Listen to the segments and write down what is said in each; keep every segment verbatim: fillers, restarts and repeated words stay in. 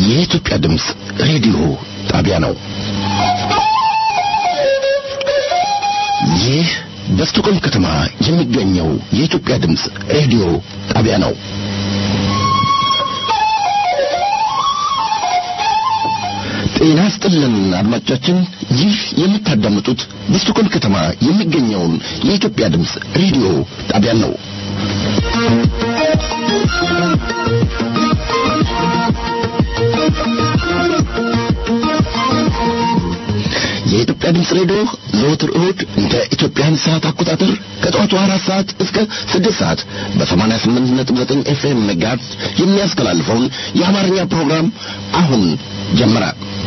የኢትዮጵያ ድምጽ ሬዲዮ ጣቢያ ነው። ይህ በስቶክሆልም ከተማ የሚገኘው የኢትዮጵያ ድምጽ ሬዲዮ ጣቢያ ነው። ጤና ይስጥልን አድማጮቻችን፣ ይህ የምታዳምጡት በስቶክሆልም ከተማ የሚገኘውን የኢትዮጵያ ድምጽ ሬዲዮ ጣቢያ ነው። የኢትዮጵያ ድምጽ ሬዲዮ ዘወትር እሁድ እንደ ኢትዮጵያን ሰዓት አቆጣጠር ከጠዋቱ አራት ሰዓት እስከ ስድስት ሰዓት በሰማንያ ስምንት ነጥብ ዘጠኝ ኤፍኤም ሜጋሄርዝ የሚያስተላልፈውን የአማርኛ ፕሮግራም አሁን ጀመረ።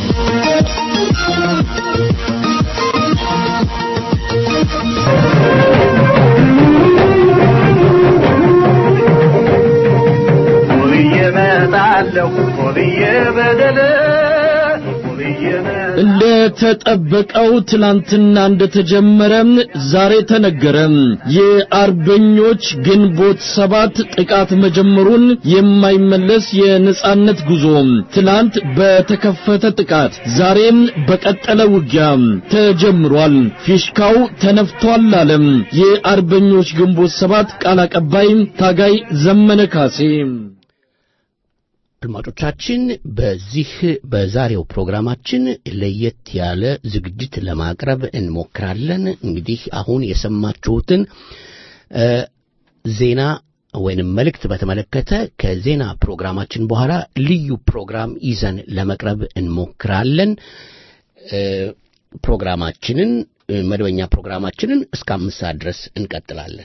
እንደ ተጠበቀው ትላንትና እንደተጀመረ ዛሬ ተነገረ። የአርበኞች ግንቦት ሰባት ጥቃት መጀመሩን የማይመለስ የነጻነት ጉዞ ትላንት በተከፈተ ጥቃት ዛሬም በቀጠለ ውጊያ ተጀምሯል። ፊሽካው ተነፍቷል አለ የአርበኞች ግንቦት ሰባት ቃል አቀባይ ታጋይ ዘመነ ካሴ። አድማጮቻችን በዚህ በዛሬው ፕሮግራማችን ለየት ያለ ዝግጅት ለማቅረብ እንሞክራለን። እንግዲህ አሁን የሰማችሁትን ዜና ወይንም መልእክት በተመለከተ ከዜና ፕሮግራማችን በኋላ ልዩ ፕሮግራም ይዘን ለመቅረብ እንሞክራለን። ፕሮግራማችንን መደበኛ ፕሮግራማችንን እስከ አምስት ሰዓት ድረስ እንቀጥላለን።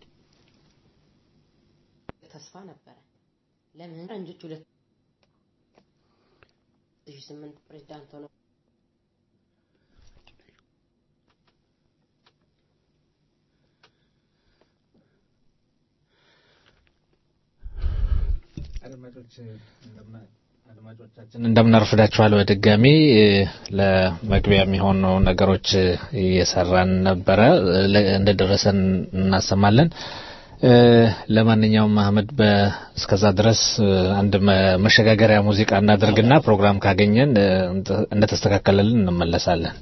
ተስፋ ነበር ለምን አንጆቹ ሁለት ሺህ ስምንት ፕሬዝዳንት ሆነው አድማጮች እንደምን አድማጮቻችን እንደምን አርፍዳችኋል። በድጋሚ ለመግቢያ የሚሆኑ ነገሮች እየሰራን ነበረ፣ እንደደረሰን እናሰማለን። ለማንኛውም አህመድ በእስከዛ ድረስ አንድ መሸጋገሪያ ሙዚቃ እናድርግና ፕሮግራም ካገኘን እንደተስተካከለልን እንመለሳለን።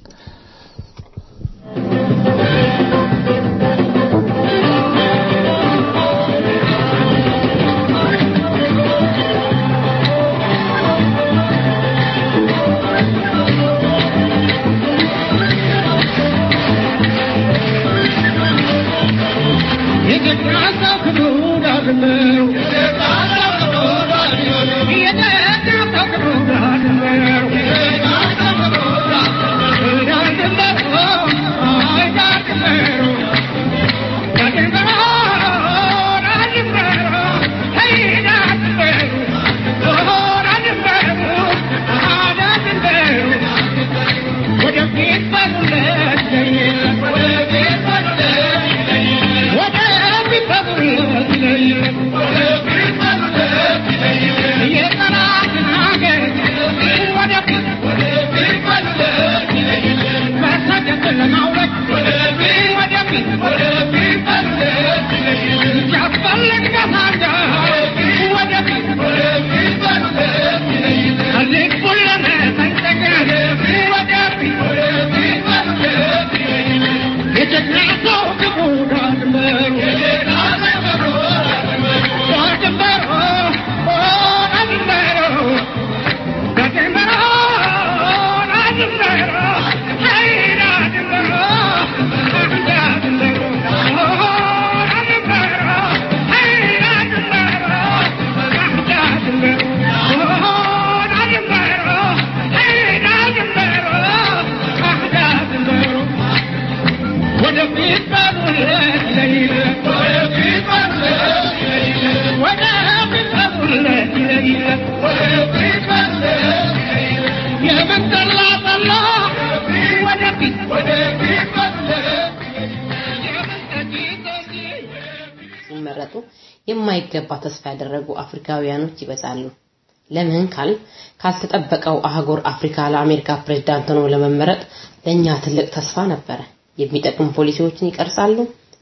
ሲመረጡ የማይገባ ተስፋ ያደረጉ አፍሪካውያኖች ይበዛሉ። ለምን ካል ካልተጠበቀው አህጉር አፍሪካ ለአሜሪካ ፕሬዝዳንት ሆኖ ለመመረጥ ለኛ ትልቅ ተስፋ ነበር። የሚጠቅሙ ፖሊሲዎችን ይቀርጻሉ፣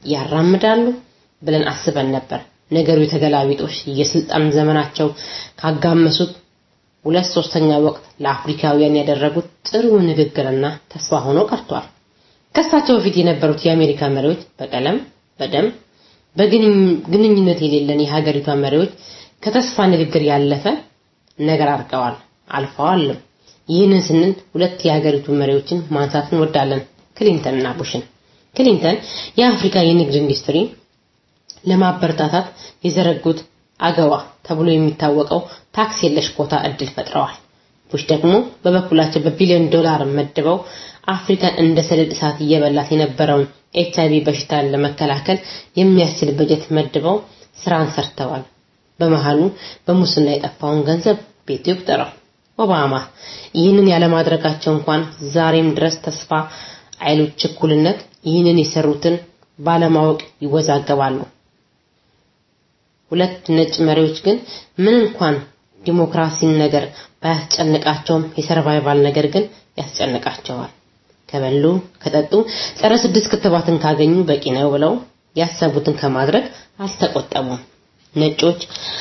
ያራምዳሉ ብለን አስበን ነበር። ነገሩ የተገላቢጦሽ የስልጣን ዘመናቸው ካጋመሱት ሁለት ሶስተኛ ወቅት ለአፍሪካውያን ያደረጉት ጥሩ ንግግርና ተስፋ ሆኖ ቀርቷል። ከሳቸው በፊት የነበሩት የአሜሪካ መሪዎች በቀለም በደም በግንኙነት የሌለን የሀገሪቷ መሪዎች ከተስፋ ንግግር ያለፈ ነገር አድርገዋል አልፈዋል። ይህንን ስንል ሁለት የሀገሪቱ መሪዎችን ማንሳት እንወዳለን፣ ክሊንተን እና ቡሽን። ክሊንተን የአፍሪካ የንግድ ኢንዱስትሪ ለማበረታታት የዘረጉት አገዋ ተብሎ የሚታወቀው ታክስ የለሽ ኮታ እድል ፈጥረዋል። ቡሽ ደግሞ በበኩላቸው በቢሊዮን ዶላር መድበው አፍሪካን እንደ ሰደድ እሳት እየበላት የነበረውን ኤች አይ ቪ በሽታን ለመከላከል የሚያስችል በጀት መድበው ስራን ሰርተዋል። በመሃሉ በሙስና የጠፋውን ገንዘብ ቤቱ ይቁጠረው። ኦባማ ይህንን ያለማድረጋቸው እንኳን ዛሬም ድረስ ተስፋ አይሉት ችኩልነት ይህንን የሰሩትን ባለማወቅ ይወዛገባሉ። ሁለት ነጭ መሪዎች ግን ምን እንኳን ዲሞክራሲን ነገር ባያስጨንቃቸውም የሰርቫይቫል ነገር ግን ያስጨንቃቸዋል። ከበሉ ከጠጡ ጸረ ስድስት ክትባትን ካገኙ በቂ ነው ብለው ያሰቡትን ከማድረግ አልተቆጠቡም። ነጮች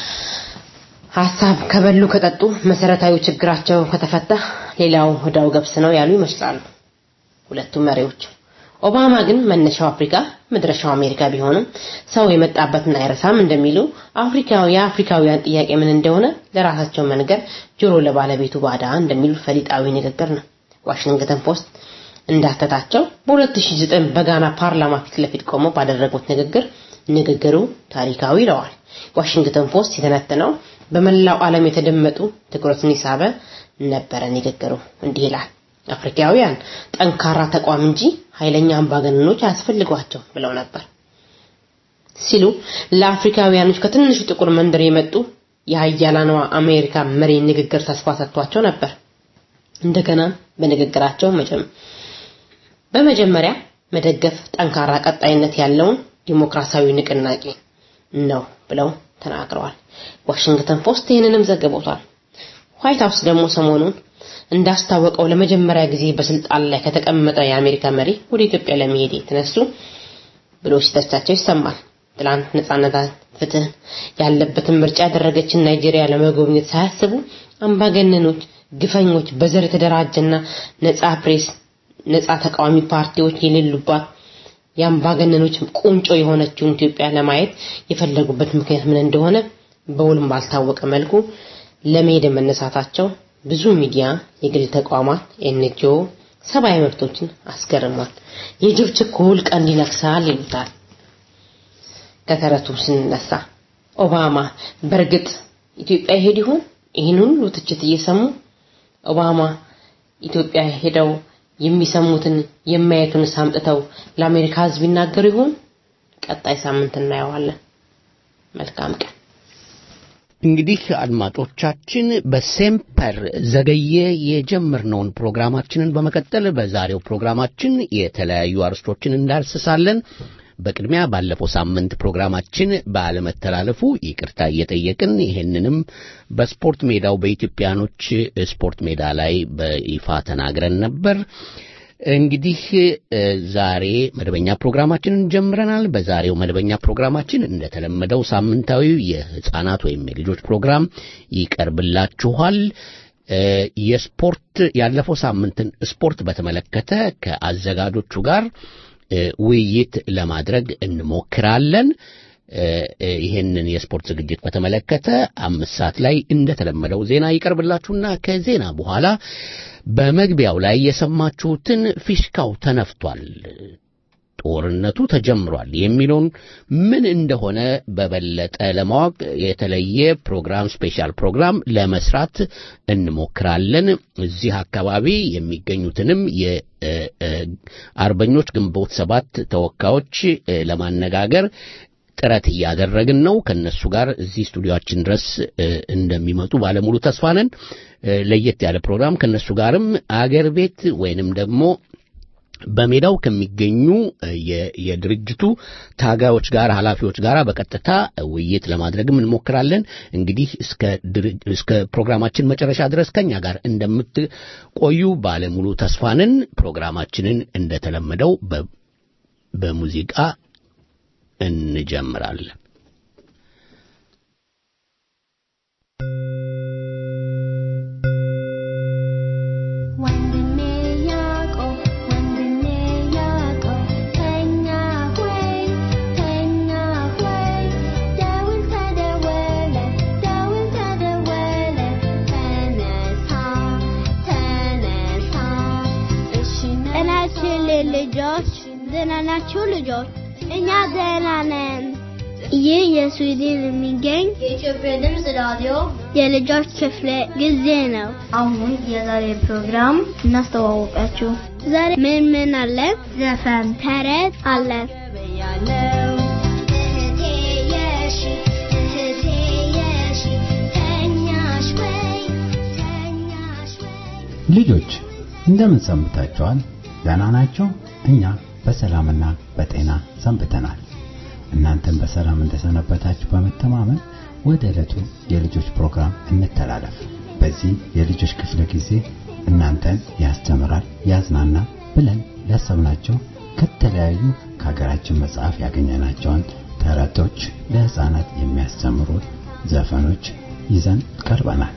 ሐሳብ ከበሉ ከጠጡ መሰረታዊ ችግራቸው ከተፈታ ሌላው ወዳው ገብስ ነው ያሉ ይመስላሉ ሁለቱ መሪዎች። ኦባማ ግን መነሻው አፍሪካ መድረሻው አሜሪካ ቢሆንም ሰው የመጣበትን አይረሳም እንደሚሉ አፍሪካው የአፍሪካውያን ጥያቄ ምን እንደሆነ ለራሳቸው መንገር ጆሮ ለባለቤቱ ባዳ እንደሚሉ ፈሊጣዊ ንግግር ነው። ዋሽንግተን ፖስት እንዳተታቸው በ2009 በጋና ፓርላማ ፊት ለፊት ቆመው ባደረጉት ንግግር ንግግሩ ታሪካዊ ይለዋል። ዋሽንግተን ፖስት የተነተነው በመላው ዓለም የተደመጡ ትኩረትን ይሳበ ነበር። ንግግሩ እንዲህ ይላል። አፍሪካውያን ጠንካራ ተቋም እንጂ ኃይለኛ አምባገነኖች አያስፈልጓቸው ብለው ነበር ሲሉ ለአፍሪካውያኖች ከትንሹ ጥቁር መንደር የመጡ የሀያላኗ አሜሪካ መሪ ንግግር ተስፋ ሰጥቷቸው ነበር። እንደገና በንግግራቸው መጀመ በመጀመሪያ መደገፍ ጠንካራ ቀጣይነት ያለውን ዲሞክራሲያዊ ንቅናቄ ነው ብለው ተናግረዋል። ዋሽንግተን ፖስት ይህንንም ዘግቦታል። ዋይት ሃውስ ደግሞ ሰሞኑን እንዳስታወቀው ለመጀመሪያ ጊዜ በስልጣን ላይ ከተቀመጠ የአሜሪካ መሪ ወደ ኢትዮጵያ ለመሄድ ተነሱ ብሎ ሲተቻቸው ይሰማል። ትላንት ነጻነት ፍትህ ያለበትን ምርጫ ያደረገችን ናይጄሪያ ለመጎብኘት ሳያስቡ አምባገነኖች፣ ግፈኞች፣ በዘር የተደራጀና ነጻ ፕሬስ፣ ነጻ ተቃዋሚ ፓርቲዎች የሌሉባት የአምባገነኖች ቁንጮ የሆነችውን ኢትዮጵያ ለማየት የፈለጉበት ምክንያት ምን እንደሆነ በውልም ባልታወቀ መልኩ ለመሄድ መነሳታቸው ብዙ ሚዲያ፣ የግል ተቋማት፣ ኤንጂኦ ሰብአዊ መብቶችን አስገርሟል። የጅብ ችኩል ቀንድ ይነክሳል ይሉታል። ከተረቱ ስንነሳ ኦባማ በርግጥ ኢትዮጵያ ይሄድ ይሆን? ይህን ሁሉ ትችት እየሰሙ ኦባማ ኢትዮጵያ ሄደው የሚሰሙትን የማየቱን ሳምጥተው ለአሜሪካ ሕዝብ ይናገሩ ይሆን? ቀጣይ ሳምንት እናየዋለን። መልካም ቀን። እንግዲህ አድማጮቻችን በሴምፐር ዘገየ የጀመርነውን ፕሮግራማችንን በመቀጠል በዛሬው ፕሮግራማችን የተለያዩ አርስቶችን እንዳስሳለን። በቅድሚያ ባለፈው ሳምንት ፕሮግራማችን ባለመተላለፉ ይቅርታ እየጠየቅን ይሄንንም በስፖርት ሜዳው በኢትዮጵያኖች ስፖርት ሜዳ ላይ በይፋ ተናግረን ነበር። እንግዲህ ዛሬ መደበኛ ፕሮግራማችንን ጀምረናል። በዛሬው መደበኛ ፕሮግራማችን እንደተለመደው ሳምንታዊ የህፃናት ወይም የልጆች ፕሮግራም ይቀርብላችኋል። የስፖርት ያለፈው ሳምንትን ስፖርት በተመለከተ ከአዘጋጆቹ ጋር ውይይት ለማድረግ እንሞክራለን። ይሄንን የስፖርት ዝግጅት በተመለከተ አምስት ሰዓት ላይ እንደተለመደው ዜና ይቀርብላችሁና ከዜና በኋላ በመግቢያው ላይ የሰማችሁትን ፊሽካው ተነፍቷል፣ ጦርነቱ ተጀምሯል የሚለውን ምን እንደሆነ በበለጠ ለማወቅ የተለየ ፕሮግራም ስፔሻል ፕሮግራም ለመስራት እንሞክራለን። እዚህ አካባቢ የሚገኙትንም የአርበኞች ግንቦት ሰባት ተወካዮች ለማነጋገር ጥረት እያደረግን ነው። ከነሱ ጋር እዚህ ስቱዲዮአችን ድረስ እንደሚመጡ ባለሙሉ ተስፋ ነን። ለየት ያለ ፕሮግራም ከነሱ ጋርም አገር ቤት ወይንም ደግሞ በሜዳው ከሚገኙ የድርጅቱ ታጋዮች ጋር ኃላፊዎች ጋር በቀጥታ ውይይት ለማድረግም እንሞክራለን። እንግዲህ እስከ እስከ ፕሮግራማችን መጨረሻ ድረስ ከኛ ጋር እንደምትቆዩ ባለሙሉ ተስፋ ነን። ፕሮግራማችንን እንደተለመደው በሙዚቃ እንጀምራለን። ልጆች ደህና ናችሁ ልጆች? እኛ ደህና ነን። ይህ የስዊድን የሚገኝ የኢትዮጵያ ድምፅ ራዲዮ የልጆች ክፍለ ጊዜ ነው። አሁን የዛሬ ፕሮግራም እናስተዋወቃችሁ። ዛሬ ምን ምን አለ? ዘፈን፣ ተረት አለ። ልጆች እንደምን ሰንብታችኋል? ደህና ናችሁ? እኛ በሰላምና በጤና ሰንብተናል። እናንተም በሰላም እንደሰነበታችሁ በመተማመን ወደ ዕለቱ የልጆች ፕሮግራም እንተላለፍ። በዚህ የልጆች ክፍለ ጊዜ እናንተን ያስተምራል፣ ያዝናናል ብለን ያሰብናቸው ከተለያዩ ከሀገራችን መጽሐፍ ያገኘናቸውን ተረቶች፣ ለህፃናት የሚያስተምሩ ዘፈኖች ይዘን ቀርበናል።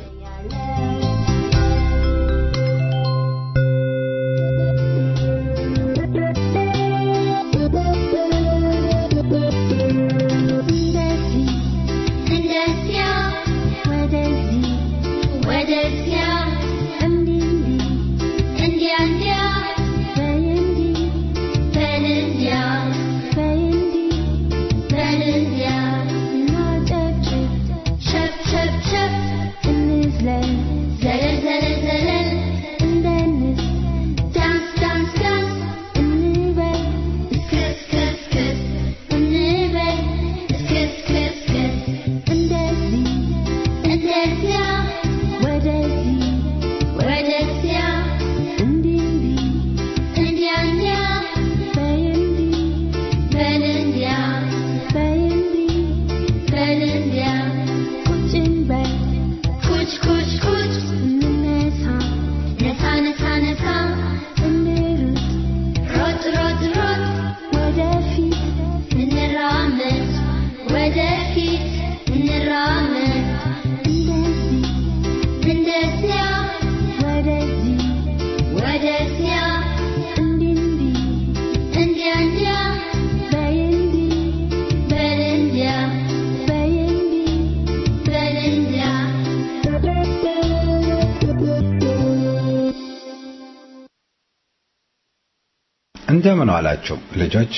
እንደምን ዋላችሁ ልጆች?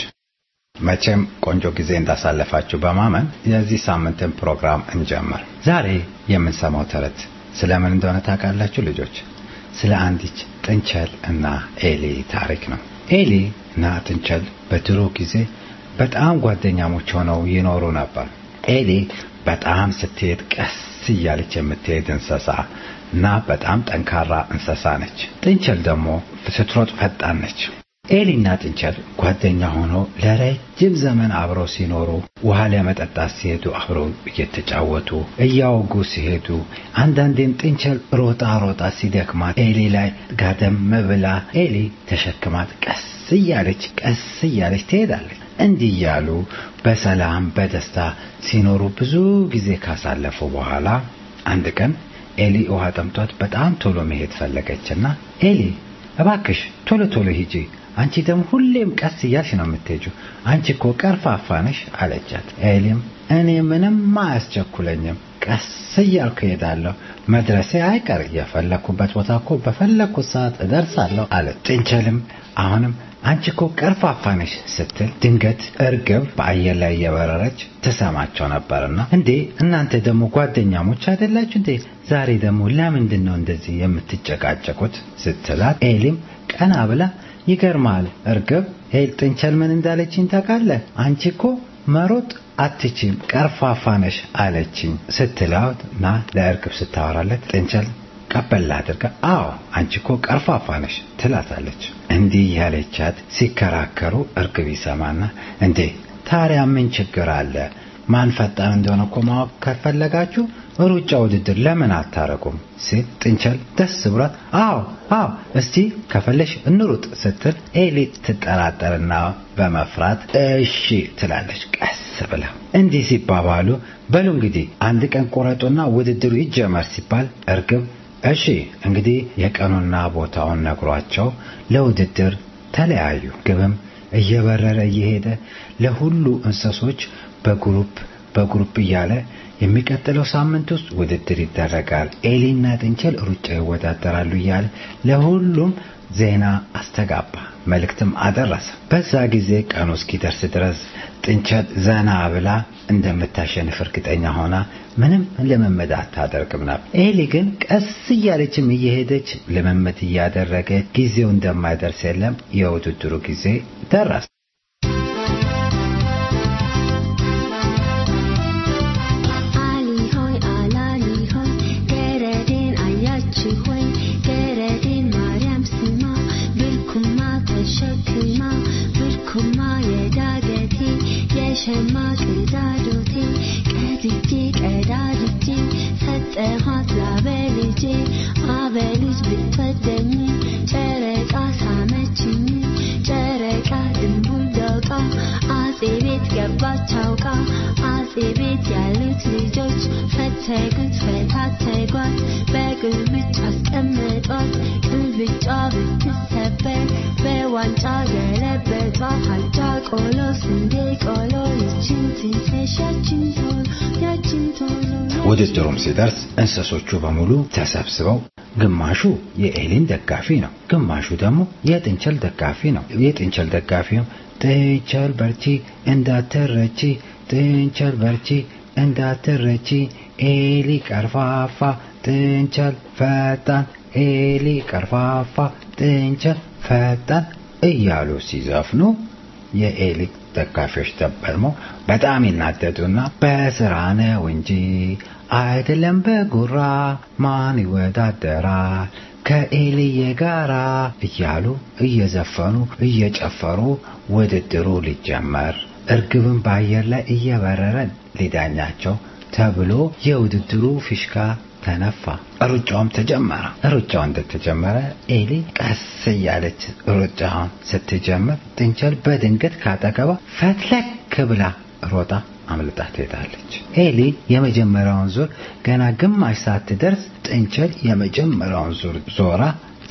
መቼም ቆንጆ ጊዜ እንዳሳለፋችሁ በማመን የዚህ ሳምንትን ፕሮግራም እንጀምር። ዛሬ የምንሰማው ተረት ስለምን እንደሆነ ታውቃላችሁ ልጆች? ስለ አንዲት ጥንቸል እና ኤሊ ታሪክ ነው። ኤሊ እና ጥንቸል በድሮ ጊዜ በጣም ጓደኛሞች ሆነው ይኖሩ ነበር። ኤሊ በጣም ስትሄድ ቀስ እያለች የምትሄድ እንስሳ እና በጣም ጠንካራ እንስሳ ነች። ጥንቸል ደግሞ ስትሮጥ ፈጣን ነች። ኤሊና ጥንቸል ጓደኛ ሆነው ለረጅም ዘመን አብረው ሲኖሩ ውሃ ለመጠጣት ሲሄዱ አብረው እየተጫወቱ እያወጉ ሲሄዱ አንዳንዴም ጥንቸል ሮጣ ሮጣ ሲደክማት ኤሊ ላይ ጋደም ብላ ኤሊ ተሸክማት ቀስ እያለች ቀስ እያለች ትሄዳለች። እንዲህ ያሉ በሰላም በደስታ ሲኖሩ ብዙ ጊዜ ካሳለፉ በኋላ አንድ ቀን ኤሊ ውሃ ጠምቷት በጣም ቶሎ መሄድ ፈለገችና ኤሊ እባክሽ ቶሎ ቶሎ ሂጂ፣ አንቺ ደግሞ ሁሌም ቀስ እያልሽ ነው የምትሄጂው፣ አንቺ እኮ ቀርፋፋ ነሽ አለቻት። ኤሊም እኔ ምንም አያስቸኩለኝም፣ ቀስ እያልኩ እሄዳለሁ፣ መድረሴ አይቀር፣ የፈለኩበት ቦታ እኮ በፈለኩት ሰዓት እደርሳለሁ አለ። ጥንቸልም አሁንም አንቺ እኮ ቀርፋፋ ነሽ ስትል ድንገት እርግብ በአየር ላይ እየበረረች ተሰማቸው ነበርና እንዴ እናንተ ደግሞ ጓደኛሞች አይደላችሁ እንዴ? ዛሬ ደግሞ ለምንድን ነው እንደዚህ የምትጨቃጨቁት ስትላት ኤሊም ቀና ብላ ይገርማል እርግብ ኤል ጥንቸል ምን እንዳለችኝ ታውቃለህ? አንቺ እኮ መሮጥ አትችም ቀርፋፋ ነሽ አለችኝ ስትላውና ለእርግብ ስታወራለት ጥንቸል ቀበል አድርጋ አዎ አንቺ እኮ ቀርፋፋ ነሽ ትላታለች። እንዲህ ያለቻት ሲከራከሩ እርግብ ይሰማና እንዴ ታዲያ ምን ችግር አለ? ማን ፈጣን እንደሆነ እኮ ማወቅ ከፈለጋችሁ ሩጫ ውድድር ለምን አታረጉም ሲል ጥንቸል ደስ ብሏት አዎ አዎ እስቲ ከፈለሽ እንሩጥ ስትል ኤሊ ትጠራጠርና በመፍራት እሺ ትላለች ቀስ ብላ። እንዲህ ሲባባሉ በሉ እንግዲህ አንድ ቀን ቆረጡና ውድድሩ ይጀመር ሲባል እርግብ እሺ እንግዲህ የቀኑና ቦታውን ነግሯቸው ለውድድር ተለያዩ። ግብም እየበረረ እየሄደ ለሁሉ እንስሶች በግሩፕ በግሩፕ እያለ የሚቀጥለው ሳምንት ውስጥ ውድድር ይደረጋል። ኤሊና ጥንቸል ሩጫ ይወዳደራሉ እያለ ለሁሉም ዜና አስተጋባ፣ መልእክትም አደረሰ። በዛ ጊዜ ቀኑ እስኪደርስ ድረስ ጥንቸል ዘና ብላ እንደምታሸንፍ እርግጠኛ ሆና ምንም ልምምድ አታደርግም ነበር። ኤሊ ግን ቀስ እያለችም እየሄደች ልምምድ እያደረገች ጊዜው እንደማይደርስ የለም የውድድሩ ጊዜ ደረሰ። ውድድሩም ሲደርስ እንስሶቹ በሙሉ ተሰብስበው ግማሹ የኤሊን ደጋፊ ነው፣ ግማሹ ደግሞ የጥንቸል ደጋፊ ነው። የጥንቸል ደጋፊው ጥንቸል በርቺ እንዳትረቺ፣ ጥንቸል በርቺ እንዳትረቺ፣ ኤሊ ቀርፋፋ ጥንቸል ፈጣን፣ ኤሊ ቀርፋፋ ጥንቸል ፈጣን እያሉ ሲዘፍኑ የኤሊ ደጋፊዎች ደግሞ በጣም ይናደዱና በስራ ነው እንጂ አይደለም በጉራ ማን ይወዳደራል ከኤሊዬ ጋራ እያሉ እየዘፈኑ እየጨፈሩ ውድድሩ ሊጀመር እርግብን በአየር ላይ እየበረረ ሊዳኛቸው ተብሎ የውድድሩ ፊሽካ ተነፋ። ሩጫውም ተጀመረ። ሩጫው እንደተጀመረ ኤሊ ቀስ እያለች ሩጫውን ስትጀምር ጥንቸል በድንገት ካጠገቧ ፈትለክ ብላ ሮጣ አምልጣ ትሄዳለች። ኤሊ የመጀመሪያውን ዙር ገና ግማሽ ሳትደርስ ጥንቸል የመጀመሪያውን ዙር ዞራ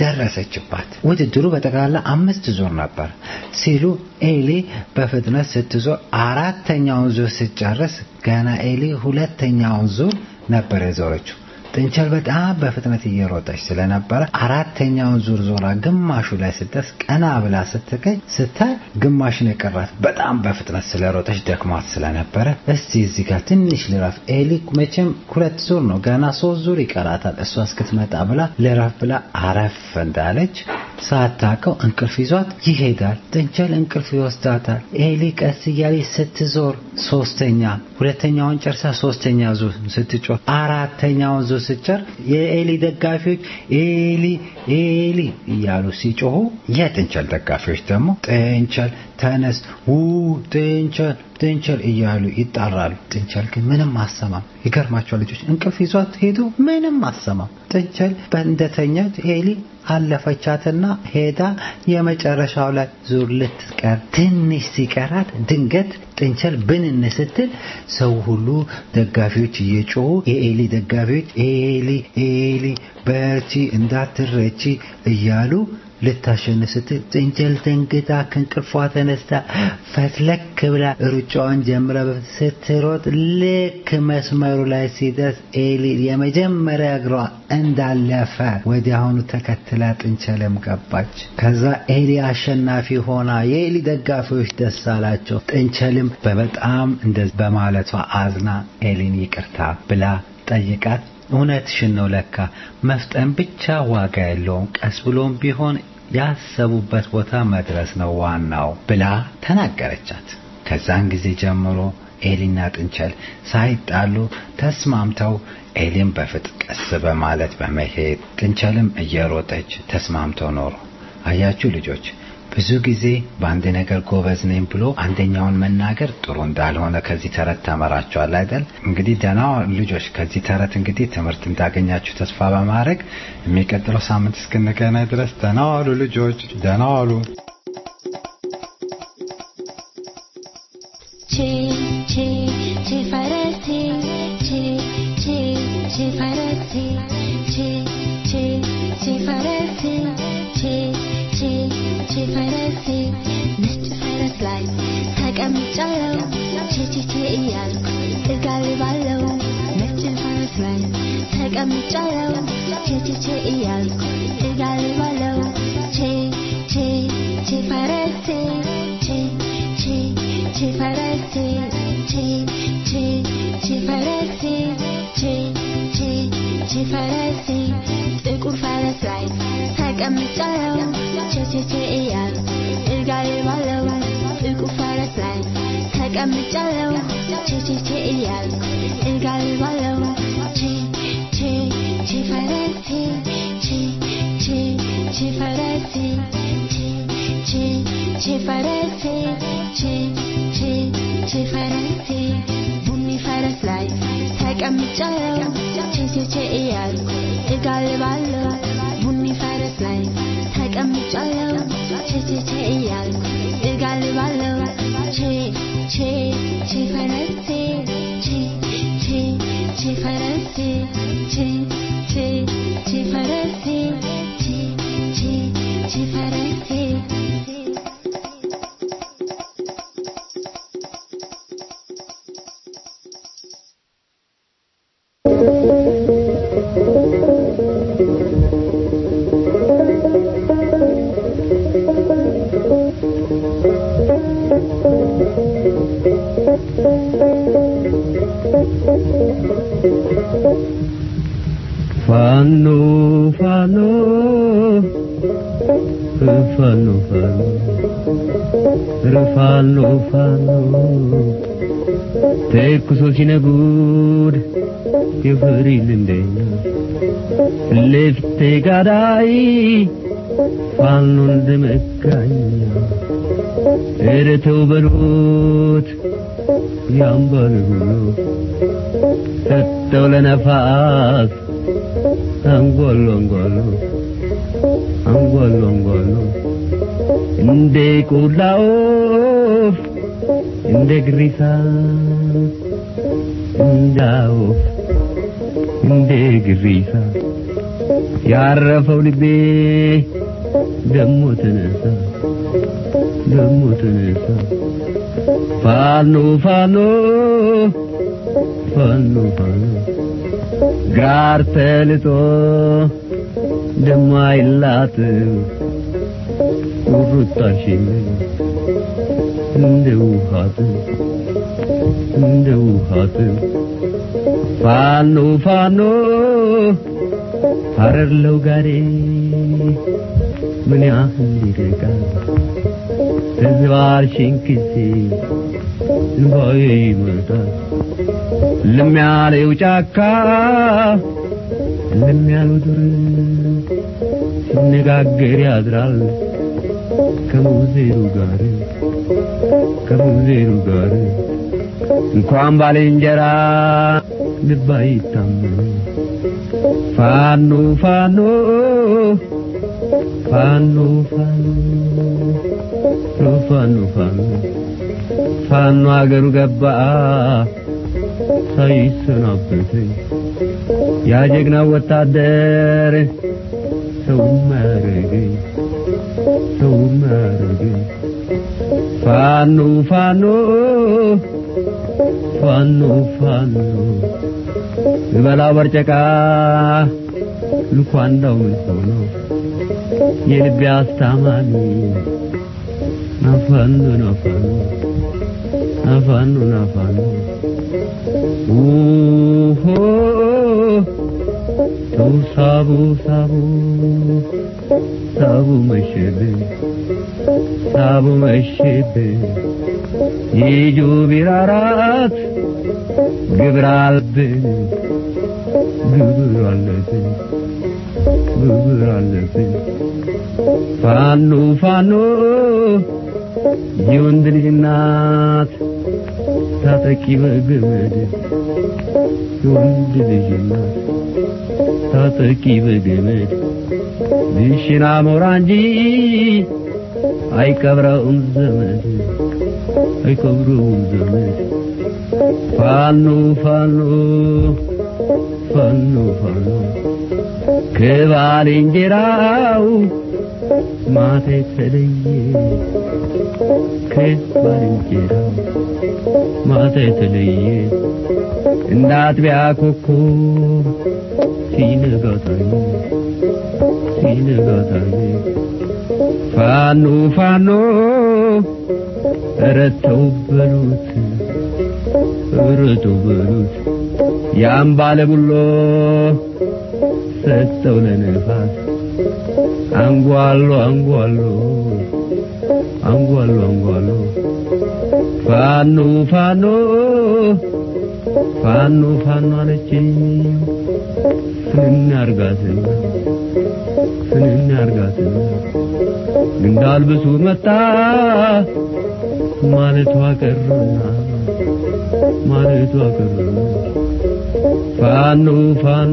ደረሰችባት። ውድድሩ በጠቅላላ አምስት ዙር ነበር ሲሉ ኤሊ በፍጥነት ስትዞር አራተኛውን ዙር ስትጨርስ ገና ኤሊ ሁለተኛውን ዙር ነበር የዞረችው። ጥንቸል በጣም በፍጥነት እየሮጠች ስለነበረ አራተኛውን ዙር ዞራ ግማሹ ላይ ስትደርስ ቀና ብላ ስትገኝ ስታይ ግማሽ ነው የቀራት። በጣም በፍጥነት ስለሮጠች ደክሟት ስለነበረ እስቲ እዚህ ጋር ትንሽ ልረፍ፣ ኤሊ መቼም ሁለት ዙር ነው ገና ሶስት ዙር ይቀራታል እሷ እስክትመጣ ብላ ልረፍ ብላ አረፍ እንዳለች ሳታውቀው እንቅልፍ ይዟት ይሄዳል። ጥንቸል እንቅልፍ ይወስዳታል። ኤሊ ቀስ እያለች ስትዞር ሶስተኛ ሁለተኛውን ጨርሳ ሶስተኛ ዙር ስትጮህ አራተኛውን ዙር ስትጨር የኤሊ ደጋፊዎች ኤሊ ኤሊ እያሉ ሲጮሁ የጥንቸል ደጋፊዎች ደግሞ ጥንቸል ተነስ ው ጥንቸል ጥንቸል እያሉ ይጣራሉ። ጥንቸል ግን ምንም አሰማም። ይገርማቸዋል ልጆች፣ እንቅልፍ ይዟት ሄዱ፣ ምንም አሰማም። ጥንቸል በእንደተኛች ኤሊ አለፈቻትና ሄዳ የመጨረሻው ላይ ዙር ልትቀር ትንሽ ሲቀራት ድንገት ጥንቸል ብንን ስትል ሰው ሁሉ ደጋፊዎች እየጮሁ የኤሊ ደጋፊዎች ኤሊ ኤሊ በርቺ እንዳትረቺ እያሉ ልታሸንፍ ስትል ጥንቸል ደንግጣ ከእንቅልፏ ተነስታ ፈትለክ ብላ ሩጫዋን ጀምራ ስትሮጥ ልክ መስመሩ ላይ ሲደርስ ኤሊ የመጀመሪያ እግሯ እንዳለፈ ወዲያውኑ ተከትላ ጥንቸልም ገባች። ከዛ ኤሊ አሸናፊ ሆና የኤሊ ደጋፊዎች ደስ አላቸው። ጥንቸልም በበጣም እንደዚህ በማለቷ አዝና ኤሊን ይቅርታ ብላ ጠይቃት እውነትሽን ነው ለካ መፍጠን ብቻ ዋጋ የለውም፣ ቀስ ብሎም ቢሆን ያሰቡበት ቦታ መድረስ ነው ዋናው ብላ ተናገረቻት። ከዛን ጊዜ ጀምሮ ኤሊና ጥንቸል ሳይጣሉ ተስማምተው ኤሊም በፍጥነት ቀስ በማለት በመሄድ ጥንቸልም እየሮጠች ተስማምተው ኖሩ። አያችሁ ልጆች፣ ብዙ ጊዜ በአንድ ነገር ጎበዝ ነኝ ብሎ አንደኛውን መናገር ጥሩ እንዳልሆነ ከዚህ ተረት ተመራችኋል አይደል? እንግዲህ ደህና ልጆች፣ ከዚህ ተረት እንግዲህ ትምህርት እንዳገኛችሁ ተስፋ በማድረግ የሚቀጥለው ሳምንት እስክንገናኝ ድረስ ደህና ዋሉ ልጆች፣ ደህና ዋሉ። ቺ ቺ ቺ ፈረቴ ቺ ቺ ቺ ፈረቴ ቺ ቺ ቺ ፈረቴ ቺ ቺ ቺ ፈረቴ ነጭ ፈረስ ላይ ተቀምጫለሁ ቼቼቼ እያልኩ እጋልባለሁ ነጭ ፈረስ ላይ ተቀምጫለሁ ቼቼቼ እያልኩ እጋልባለሁ ቼ ቼ ቼ ፈረሴ ቼ ቼ ቼ ፈረሴ ቼ ቼ ቼ ፈረሴ ቼ ቼ ቼ ፈረሴ ጥቁር ፈረስ ላይ ተቀምጫለሁ ቼቼቼ እያልኩ እጋልባለሁ ጥቁር ፈረስ ላይ ተቀምጫለሁ ቼቼቼ እያልኩ እጋልባለሁ ቼ ቼ ቼ ፈረሴ ቼ ቼ ቼ ፈረሴ ቼ ቼ ቼ ፈረሴ ቼ ቼ ቼ ፈረሴ ቡኒ ፈረስ ላይ ተቀምጫለሁ ቼቼቼ እያልኩ እጋልባለሁ ቡኒ ፈረስ ላይ ተቀምጫለሁ ቼቼቼ እያልኩ እጋልባለሁ ቼ ቼ ቼ ፈረሴ ቼ ቼ ቼ ፈረሴ ቼ ቼ ቼ ፈረሴ ቼ ቼ ቼ ፈረሴ Fano, fano, fano, fano, fano, fano. Te kuso sinagud, te farilindena. Lefte gadai, fano de mekanya. Ere te uberut, yambaru. Setole nafas. Angolo, angolo, angolo, angolo. Inde kulaof, inde grisa, indaof, inde grisa. Yarrafau libe, demu tenesa, demu tenesa. Fano, fano, fano, fano. ጋር ተልጦ ደማይላት ቁርጣሽ እንደ ውሃት እንደ ውሃት ፋኖ ፋኖ ሀረርለው ጋሬ ምን ያህል ይርቃል ተዝባርሽን ጊዜ እንባዬ ይመጣል ልም ያለው ጫካ ልም ያለው ዱር ሲነጋገር ያድራል ከሙዜሩ ጋር ከሙዜሩ ጋር እንኳን ባልንጀራ ልብ አይታመን ፋኖ ፋኖ ፋኖ ፋኖ ፋኖ ፋኖ ፋኖ አገሩ ገባ ሳይሰናበተኝ ያ ጀግና ወታደር ሰው ማረገኝ ሰው ማረገኝ ፋኖ ፋኖ ፋኖ ፋኖ በላው በርጨቃ ልኳንዳው ምን ሆኖ የልቤ አስታማኒ ናፋኖ ናፋኖ ናፋኖ ናፋኖ ኡሆ ተው ሳቡ ሳቡ ሳቡ መሸብ ሳቡ መሸብ ይጁ ቢራራት ግብር አለብን ግብር አለብን ግብር አለብን ፋኖ ፋኖ የወንድ ልጅ እናት ታጠቂ በገመድ የወንድ ልጅ እናት ታጠቂ በገመድ ልሽና ሞራ እንጂ አይቀብረውም ዘመድ አይቀብረውም ዘመድ ፋኖ ፋኖ ፋኖ ፋኖ ከባልንጀራው ማታ የተለየ ከባልንጀራው ማታ የተለየ እንደ አጥቢያ ኮከብ ሲነጋ ታየ ሲነጋ ታየ ፋኖ ፋኖ ረተው በሉት ረተው በሉት ያን ባለጉሎ ሰጠው ለነፋስ አንጓሎ አንጓሎ አንጓሎ አንጓሎ ፋኖ ፋኖ ፋኖ ፋኖ አለችኝ ፍንን አርጋትና ፍንን አርጋትና እንዳልብሱ መጣ ማለቷ ቀረና ማለቷ ቀረና ፋኖ ፋኖ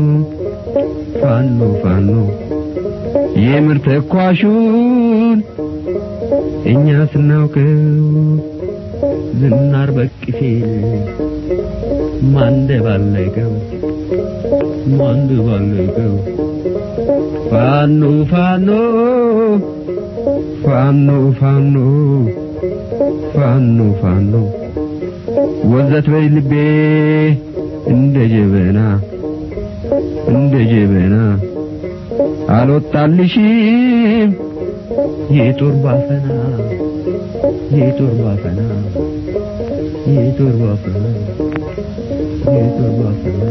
ፋኖ ፋኖ የምር ተኳሹን እኛ ስናውቀው ዝናር በቅፌን ማንደባለቀው ማንደባለቀው ፋኖ ፋኖ ፋኖ ፋኖ ፋኖ ፋኖ ወዘት በይ ልቤ እንደ ጀበና እንደ ጀበና አልወጣልሽም የጦር ባፈና የጦር ባፈና የጦር ባፈና የጦር ባፈና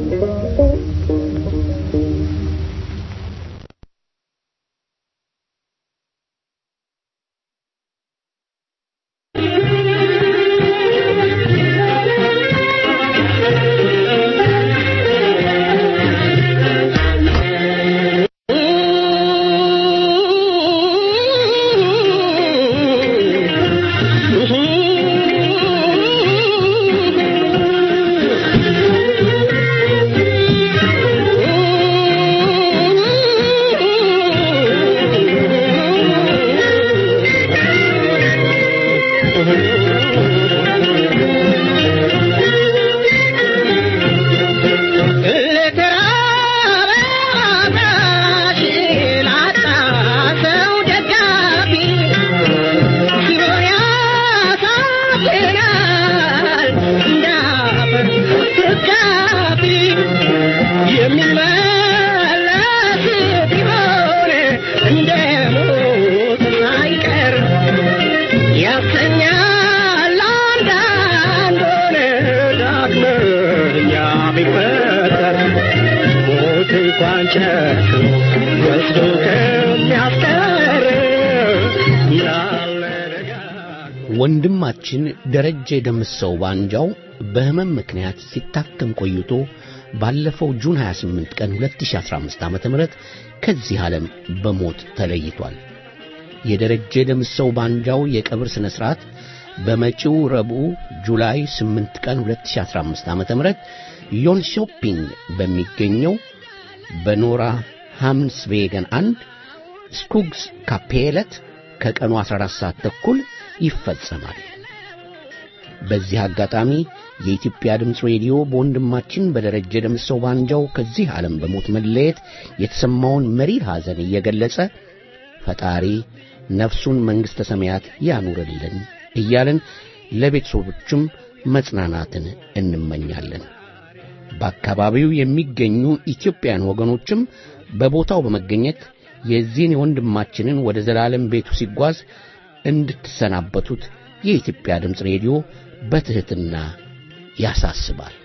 ወንድማችን ደረጀ ደምሰው ባንጃው በህመም ምክንያት ሲታከም ቆይቶ ባለፈው ጁን ሃያ ስምንት ቀን ሁለት ሺህ አስራ አምስት ዓመተ ምህረት ከዚህ ዓለም በሞት ተለይቷል። የደረጀ ደምሰው ባንጃው የቀብር ስነ ስርዓት በመጪው ረቡዕ ጁላይ ስምንት ቀን ሁለት ሺህ አስራ አምስት ዓመተ ምህረት ዮንሾፒንግ በሚገኘው በኖራ ሃምስቬገን አንድ ስኩግስ ካፔለት ከቀኑ አስራ አራት ሰዓት ተኩል ይፈጸማል። በዚህ አጋጣሚ የኢትዮጵያ ድምጽ ሬዲዮ በወንድማችን በደረጀ ደምሰው ባንጃው ከዚህ ዓለም በሞት መለየት የተሰማውን መሪር ሐዘን እየገለጸ ፈጣሪ ነፍሱን መንግሥተ ሰማያት ያኑርልን እያልን ለቤተሰቦቹም መጽናናትን እንመኛለን። በአካባቢው የሚገኙ ኢትዮጵያውያን ወገኖችም በቦታው በመገኘት የዚህን ወንድማችንን ወደ ዘላለም ቤቱ ሲጓዝ እንድትሰናበቱት የኢትዮጵያ ድምጽ ሬዲዮ በትህትና ያሳስባል።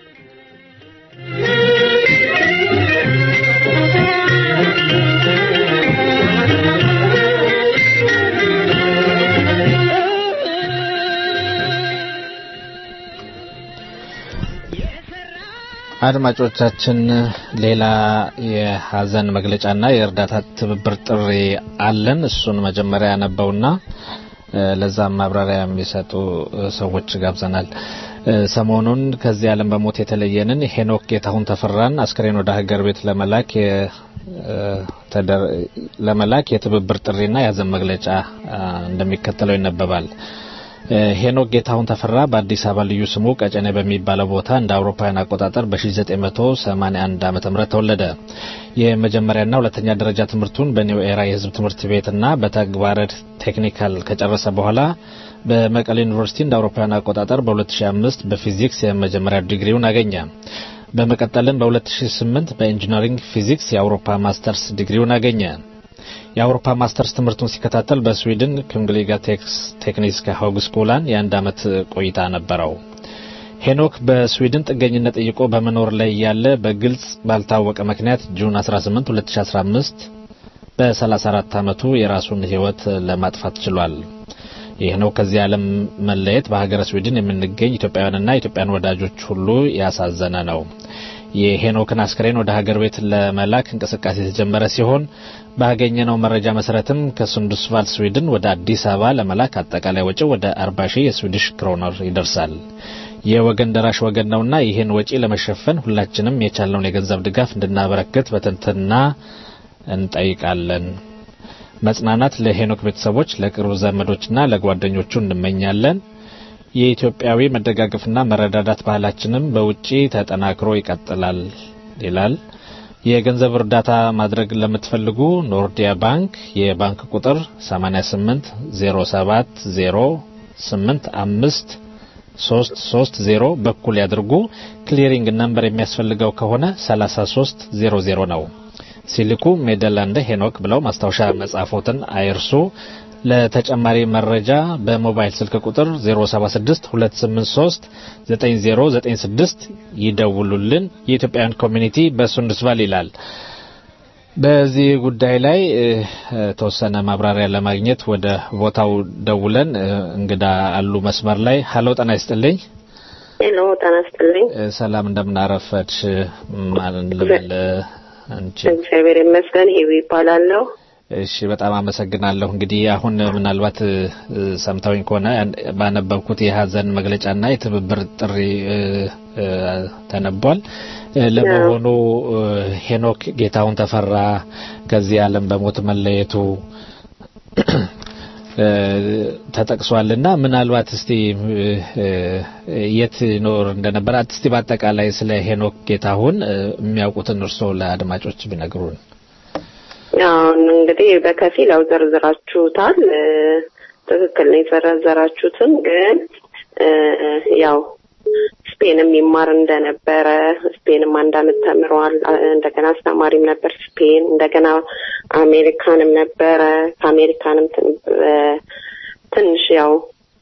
አድማጮቻችን ሌላ የሐዘን መግለጫና የእርዳታ ትብብር ጥሪ አለን። እሱን መጀመሪያ ያነበውና ለዛም ማብራሪያ የሚሰጡ ሰዎች ጋብዘናል። ሰሞኑን ከዚህ ዓለም በሞት የተለየንን ሄኖክ ጌታሁን ተፈራን አስከሬን ወደ ሀገር ቤት ለመላክ ለመላክ የትብብር ጥሪና የሐዘን መግለጫ እንደሚከተለው ይነበባል። ሄኖክ ጌታሁን ተፈራ በአዲስ አበባ ልዩ ስሙ ቀጨኔ በሚባለው ቦታ እንደ አውሮፓውያን አቆጣጠር በ1981 ዓመተ ምህረት ተወለደ። የመጀመሪያና ሁለተኛ ደረጃ ትምህርቱን በኒው ኤራ የህዝብ ትምህርት ቤትና በተግባረ ቴክኒካል ከጨረሰ በኋላ በመቀሌ ዩኒቨርሲቲ እንደ አውሮፓውያን አቆጣጠር በ2005 በፊዚክስ የመጀመሪያ ዲግሪውን አገኘ። በመቀጠልም በ2008 በኢንጂነሪንግ ፊዚክስ የአውሮፓ ማስተርስ ዲግሪውን አገኘ። የአውሮፓ ማስተርስ ትምህርቱን ሲከታተል በስዊድን ኩንግሊጋ ቴክኒስካ ሆግስኮላን የአንድ ዓመት ቆይታ ነበረው። ሄኖክ በስዊድን ጥገኝነት ጠይቆ በመኖር ላይ ያለ በግልጽ ባልታወቀ ምክንያት ጁን አስራ ስምንት ሁለት ሺህ አስራ አምስት በ34 ዓመቱ የራሱን ህይወት ለማጥፋት ችሏል። የሄኖክ ከዚህ ዓለም መለየት በሀገረ ስዊድን የምንገኝ ኢትዮጵያውያንና ኢትዮጵያን ወዳጆች ሁሉ ያሳዘነ ነው። የሄኖክን አስክሬን ወደ ሀገር ቤት ለመላክ እንቅስቃሴ የተጀመረ ሲሆን ባገኘነው መረጃ መሰረትም ከሱንዱስቫል ስዊድን ወደ አዲስ አበባ ለመላክ አጠቃላይ ወጪው ወደ አርባ ሺህ የስዊዲሽ ክሮነር ይደርሳል። የወገን ደራሽ ወገን ነውና ይህን ወጪ ለመሸፈን ሁላችንም የቻልነውን የገንዘብ ድጋፍ እንድናበረክት በትንትና እንጠይቃለን። መጽናናት ለሄኖክ ቤተሰቦች፣ ለቅርብ ዘመዶችና ለጓደኞቹ እንመኛለን። የኢትዮጵያዊ መደጋገፍና መረዳዳት ባህላችንም በውጪ ተጠናክሮ ይቀጥላል ይላል። የገንዘብ እርዳታ ማድረግ ለምትፈልጉ ኖርዲያ ባንክ የባንክ ቁጥር ሰማንያ ስምንት ዜሮ ሰባት ዜሮ ስምንት አምስት ሶስት ሶስት ዜሮ በኩል ያድርጉ። ክሊሪንግ ነምበር የሚያስፈልገው ከሆነ ሰላሳ ሶስት ዜሮ ዜሮ ነው። ሲልኩ ሜደላንደ ሄኖክ ብለው ማስታወሻ መጻፎትን አይርሱ። ለተጨማሪ መረጃ በሞባይል ስልክ ቁጥር ዜሮ ሰባት ስድስት ሁለት ስምንት ሶስት ዘጠኝ ዜሮ ዘጠኝ ስድስት ይደውሉልን። የኢትዮጵያን ኮሚኒቲ በሱንዱስቫል ይላል። በዚህ ጉዳይ ላይ ተወሰነ ማብራሪያ ለማግኘት ወደ ቦታው ደውለን እንግዳ አሉ መስመር ላይ። ሀሎ ጤና ይስጥልኝ። ሄሎ ጤና ይስጥልኝ። ሰላም እንደምናረፈች ማን ልበል አንቺ? እግዚአብሔር ይመስገን ሄዊ ይባላለሁ። እሺ በጣም አመሰግናለሁ። እንግዲህ አሁን ምናልባት ሰምታውኝ ከሆነ ባነበብኩት የሀዘን መግለጫና የትብብር ጥሪ ተነቧል። ለመሆኑ ሄኖክ ጌታሁን ተፈራ ከዚህ ዓለም በሞት መለየቱ ተጠቅሷልና ምናልባት እስቲ የት ኖር እንደነበር እስቲ በአጠቃላይ ስለ ሄኖክ ጌታሁን የሚያውቁትን እርሶ ለአድማጮች ቢነግሩን። ያው እንግዲህ በከፊል ያው ዘርዝራችሁታል። ትክክል ነው የዘረዘራችሁትን። ግን ያው ስፔንም ይማር እንደነበረ ስፔንም አንድ ዓመት ተምሯል። እንደገና አስተማሪም ነበር ስፔን። እንደገና አሜሪካንም ነበረ። ከአሜሪካንም ትንሽ ያው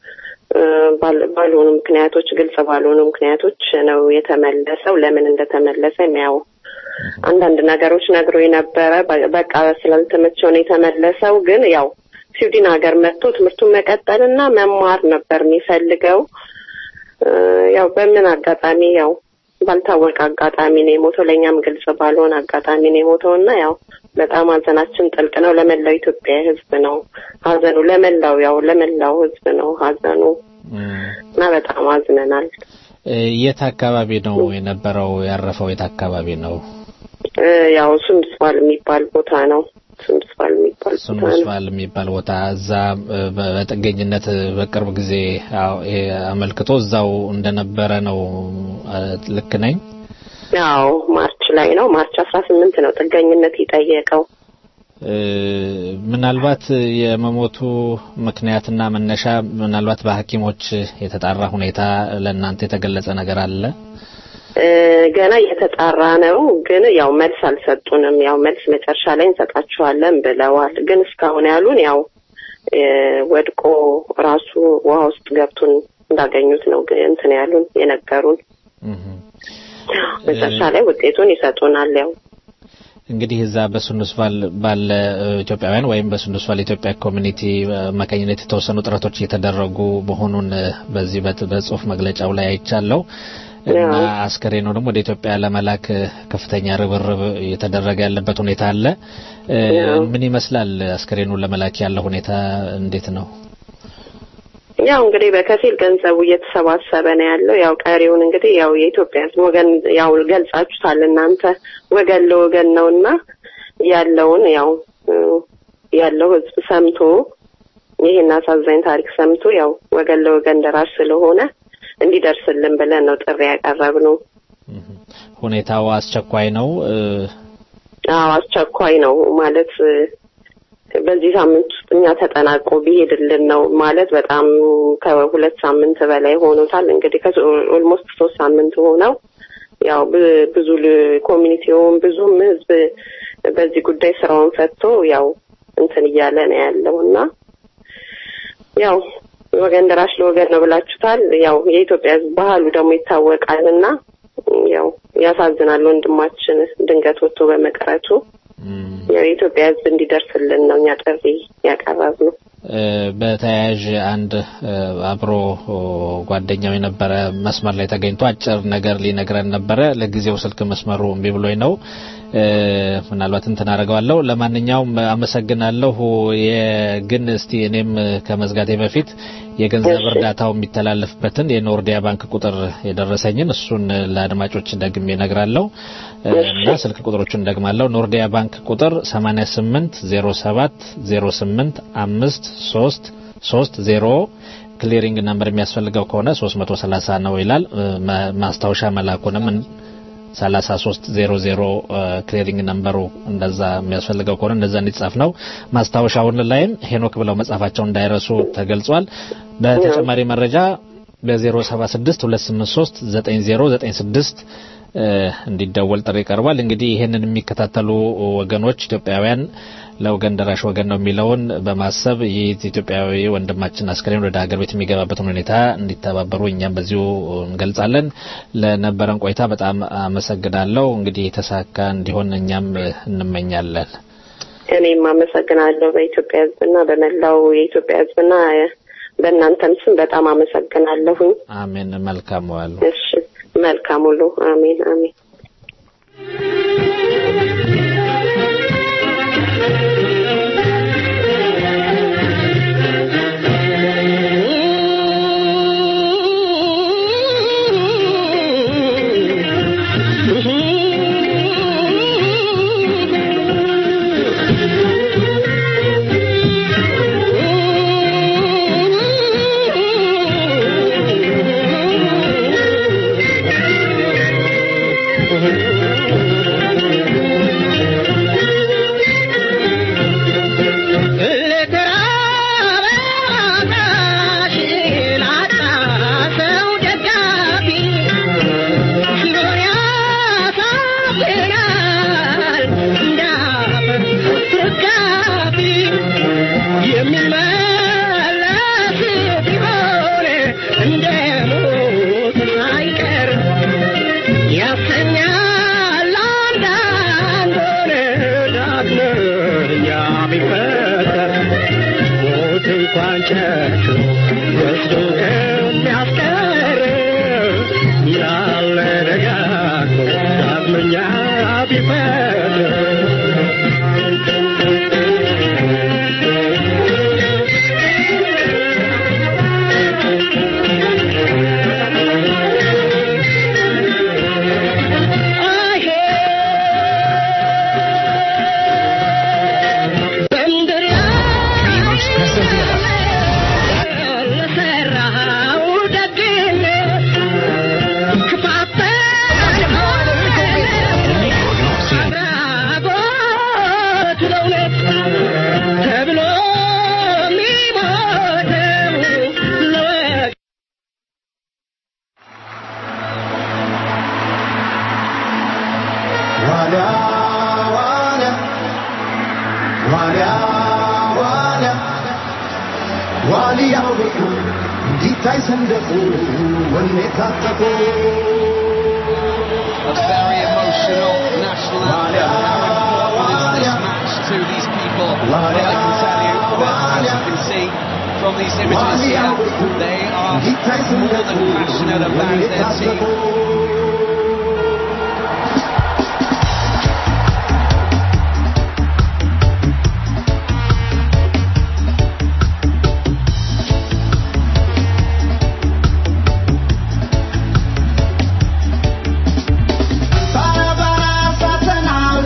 ባልሆኑ ምክንያቶች ግልጽ ባልሆኑ ምክንያቶች ነው የተመለሰው። ለምን እንደተመለሰ ያው አንዳንድ ነገሮች ነግሮ የነበረ በቃ ስላልተመቸው ነው የተመለሰው። ግን ያው ስዊድን ሀገር መጥቶ ትምህርቱን መቀጠልና መማር ነበር የሚፈልገው። ያው በምን አጋጣሚ ያው ባልታወቀ አጋጣሚ ነው የሞተው። ለኛም ግልጽ ባልሆነ አጋጣሚ ነው የሞተውና ያው በጣም ሀዘናችን ጥልቅ ነው። ለመላው ኢትዮጵያ ሕዝብ ነው ሀዘኑ። ለመላው ያው ለመላው ሕዝብ ነው ሀዘኑ እና በጣም አዝነናል። የት አካባቢ ነው የነበረው? ያረፈው የት አካባቢ ነው? ያው ሱንዱስቫል የሚባል ቦታ ነው። ሱንዱስቫል የሚባል ቦታ ሱንዱስቫል የሚባል ቦታ እዛ በጥገኝነት በቅርብ ጊዜ አመልክቶ እዛው እንደነበረ ነው። ልክ ነኝ? ያው ማርች ላይ ነው ማርች አስራ ስምንት ነው ጥገኝነት የጠየቀው። ምናልባት የመሞቱ ምክንያትና መነሻ ምናልባት በሐኪሞች የተጣራ ሁኔታ ለእናንተ የተገለጸ ነገር አለ? ገና እየተጣራ ነው። ግን ያው መልስ አልሰጡንም። ያው መልስ መጨረሻ ላይ እንሰጣቸዋለን ብለዋል። ግን እስካሁን ያሉን ያው ወድቆ ራሱ ውሃ ውስጥ ገብቶን እንዳገኙት ነው እንትን ያሉን የነገሩን። መጨረሻ ላይ ውጤቱን ይሰጡናል። ያው እንግዲህ እዛ በሱንዱስቫል ባለ ኢትዮጵያውያን ወይም በሱንዱስቫል ኢትዮጵያ ኮሚኒቲ አማካኝነት የተወሰኑ ጥረቶች እየተደረጉ መሆኑን በዚህ በጽሁፍ መግለጫው ላይ አይቻለሁ። እና አስከሬኑ ደግሞ ወደ ኢትዮጵያ ለመላክ ከፍተኛ ርብርብ እየተደረገ ያለበት ሁኔታ አለ። ምን ይመስላል አስከሬኑ ለመላክ ያለው ሁኔታ እንዴት ነው? ያው እንግዲህ በከፊል ገንዘቡ እየተሰባሰበ ነው ያለው። ያው ቀሪውን እንግዲህ ያው የኢትዮጵያ ወገን ያው ገልጻችሁታል እናንተ ወገን ለወገን ነውና ያለውን ያው ያለው ህዝብ ሰምቶ ይሄን አሳዛኝ ታሪክ ሰምቶ ያው ወገን ለወገን ደራሽ ስለሆነ እንዲደርስልን ብለን ነው ጥሪ ያቀረብነው። ሁኔታው አስቸኳይ ነው። አዎ አስቸኳይ ነው ማለት በዚህ ሳምንት ውስጥ እኛ ተጠናቆ ቢሄድልን ነው ማለት በጣም ከሁለት ሳምንት በላይ ሆኖታል። እንግዲህ ከኦልሞስት ሶስት ሳምንት ሆነው ያው ብዙ ኮሚኒቲውን ብዙም ህዝብ በዚህ ጉዳይ ስራውን ፈትቶ ያው እንትን እያለ ነው ያለውና ያው ወገን ደራሽ ለወገን ነው ብላችሁታል። ያው የኢትዮጵያ ባህሉ ደግሞ ይታወቃልና ያው ያሳዝናል ወንድማችን ድንገት ወጥቶ በመቅረቱ። ያው የኢትዮጵያ ህዝብ እንዲደርስልን ነው እኛ ጥሪ ያቀረብነው። በተያያዥ አንድ አብሮ ጓደኛው የነበረ መስመር ላይ ተገኝቶ አጭር ነገር ሊነግረን ነበረ። ለጊዜው ስልክ መስመሩ እምቢ ብሎኝ ነው። ምናልባት እንትን አደርገዋለሁ። ለማንኛውም አመሰግናለሁ። የግን እስቲ እኔም ከመዝጋቴ በፊት የገንዘብ እርዳታው የሚተላለፍበትን የኖርዲያ ባንክ ቁጥር የደረሰኝን እሱን ለአድማጮች ደግሜ እነግራለሁ እና ስልክ ቁጥሮቹን ደግማለሁ። ኖርዲያ ባንክ ቁጥር ሰማንያ ስምንት ዜሮ ሰባት ዜሮ ስምንት አምስት ሶስት ሶስት ዜሮ ክሊሪንግ ነምበር የሚያስፈልገው ከሆነ ሶስት መቶ ሰላሳ ነው ይላል። ማስታወሻ መላኩንም ሰላሳ ሶስት ዜሮ ዜሮ ክሊሪንግ ነምበሩ እንደዛ የሚያስፈልገው ከሆነ እንደዛ እንዲጻፍ ነው። ማስታወሻውን ላይም ሄኖክ ብለው መጻፋቸው እንዳይረሱ ተገልጿል። በተጨማሪ መረጃ በ076 ሁለት ስምንት ሶስት ዘጠኝ ዜሮ ዘጠኝ ስድስት እንዲደወል ጥሪ ቀርቧል። እንግዲህ ይሄንን የሚከታተሉ ወገኖች ኢትዮጵያውያን ለወገን ደራሽ ወገን ነው የሚለውን በማሰብ የኢትዮጵያዊ ወንድማችን አስከሬን ወደ ሀገር ቤት የሚገባበትን ሁኔታ እንዲተባበሩ እኛም በዚሁ እንገልጻለን። ለነበረን ቆይታ በጣም አመሰግናለሁ። እንግዲህ የተሳካ እንዲሆን እኛም እንመኛለን። እኔም አመሰግናለሁ በኢትዮጵያ ሕዝብና በመላው የኢትዮጵያ ሕዝብና በእናንተም ስም በጣም አመሰግናለሁ። አሜን። መልካም ዋሉ። እሺ መልካም ሁሉ። አሜን አሜን።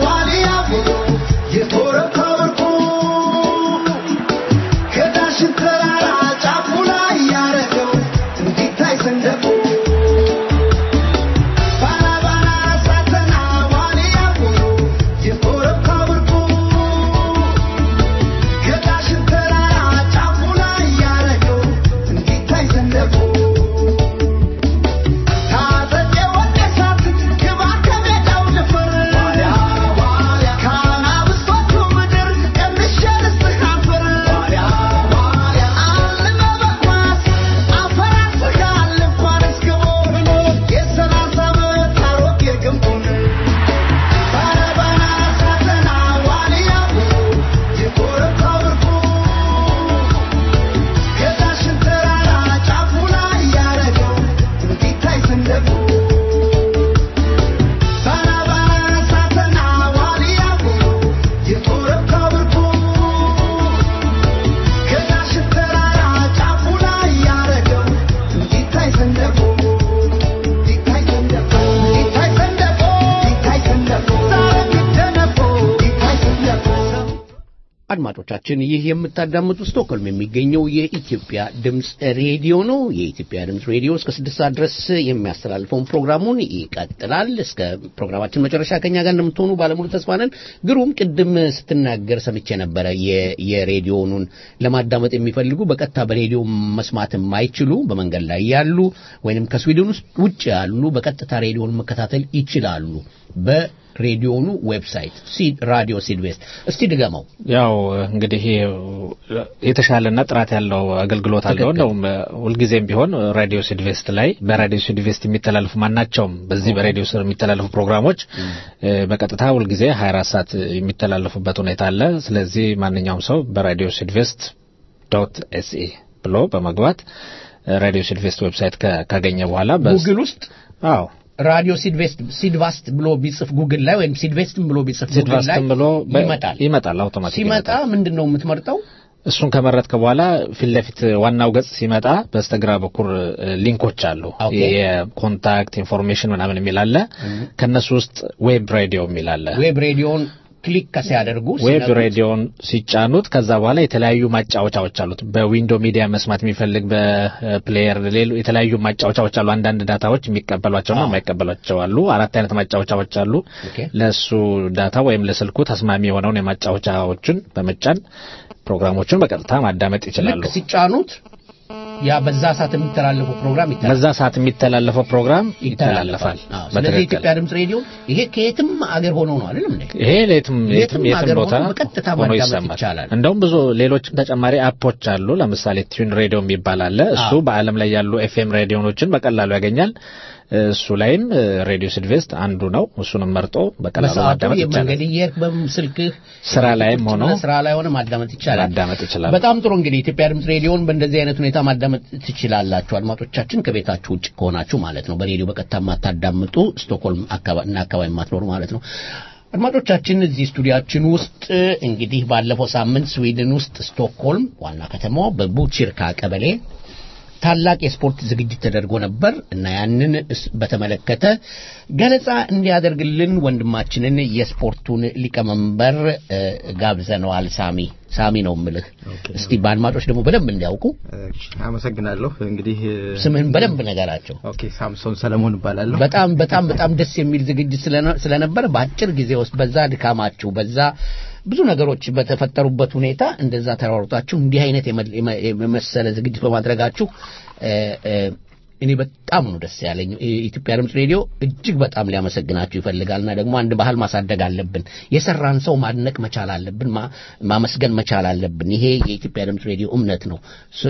Should አድማጮቻችን ይህ የምታዳምጡት ስቶክሆልም የሚገኘው የኢትዮጵያ ድምጽ ሬዲዮ ነው። የኢትዮጵያ ድምጽ ሬዲዮ እስከ ስድስት ሰዓት ድረስ የሚያስተላልፈውን ፕሮግራሙን ይቀጥላል። እስከ ፕሮግራማችን መጨረሻ ከኛ ጋር እንደምትሆኑ ባለሙሉ ተስፋ ነን። ግሩም ቅድም ስትናገር ሰምቼ ነበረ የሬዲዮኑን ለማዳመጥ የሚፈልጉ በቀጥታ በሬዲዮ መስማት የማይችሉ በመንገድ ላይ ያሉ ወይንም ከስዊድን ውስጥ ውጭ ያሉ በቀጥታ ሬዲዮን መከታተል ይችላሉ በሬዲዮኑ ዌብሳይት ሲድ ራዲዮ ሲድዌስት። እስቲ ድገመው። ያው እንግዲህ የተሻለና ጥራት ያለው አገልግሎት አለው ነው። ሁልጊዜም ቢሆን ራዲዮ ሲድዌስት ላይ በራዲዮ ሲድዌስት የሚተላለፉ ማናቸውም በዚህ በሬዲዮ ስር የሚተላለፉ ፕሮግራሞች በቀጥታ ሁልጊዜ ሀያ አራት ሰዓት የሚተላለፉበት ሁኔታ አለ። ስለዚህ ማንኛውም ሰው በራዲዮ ሲድዌስት ዶት ኤስ ኢ ብሎ በመግባት ራዲዮ ሲድዌስት ዌብሳይት ካገኘ በኋላ በጉግል ውስጥ አዎ ራዲዮ ሲድዌስት ሲድቫስት ብሎ ቢጽፍ ጉግል ላይ ወይም ሲድዌስትም ብሎ ቢጽፍ ጉግል ላይ ይመጣል ይመጣል አውቶማቲክ ሲመጣ ምንድነው የምትመርጠው? እሱን ከመረጥከ በኋላ ፊት ለፊት ዋናው ገጽ ሲመጣ በስተግራ በኩል ሊንኮች አሉ። የኮንታክት ኢንፎርሜሽን ምናምን የሚል አለ። ከነሱ ውስጥ ዌብ ሬዲዮ የሚል አለ። ዌብ ሬዲዮን ክሊክ ከሲያደርጉ ዌብ ሬዲዮን ሲጫኑት ከዛ በኋላ የተለያዩ ማጫወቻዎች አሉት። በዊንዶው ሚዲያ መስማት የሚፈልግ በፕሌየር ሌሎ የተለያዩ ማጫወቻዎች አሉ። አንዳንድ ዳታዎች የሚቀበሏቸውና የማይቀበሏቸው አሉ። አራት አይነት ማጫወቻዎች አሉ። ለሱ ዳታ ወይም ለስልኩ ተስማሚ የሆነውን የማጫወቻዎችን በመጫን ፕሮግራሞችን በቀጥታ ማዳመጥ ይችላሉ። ልክ ሲጫኑት ያ በዛ ሰዓት የሚተላለፈው ፕሮግራም ይተላለፋል። በዛ ሰዓት የሚተላለፈው ፕሮግራም ይተላለፋል። ስለዚህ ኢትዮጵያ ድምጽ ሬዲዮ ይሄ ከየትም አገር ሆኖ ነው አይደል እንዴ? ይሄ ለየትም የትም የትም ቦታ በቀጥታ ማዳመጥ ይቻላል። እንደውም ብዙ ሌሎች ተጨማሪ አፖች አሉ። ለምሳሌ ቲዩን ሬዲዮ የሚባል አለ። እሱ በአለም ላይ ያሉ ኤፍኤም ሬዲዮኖችን በቀላሉ ያገኛል። እሱ ላይም ሬዲዮ ሲድዌስት አንዱ ነው። እሱንም መርጦ በቀላሉ ማዳመጥ ይቻላል። እንግዲህ በስልክህ ስራ ላይም ሆኖ ስራ ላይ ሆነ ማዳመጥ ይቻላል ማዳመጥ ይችላል። በጣም ጥሩ። እንግዲህ ኢትዮጵያ ድምጽ ሬዲዮን በእንደዚህ አይነት ሁኔታ ማዳመጥ ትችላላችሁ አድማጮቻችን፣ ከቤታችሁ ውጭ ከሆናችሁ ማለት ነው። በሬዲዮ በቀጥታ ማታዳምጡ ስቶክሆልም አካባቢ እና አካባቢ ማትኖሩ ማለት ነው። አድማጮቻችን እዚህ ስቱዲያችን ውስጥ እንግዲህ ባለፈው ሳምንት ስዊድን ውስጥ ስቶክሆልም ዋና ከተማዋ በቡቺርካ ቀበሌ ታላቅ የስፖርት ዝግጅት ተደርጎ ነበር እና ያንን በተመለከተ ገለጻ እንዲያደርግልን ወንድማችንን የስፖርቱን ሊቀመንበር ጋብዘነዋል። ሳሚ ሳሚ ነው የምልህ። እስቲ በአድማጮች ደግሞ በደንብ እንዲያውቁ አመሰግናለሁ። እንግዲህ ስምህን በደንብ ነገራቸው። ኦኬ፣ ሳምሶን ሰለሞን እባላለሁ። በጣም በጣም በጣም ደስ የሚል ዝግጅት ስለነበር በአጭር ጊዜ ውስጥ በዛ ድካማችሁ በዛ ብዙ ነገሮች በተፈጠሩበት ሁኔታ እንደዛ ተራሮታችሁ እንዲህ አይነት የመሰለ ዝግጅት በማድረጋችሁ እኔ በጣም ነው ደስ ያለኝ። ኢትዮጵያ ድምጽ ሬዲዮ እጅግ በጣም ሊያመሰግናችሁ ይፈልጋልና ደግሞ አንድ ባህል ማሳደግ አለብን። የሰራን ሰው ማድነቅ መቻል አለብን፣ ማመስገን መቻል አለብን። ይሄ የኢትዮጵያ ድምጽ ሬዲዮ እምነት ነው።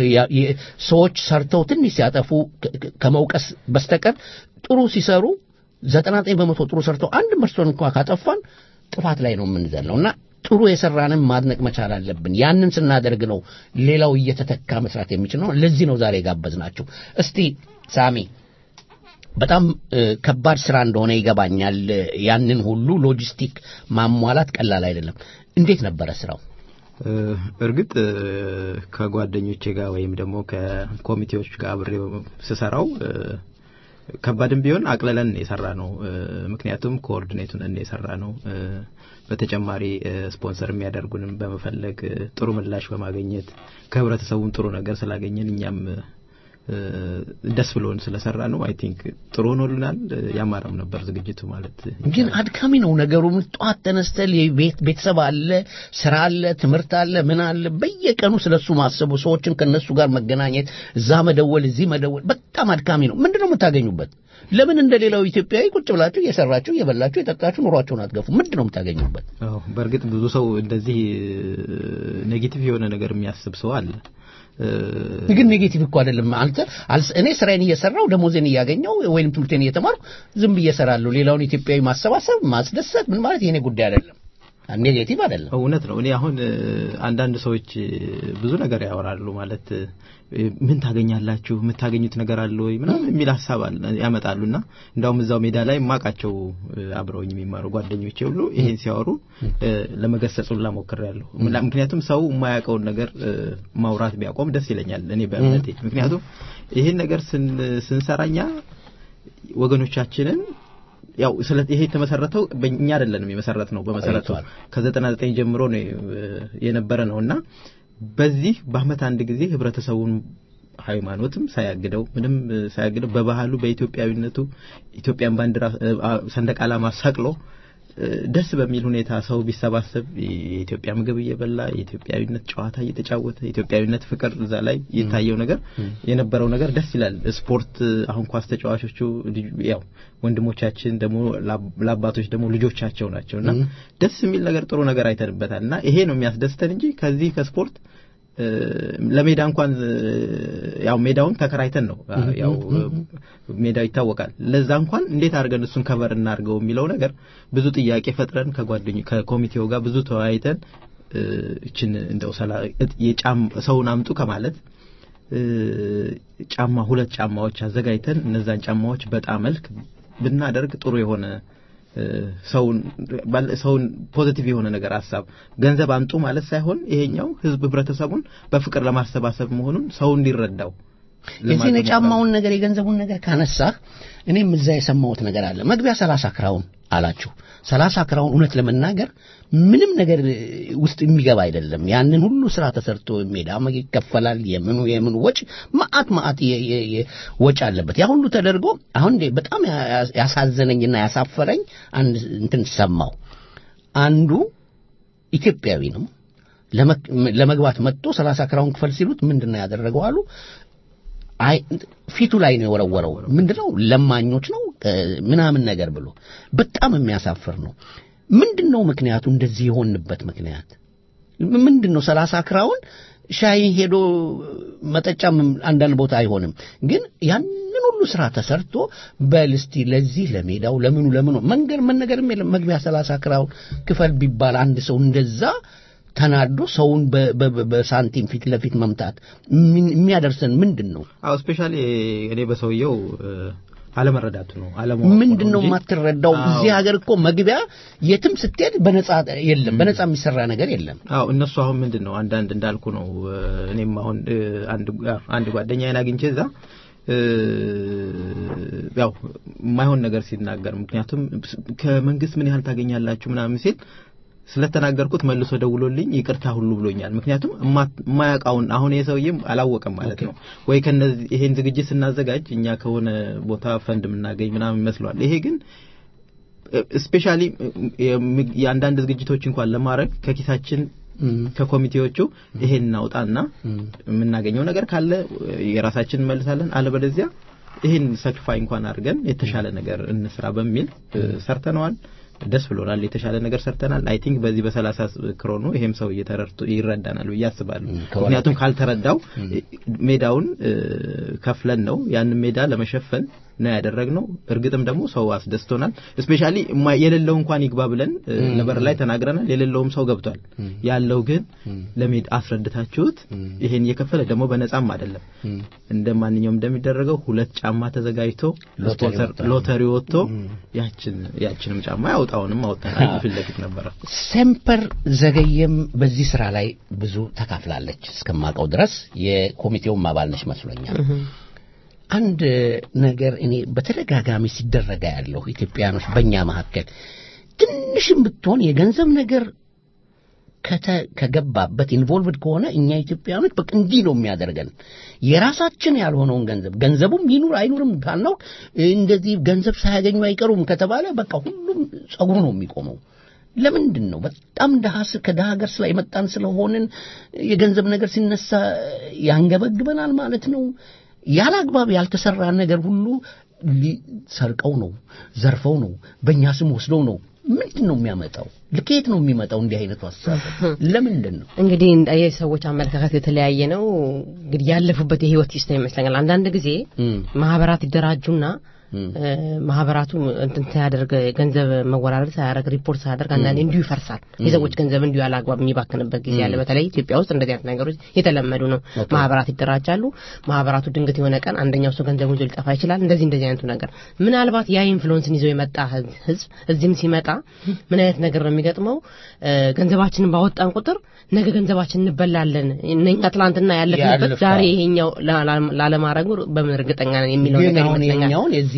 ሰዎች ሰርተው ትንሽ ሲያጠፉ ከመውቀስ በስተቀር ጥሩ ሲሰሩ ዘጠና ዘጠኝ በመቶ ጥሩ ሰርተው አንድ ፐርሰንት እንኳን ካጠፋን ጥፋት ላይ ነው የምንዘለውና ጥሩ የሰራንን ማድነቅ መቻል አለብን። ያንን ስናደርግ ነው ሌላው እየተተካ መስራት የሚችል ነው። ለዚህ ነው ዛሬ ጋበዝናችሁ። እስቲ ሳሚ በጣም ከባድ ስራ እንደሆነ ይገባኛል። ያንን ሁሉ ሎጂስቲክ ማሟላት ቀላል አይደለም። እንዴት ነበር ስራው? እርግጥ ከጓደኞቼ ጋር ወይም ደግሞ ከኮሚቴዎች ጋር አብሬ ስሰራው ከባድም ቢሆን አቅለለን የሰራ ነው። ምክንያቱም ኮኦርዲኔቱን እንደ የሰራ ነው። በተጨማሪ ስፖንሰር የሚያደርጉንም በመፈለግ ጥሩ ምላሽ በማግኘት ከህብረተሰቡም ጥሩ ነገር ስላገኘን እኛም ደስ ብሎን ስለሰራ ነው። አይ ቲንክ ጥሩ ሆኖልናል። ያማረም ነበር ዝግጅቱ ማለት። ግን አድካሚ ነው ነገሩ። ጧት ተነስተል የቤት ቤተሰብ አለ፣ ስራ አለ፣ ትምህርት አለ፣ ምን አለ። በየቀኑ ስለሱ ማሰቡ፣ ሰዎችን ከነሱ ጋር መገናኘት፣ እዛ መደወል፣ እዚህ መደወል በጣም አድካሚ ነው። ምንድነው የምታገኙበት? ለምን እንደሌላው ኢትዮጵያዊ ቁጭ ብላችሁ እየሰራችሁ እየበላችሁ እየጠጣችሁ ኑሯችሁን አትገፉ? ምንድነው የምታገኙበት? አዎ በእርግጥ ብዙ ሰው እንደዚህ ኔጌቲቭ የሆነ ነገር የሚያስብ ሰው አለ። ግን ኔጌቲቭ እኮ አይደለም። አንተ እኔ ስራዬን እየሰራው ደሞዜን እያገኘው ወይንም ትምህርቴን እየተማርኩ ዝም ብዬ እሰራለሁ። ሌላውን ኢትዮጵያዊ ማሰባሰብ ማስደሰት ምን ማለት የኔ ጉዳይ አይደለም። ኔጌቲቭ አይደለም። እውነት ነው። እኔ አሁን አንዳንድ ሰዎች ብዙ ነገር ያወራሉ ማለት ምን ታገኛላችሁ የምታገኙት ነገር አለ ወይ ምናምን የሚል ሐሳብ ያመጣሉና እንዳውም እዛው ሜዳ ላይ ማቃቸው አብረውኝ የሚማሩ ጓደኞቼ ሁሉ ይሄን ሲያወሩ ለመገሰጽ ሁላ ሞክሬያለሁ። ምክንያቱም ሰው የማያውቀውን ነገር ማውራት ቢያቆም ደስ ይለኛል እኔ በእምነቴ። ምክንያቱም ይሄን ነገር ስንሰራኛ ወገኖቻችንን ያው ስለ ይሄ የተመሰረተው በእኛ አይደለም የመሰረት ነው በመሰረቱ ከ99 ጀምሮ ነው የነበረ ነውና በዚህ በአመት አንድ ጊዜ ህብረተሰቡን ሃይማኖትም ሳያግደው ምንም ሳያግደው በባህሉ በኢትዮጵያዊነቱ ኢትዮጵያን ባንዲራ ሰንደቅ ዓላማ ሰቅሎ ደስ በሚል ሁኔታ ሰው ቢሰባሰብ የኢትዮጵያ ምግብ እየበላ የኢትዮጵያዊነት ጨዋታ እየተጫወተ የኢትዮጵያዊነት ፍቅር እዛ ላይ የታየው ነገር የነበረው ነገር ደስ ይላል ስፖርት አሁን ኳስ ተጫዋቾቹ ያው ወንድሞቻችን ደሞ ለአባቶች ደሞ ልጆቻቸው ናቸውና ደስ የሚል ነገር ጥሩ ነገር አይተንበታልና ይሄ ነው የሚያስደስተን እንጂ ከዚህ ከስፖርት ለሜዳ እንኳን ያው ሜዳውን ተከራይተን ነው ያው ሜዳው ይታወቃል ለዛ እንኳን እንዴት አድርገን እሱን ከቨር እናርገው የሚለው ነገር ብዙ ጥያቄ ፈጥረን ከጓደኞ ከኮሚቴው ጋር ብዙ ተወያይተን እቺን እንደው ሰላ የጫም ሰውን አምጡ ከማለት ጫማ ሁለት ጫማዎች አዘጋጅተን እነዛን ጫማዎች በጣም መልክ ብናደርግ ጥሩ የሆነ ሰውን ሰውን ፖዚቲቭ የሆነ ነገር ሐሳብ ገንዘብ አንጡ ማለት ሳይሆን ይሄኛው ህዝብ ህብረተሰቡን በፍቅር ለማስተባሰብ መሆኑን ሰው እንዲረዳው የዚህ ጫማውን ነገር የገንዘቡን ነገር ካነሳ እኔም እዛ የሰማሁት ነገር አለ መግቢያ ሰላሳ ክራውን አላችሁ ሰላሳ ክራውን እውነት ለመናገር ምንም ነገር ውስጥ የሚገባ አይደለም ያንን ሁሉ ስራ ተሰርቶ ሜዳ ይከፈላል የምኑ የምኑ ወጭ ማአት ማአት ወጭ አለበት ያ ሁሉ ተደርጎ አሁን በጣም ያሳዘነኝና ያሳፈረኝ አንድ እንትን ሰማው አንዱ ኢትዮጵያዊ ነው ለመግባት መጥቶ ሰላሳ ክራውን ክፈል ሲሉት ምንድነው ያደረገው አሉ አይ ፊቱ ላይ ነው ወረወረው ምንድነው ለማኞች ነው ምናምን ነገር ብሎ በጣም የሚያሳፍር ነው ምንድነው ምክንያቱ እንደዚህ የሆነበት ምክንያት ምንድነው ሰላሳ ክራውን ሻይ ሄዶ መጠጫም አንዳንድ ቦታ አይሆንም ግን ያንን ሁሉ ስራ ተሰርቶ በልስቲ ለዚህ ለሜዳው ለምኑ ለምኑ መንገር መነገርም የለም መግቢያ ሰላሳ ክራውን ክፈል ቢባል አንድ ሰው እንደዛ ተናዶ ሰውን በሳንቲም ፊት ለፊት መምታት የሚያደርሰን ምንድነው አው ስፔሻሊ እኔ በሰውየው አለመረዳቱ ነው አለሙ ምንድነው ማትረዳው እዚህ ሀገር እኮ መግቢያ የትም ስትሄድ በነፃ የለም በነፃ የሚሰራ ነገር የለም አው እነሱ አሁን ምንድነው አንዳንድ እንዳልኩ ነው እኔም አሁን አንድ አንድ ጓደኛዬን አግኝቼ እዛ ያው ማይሆን ነገር ሲናገር ምክንያቱም ከመንግስት ምን ያህል ታገኛላችሁ ምናምን ሲል ስለተናገርኩት መልሶ ደውሎልኝ ይቅርታ ሁሉ ብሎኛል ምክንያቱም ማያቃውን አሁን የሰውዬም አላወቀም ማለት ነው ወይ ከነዚህ ይሄን ዝግጅት ስናዘጋጅ እኛ ከሆነ ቦታ ፈንድ ምናገኝ ምናምን ይመስላል ይሄ ግን ስፔሻሊ ያንዳንድ ዝግጅቶች እንኳን ለማድረግ ከኪሳችን ከኮሚቴዎቹ ይሄን እናውጣና ምናገኘው ነገር ካለ የራሳችንን መልሳለን አለበለዚያ ይሄን ሳክሪፋይ እንኳን አድርገን የተሻለ ነገር እንስራ በሚል ሰርተናል ደስ ብሎናል የተሻለ ነገር ሰርተናል አይ ቲንክ በዚህ በ30 ክሮኑ ይሄም ሰው እየተረርቶ ይረዳናል ያስባሉ ምክንያቱም ካልተረዳው ሜዳውን ከፍለን ነው ያን ሜዳ ለመሸፈን ነው ያደረግነው እርግጥም ደግሞ ሰው አስደስቶናል ስፔሻሊ የሌለው እንኳን ይግባ ብለን ነበር ላይ ተናግረናል የሌለውም ሰው ገብቷል ያለው ግን ለሜዳ አስረድታችሁት ይሄን የከፈለ ደግሞ በነፃም አይደለም እንደማንኛውም እንደሚደረገው ሁለት ጫማ ተዘጋጅቶ ስፖንሰር ሎተሪ ወጥቶ ያችን ያችንም ጫማ ያውጣውንም አውጣናል ፍለግት ነበር ሴምፐር ዘገየም በዚህ ስራ ላይ ብዙ ተካፍላለች እስከማቀው ድረስ የኮሚቴው አባል ነች መስሎኛል አንድ ነገር እኔ በተደጋጋሚ ሲደረጋ ያለው ኢትዮጵያኖች በእኛ መሐከል ትንሽም ብትሆን የገንዘብ ነገር ከገባበት ኢንቮልቭድ ከሆነ እኛ ኢትዮጵያኖች በቃ እንዲህ ነው የሚያደርገን የራሳችን ያልሆነውን ገንዘብ ገንዘቡም ይኑር አይኑርም ታናው እንደዚህ ገንዘብ ሳያገኙ አይቀሩም ከተባለ በቃ ሁሉም ጸጉሩ ነው የሚቆመው ለምንድን ነው በጣም ደሃስ ከደሃገር ስለይመጣን ስለሆነን የገንዘብ ነገር ሲነሳ ያንገበግበናል ማለት ነው ያላግባብ ያልተሰራ ነገር ሁሉ ሰርቀው ነው ዘርፈው ነው በእኛ ስም ወስደው ነው ምንድነው የሚያመጣው ለከየት ነው የሚመጣው እንዲህ አይነቱ አስተሳሰብ ለምንድን ነው እንግዲህ የሰዎች አመለካከት የተለያየ ነው እንግዲህ ያለፉበት የህይወት ሲስተም ይመስላል አንዳንድ ጊዜ ማህበራት ይደራጁና ማህበራቱ እንትን ያደርገ ገንዘብ መወራረድ ሳያደርግ ሪፖርት ሳያደርግ አንዳንዴ እንዲሁ ይፈርሳል የሰዎች ገንዘብ እንዲሁ ያላግባብ የሚባክንበት ጊዜ ያለ በተለይ ኢትዮጵያ ውስጥ እንደዚህ አይነት ነገሮች የተለመዱ ነው ማህበራት ይደራጃሉ ማህበራቱ ድንገት የሆነ ቀን አንደኛው ሰው ገንዘቡን ይዞ ሊጠፋ ይችላል እንደዚህ እንደዚህ አይነቱ ነገር ምናልባት ያ ኢንፍሉዌንስን ይዞ የመጣ ህዝብ እዚህም ሲመጣ ምን አይነት ነገር ነው የሚገጥመው ገንዘባችንን ባወጣን ቁጥር ነገ ገንዘባችን እንበላለን እኛ ትላንትና ያለፈበት ዛሬ ይሄኛው ላለማረጉ በምን እርግጠኛ ነን የሚለው ነገር ይመስለኛል ይሄኛው የዚህ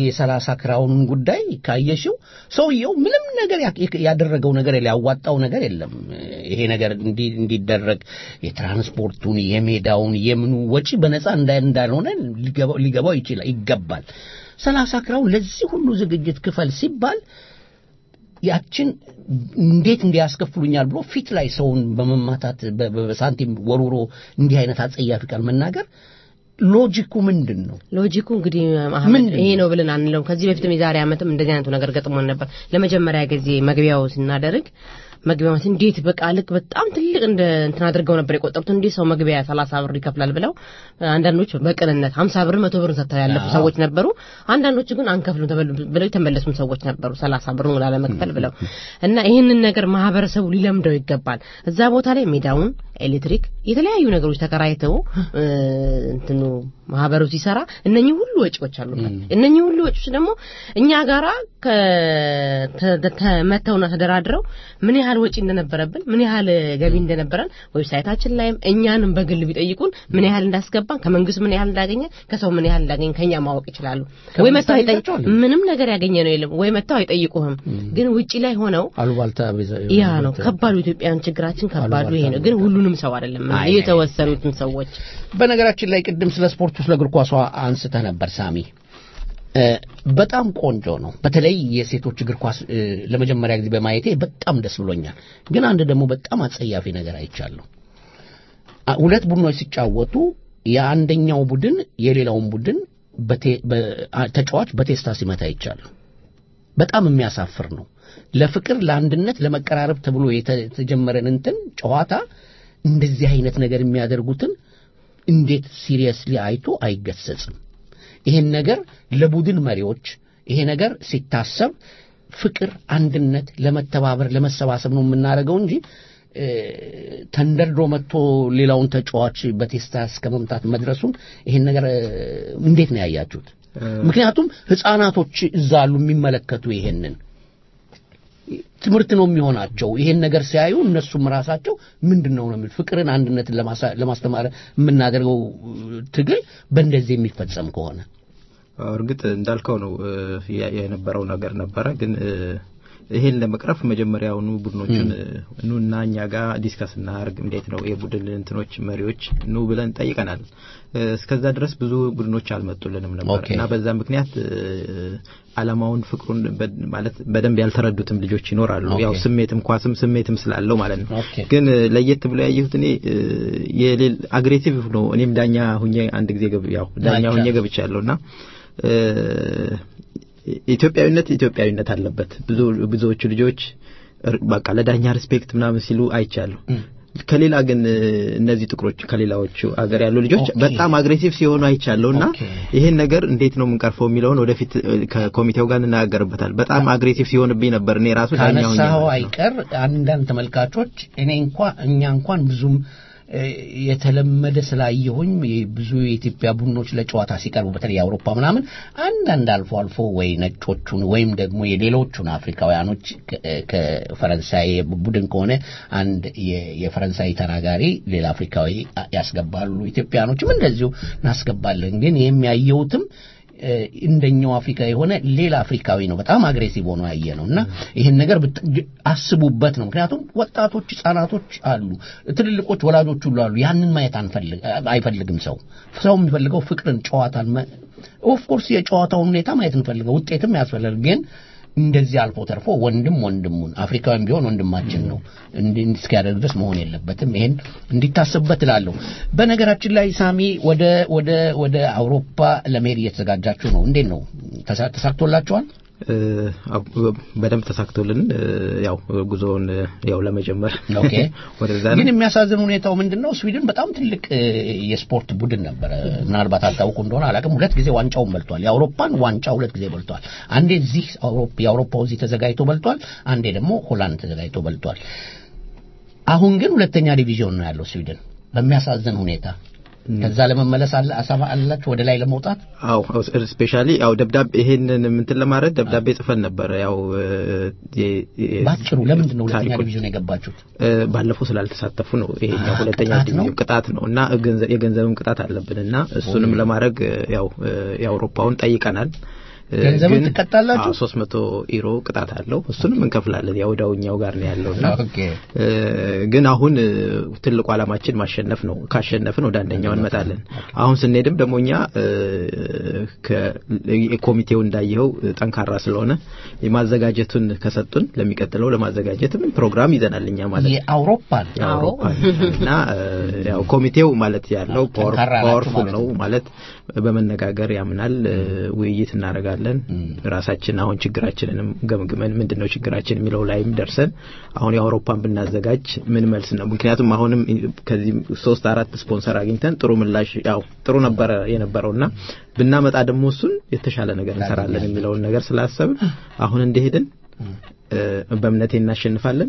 የሰላሳ ክራውንን ጉዳይ ካየሽው ሰውየው ምንም ነገር ያደረገው ነገር ያዋጣው ነገር የለም። ይሄ ነገር እንዲደረግ የትራንስፖርቱን የሜዳውን የምኑ ወጪ በነፃ እንዳልሆነ ሊገባው ይችላል ይገባል። ሰላሳ ክራውን ለዚህ ሁሉ ዝግጅት ክፈል ሲባል ያችን እንዴት እንዲያስከፍሉኛል ብሎ ፊት ላይ ሰውን በመማታት በሳንቲም ወሩሮ እንዲህ አይነት አጸያፊ ቃል መናገር ሎጂኩ ምንድነው? ሎጂኩ እንግዲህ አህመድ ይሄ ነው ብለን አንለው። ከዚህ በፊትም የዛሬ አመትም እንደዚህ አይነቱ ነገር ገጥሞን ነበር። ለመጀመሪያ ጊዜ መግቢያው ስናደርግ መግቢያው እንዴት በቃ ልክ በጣም ትልቅ እንደ እንትን አድርገው ነበር የቆጠሩት። እንዴ ሰው መግቢያ ሰላሳ ብር ይከፍላል ብለው አንዳንዶች በቅንነት ሀምሳ ብር መቶ ብር ሰጥተው ያለፉ ሰዎች ነበሩ። አንዳንዶች ግን አንከፍሉም ብለው የተመለሱ ሰዎች ነበሩ ሰላሳ ብር ነው ላለመክፈል ብለው እና ይሄንን ነገር ማህበረሰቡ ሊለምደው ይገባል። እዛ ቦታ ላይ ሜዳውን ኤሌክትሪክ የተለያዩ ነገሮች ተከራይተው እንትኑ ማህበሩ ሲሰራ እነኚህ ሁሉ ወጪዎች አሉበት። እነኚህ ሁሉ ወጪዎች ደግሞ እኛ ጋራ ከመተውና ተደራድረው ምን ያህል ወጪ እንደነበረብን ምን ያህል ገቢ እንደነበረን ዌብሳይታችን ላይም እኛንም በግል ቢጠይቁን ምን ያህል እንዳስገባን ከመንግስት ምን ያህል እንዳገኘ ከሰው ምን ያህል እንዳገኘ ከኛ ማወቅ ይችላሉ። ወይ መተው አይጠይቁ ምንም ነገር ያገኘ ነው የለም ወይ መተው አይጠይቁህም። ግን ውጪ ላይ ሆነው አሉባልታ ያ ነው ከባዱ ኢትዮጵያን ችግራችን ከባዱ ይሄ ነው። ግን ሁሉንም ሰው አይደለም የተወሰኑትን ሰዎች። በነገራችን ላይ ቅድም ስለ ስፖርቱ ስለ እግር ኳሱ አንስተ ነበር ሳሚ። በጣም ቆንጆ ነው። በተለይ የሴቶች እግር ኳስ ለመጀመሪያ ጊዜ በማየቴ በጣም ደስ ብሎኛል። ግን አንድ ደግሞ በጣም አጸያፊ ነገር አይቻለሁ። ሁለት ቡድኖች ሲጫወቱ የአንደኛው ቡድን የሌላውን ቡድን ተጫዋች በቴስታ ሲመታ አይቻለሁ። በጣም የሚያሳፍር ነው። ለፍቅር ለአንድነት ለመቀራረብ ተብሎ የተጀመረን እንትን ጨዋታ እንደዚህ አይነት ነገር የሚያደርጉትን እንዴት ሲሪየስሊ አይቶ አይገሰጽም? ይሄን ነገር ለቡድን መሪዎች ይሄ ነገር ሲታሰብ ፍቅር አንድነት ለመተባበር ለመሰባሰብ ነው የምናደርገው እንጂ ተንደርዶ መጥቶ ሌላውን ተጫዋች በቴስታ እስከመምታት መድረሱን ይሄን ነገር እንዴት ነው ያያችሁት? ምክንያቱም ህፃናቶች እዛ አሉ የሚመለከቱ ይሄንን ትምርት ነው የሚሆናቸው። ይሄን ነገር ሲያዩ እነሱም ራሳቸው ምንድነው ነው ፍቅርን አንድነትን ለማስተማር የምናደርገው ትግል በእንደዚህ የሚፈጸም ከሆነ እርግጥ እንዳልከው ነው የነበረው ነገር ነበረ። ግን ይሄን ለመቅረፍ መጀመሪያውኑ ቡድኖችን ኑና እኛ ጋር ዲስከስ እናርግ እንዴት ነው የቡድን እንትኖች መሪዎች ኑ ብለን ጠይቀናል። እስከዛ ድረስ ብዙ ቡድኖች አልመጡልንም ነበርና በዛ ምክንያት አላማውን ፍቅሩን ማለት በደንብ ያልተረዱትም ልጆች ይኖራሉ። ያው ስሜትም ኳስም ስሜትም ስላለው ማለት ነው። ግን ለየት ብሎ ያየሁት እኔ የሌል አግሬሲቭ ነው። እኔም ዳኛ ሁኜ አንድ ጊዜ ገብ ያው ዳኛ ሁኜ ገብቻለሁና ኢትዮጵያዊነት ኢትዮጵያዊነት አለበት። ብዙ ብዙዎቹ ልጆች በቃ ለዳኛ ሪስፔክት ምናምን ሲሉ አይቻለሁ። ከሌላ ግን እነዚህ ጥቁሮች ከሌላዎቹ አገር ያሉ ልጆች በጣም አግሬሲቭ ሲሆኑ አይቻለሁና ይሄን ነገር እንዴት ነው የምንቀርፈው የሚለውን ወደፊት ከኮሚቴው ጋር እናገርበታል። በጣም አግሬሲቭ ሲሆንብኝ ነበር እኔ ራሱ ዳኛው ነው አይቀር አንዳንድ ተመልካቾች እኔ እንኳን እኛ እንኳን ብዙም የተለመደ ስላየሁኝ ብዙ የኢትዮጵያ ቡድኖች ለጨዋታ ሲቀርቡ በተለይ አውሮፓ ምናምን አንዳንድ አልፎ አልፎ ወይ ነጮቹን ወይም ደግሞ የሌሎቹን አፍሪካውያኖች ከፈረንሳይ ቡድን ከሆነ አንድ የፈረንሳይ ተናጋሪ ሌላ አፍሪካዊ ያስገባሉ። ኢትዮጵያኖችም እንደዚሁ እናስገባለን። ግን የሚያየውትም እንደኛው አፍሪካ የሆነ ሌላ አፍሪካዊ ነው በጣም አግሬሲቭ ሆኖ ያየነውና ይሄን ነገር አስቡበት ነው። ምክንያቱም ወጣቶች ህፃናቶች አሉ ትልልቆች ወላጆች ሁሉ አሉ። ያንን ማየት አንፈልግ አይፈልግም ሰው ሰው የሚፈልገው ፍቅርን ጨዋታን ኦፍ ኮርስ የጨዋታውን ሁኔታ ማየት እንፈልገው ውጤትም ያስፈልጋል። ግን እንደዚህ አልፎ ተርፎ ወንድም ወንድሙን አፍሪካዊም ቢሆን ወንድማችን ነው እንዲስካደር ድረስ መሆን የለበትም። ይሄን እንዲታሰብበት እላለሁ። በነገራችን ላይ ሳሚ ወደ ወደ ወደ አውሮፓ ለመሄድ እየተዘጋጃችሁ ነው። እንዴት ነው ተሳክቶላችኋል? በደንብ ተሳክቶልን ያው ጉዞውን ያው ለመጀመር ኦኬ ወደዛ ግን የሚያሳዝን ሁኔታው ምንድነው ስዊድን በጣም ትልቅ የስፖርት ቡድን ነበር። ምናልባት አልታውቁ እንደሆነ አላውቅም ሁለት ጊዜ ዋንጫውን በልቷል። የአውሮፓን ዋንጫ ሁለት ጊዜ በልቷል። አንዴ እዚህ አውሮፓ የአውሮፓው እዚህ ተዘጋጅቶ በልቷል። አንዴ ደግሞ ሆላንድ ተዘጋጅቶ በልቷል። አሁን ግን ሁለተኛ ዲቪዥን ነው ያለው ስዊድን በሚያሳዝን ሁኔታ። ከዛ ለመመለስ አለ አሳባ አላችሁ ወደ ላይ ለመውጣት? አው ስፔሻሊ አው ደብዳቤ ይሄንን እንትን ለማድረግ ደብዳቤ ጽፈን ነበር። ያው ባጭሩ ለምንድን ነው ሁለተኛ ዲቪዥን የገባችሁት? ባለፈው ስላልተሳተፉ ነው። ይሄኛው ሁለተኛ ዲቪዥን ቅጣት ነውና የገንዘብም ቅጣት አለብንና እሱንም ለማድረግ ያው የአውሮፓውን ጠይቀናል። ገንዘብ ተቀጣላችሁ ሶስት መቶ ዩሮ ቅጣት አለው እሱንም እንከፍላለን ያው ዳውኛው ጋር ነው ያለውና ኦኬ ግን አሁን ትልቁ ዓላማችን ማሸነፍ ነው ካሸነፍን ወደ አንደኛው እንመጣለን አሁን ስንሄድም ደሞኛ ከኮሚቴው እንዳየው ጠንካራ ስለሆነ የማዘጋጀቱን ከሰጡን ለሚቀጥለው ለማዘጋጀትም ፕሮግራም ይዘናልኛ ማለት የአውሮፓን እና ያው ኮሚቴው ማለት ያለው ፓወርፉል ነው ማለት በመነጋገር ያምናል ውይይት እናረጋለን ራሳችን አሁን ችግራችንንም ገምግመን ምንድነው ችግራችን የሚለው ላይም ደርሰን አሁን የአውሮፓን ብናዘጋጅ ምን መልስ ነው ምክንያቱም አሁንም ከዚህ ሶስት አራት ስፖንሰር አግኝተን ጥሩ ምላሽ ያው ጥሩ ነበር የነበረውና ብናመጣ ደግሞ እሱን የተሻለ ነገር እንሰራለን የሚለው ነገር ስላሰብን አሁን እንደሄድን በእምነቴ እናሸንፋለን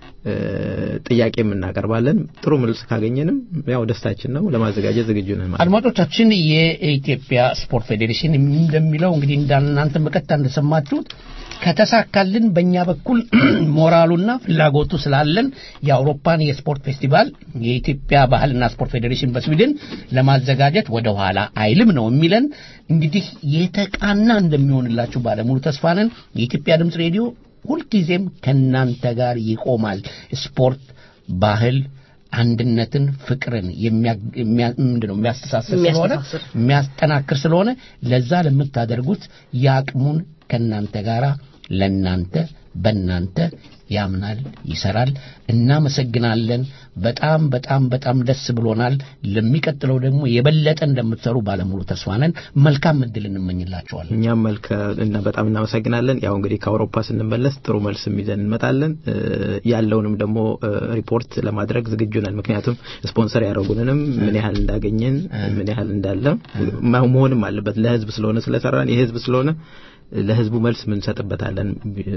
ጥያቄም እናቀርባለን ጥሩ መልስ ካገኘንም ያው ደስታችን ነው ለማዘጋጀት ዝግጁ ነን ማለት አድማጮቻችን የኢትዮጵያ ስፖርት ፌዴሬሽን እንደሚለው እንግዲህ እንዳንናንተ በቀጥታ እንደሰማችሁት ከተሳካልን በእኛ በኩል ሞራሉና ፍላጎቱ ስላለን የአውሮፓን የስፖርት ፌስቲቫል የኢትዮጵያ ባህልና ስፖርት ፌዴሬሽን በስዊድን ለማዘጋጀት ወደ ኋላ አይልም ነው የሚለን እንግዲህ የተቃና እንደሚሆንላችሁ ባለሙሉ ተስፋ ነን የኢትዮጵያ ድምጽ ሬዲዮ ሁልጊዜም ከናንተ ጋር ይቆማል ስፖርት ባህል አንድነትን ፍቅርን የሚያምንድነው የሚያስተሳስር ስለሆነ የሚያስተናክር ስለሆነ ለዛ ለምታደርጉት ያቅሙን ከናንተ ጋራ ለናንተ በእናንተ ያምናል ይሰራል እናመሰግናለን በጣም በጣም በጣም ደስ ብሎናል ለሚቀጥለው ደግሞ የበለጠ እንደምትሰሩ ባለሙሉ ተስፋ ነን መልካም እድል እንመኝላችኋለን እኛም መልካም እና በጣም እናመሰግናለን ያው እንግዲህ ከአውሮፓ ስንመለስ ጥሩ መልስ ይዘን እንመጣለን ያለውንም ደግሞ ሪፖርት ለማድረግ ዝግጁ ነን ምክንያቱም ስፖንሰር ያደረጉንንም ምን ያህል እንዳገኘን ምን ያህል እንዳለ መሆንም አለበት ለህዝብ ስለሆነ ስለሰራን የህዝብ ስለሆነ ለህዝቡ መልስ ምን ሰጥበታለን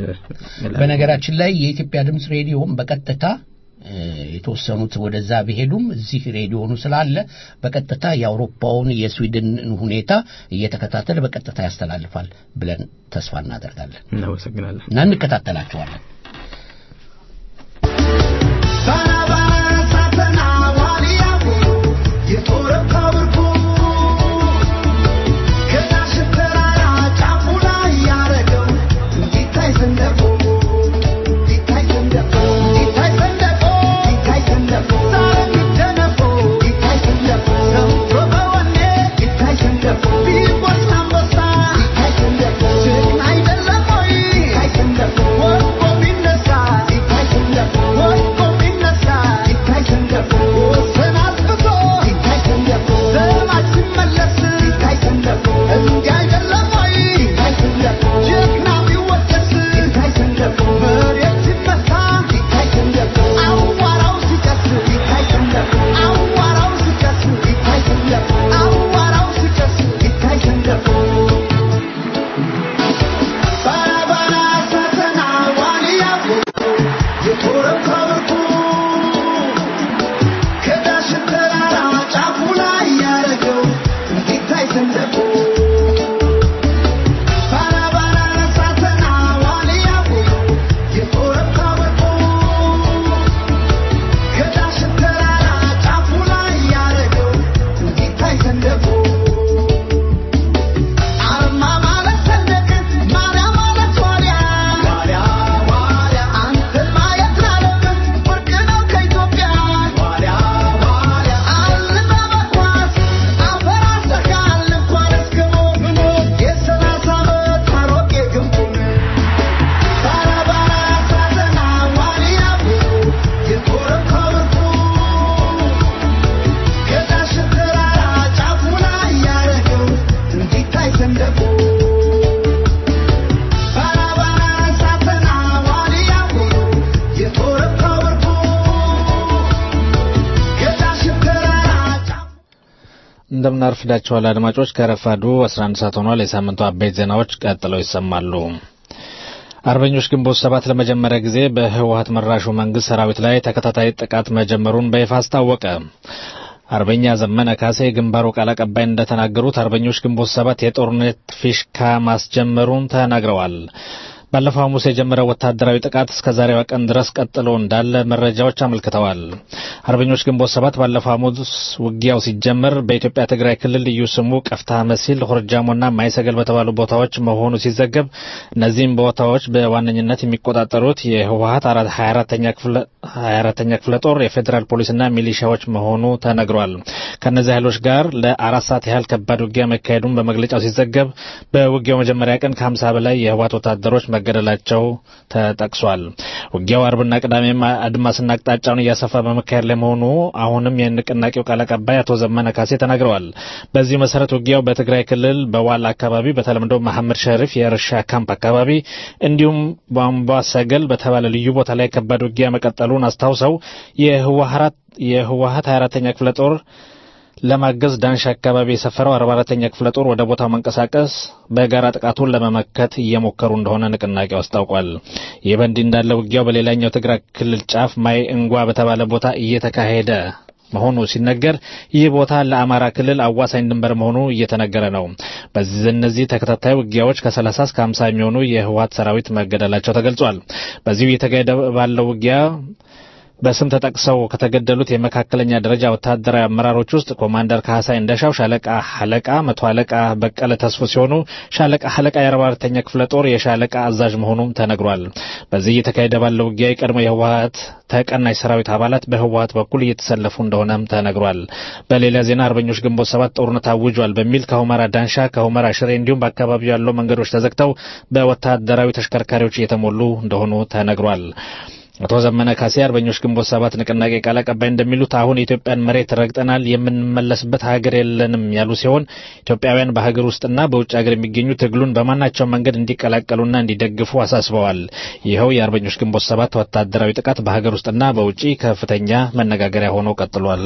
በነገራችን ላይ የኢትዮጵያ ድምጽ ሬዲዮም በቀጥታ የተወሰኑት ወደዛ ቢሄዱም እዚህ ሬዲዮኑ ስላለ በቀጥታ የአውሮፓውን የስዊድን ሁኔታ እየተከታተለ በቀጥታ ያስተላልፋል ብለን ተስፋ እናደርጋለን እናመሰግናለን እና እንከታተላቸዋለን እንደምን አርፍዳችኋል አድማጮች ከረፋዱ አስራ አንድ ሰዓት ሆኗል የሳምንቱ አበይት ዜናዎች ቀጥለው ይሰማሉ አርበኞች ግንቦት ሰባት ለመጀመሪያ ጊዜ በህወሓት መራሹ መንግስት ሰራዊት ላይ ተከታታይ ጥቃት መጀመሩን በይፋ አስታወቀ አርበኛ ዘመነ ካሴ ግንባሩ ቃል አቀባይ እንደተናገሩት አርበኞች ግንቦት ሰባት የጦርነት ፊሽካ ማስጀመሩን ተናግረዋል ባለፈው ሐሙስ የጀመረው ወታደራዊ ጥቃት እስከ ዛሬዋ ቀን ድረስ ቀጥሎ እንዳለ መረጃዎች አመልክተዋል። አርበኞች ግንቦት ሰባት ባለፈው ሐሙስ ውጊያው ሲጀመር በኢትዮጵያ ትግራይ ክልል ልዩ ስሙ ቀፍታ መሲል፣ ሆርጃሞና ማይሰገል በተባሉ ቦታዎች መሆኑ ሲዘገብ እነዚህም ቦታዎች በዋነኝነት የሚቆጣጠሩት የህወሓት ሀያ አራተኛ ክፍለ ጦር የፌዴራል ፖሊስና ሚሊሻዎች መሆኑ ተነግሯል። ከነዚህ ኃይሎች ጋር ለአራት ሰዓት ያህል ከባድ ውጊያ መካሄዱን በመግለጫው ሲዘገብ በውጊያው መጀመሪያ ቀን ከሀምሳ በላይ የህወሓት ወታደሮች መገደላቸው ተጠቅሷል። ውጊያው አርብና ቅዳሜም አድማስና አቅጣጫውን እያሰፋ በመካሄድ ላይ መሆኑ አሁንም የንቅናቄው ቃል አቀባይ አቶ ዘመነ ካሴ ተናግረዋል። በዚህ መሰረት ውጊያው በትግራይ ክልል በዋላ አካባቢ በተለምዶ መሐመድ ሸሪፍ የእርሻ ካምፕ አካባቢ እንዲሁም በአምባ ሰገል በተባለ ልዩ ቦታ ላይ ከባድ ውጊያ መቀጠሉን አስታውሰው የህወሓት የህወሓት ሀያ አራተኛ ክፍለ ጦር ለማገዝ ዳንሻ አካባቢ የሰፈረው አርባ አራተኛ ክፍለ ጦር ወደ ቦታው መንቀሳቀስ በጋራ ጥቃቱን ለመመከት እየሞከሩ እንደሆነ ንቅናቄው አስታውቋል። ይህ በእንዲህ እንዳለ ውጊያው በሌላኛው ትግራይ ክልል ጫፍ ማይ እንጓ በተባለ ቦታ እየተካሄደ መሆኑ ሲነገር ይህ ቦታ ለአማራ ክልል አዋሳኝ ድንበር መሆኑ እየተነገረ ነው። በዚህ እነዚህ ተከታታይ ውጊያዎች ከሰላሳ እስከ ሀምሳ የሚሆኑ የህወሓት ሰራዊት መገደላቸው ተገልጿል። በዚሁ እየተካሄደ ባለው ውጊያ በስም ተጠቅሰው ከተገደሉት የመካከለኛ ደረጃ ወታደራዊ አመራሮች ውስጥ ኮማንደር ካህሳይ እንደሻው፣ ሻለቃ ሐለቃ፣ መቶ አለቃ በቀለ ተስፉ ሲሆኑ ሻለቃ ሐለቃ የአርባ አራተኛ ክፍለ ጦር የሻለቃ አዛዥ መሆኑም ተነግሯል። በዚህ እየተካሄደ ባለው ውጊያ የቀድሞ የህወሓት ተቀናይ ሰራዊት አባላት በህወሓት በኩል እየተሰለፉ እንደሆነም ተነግሯል። በሌላ ዜና አርበኞች ግንቦት ሰባት ጦርነት አውጇል በሚል ከሁመራ ዳንሻ፣ ከሁመራ ሽሬ እንዲሁም በአካባቢው ያለው መንገዶች ተዘግተው በወታደራዊ ተሽከርካሪዎች እየተሞሉ እንደሆኑ ተነግሯል። አቶ ዘመነ ካሴ አርበኞች ግንቦት ሰባት ንቅናቄ ቃል አቀባይ እንደሚሉት አሁን የኢትዮጵያን መሬት ረግጠናል፣ የምንመለስበት ሀገር የለንም ያሉ ሲሆን ኢትዮጵያውያን በሀገር ውስጥና በውጭ ሀገር የሚገኙ ትግሉን በማናቸው መንገድ እንዲቀላቀሉና እንዲደግፉ አሳስበዋል። ይኸው የአርበኞች ግንቦት ሰባት ወታደራዊ ጥቃት በሀገር ውስጥና በውጭ ከፍተኛ መነጋገሪያ ሆኖ ቀጥሏል።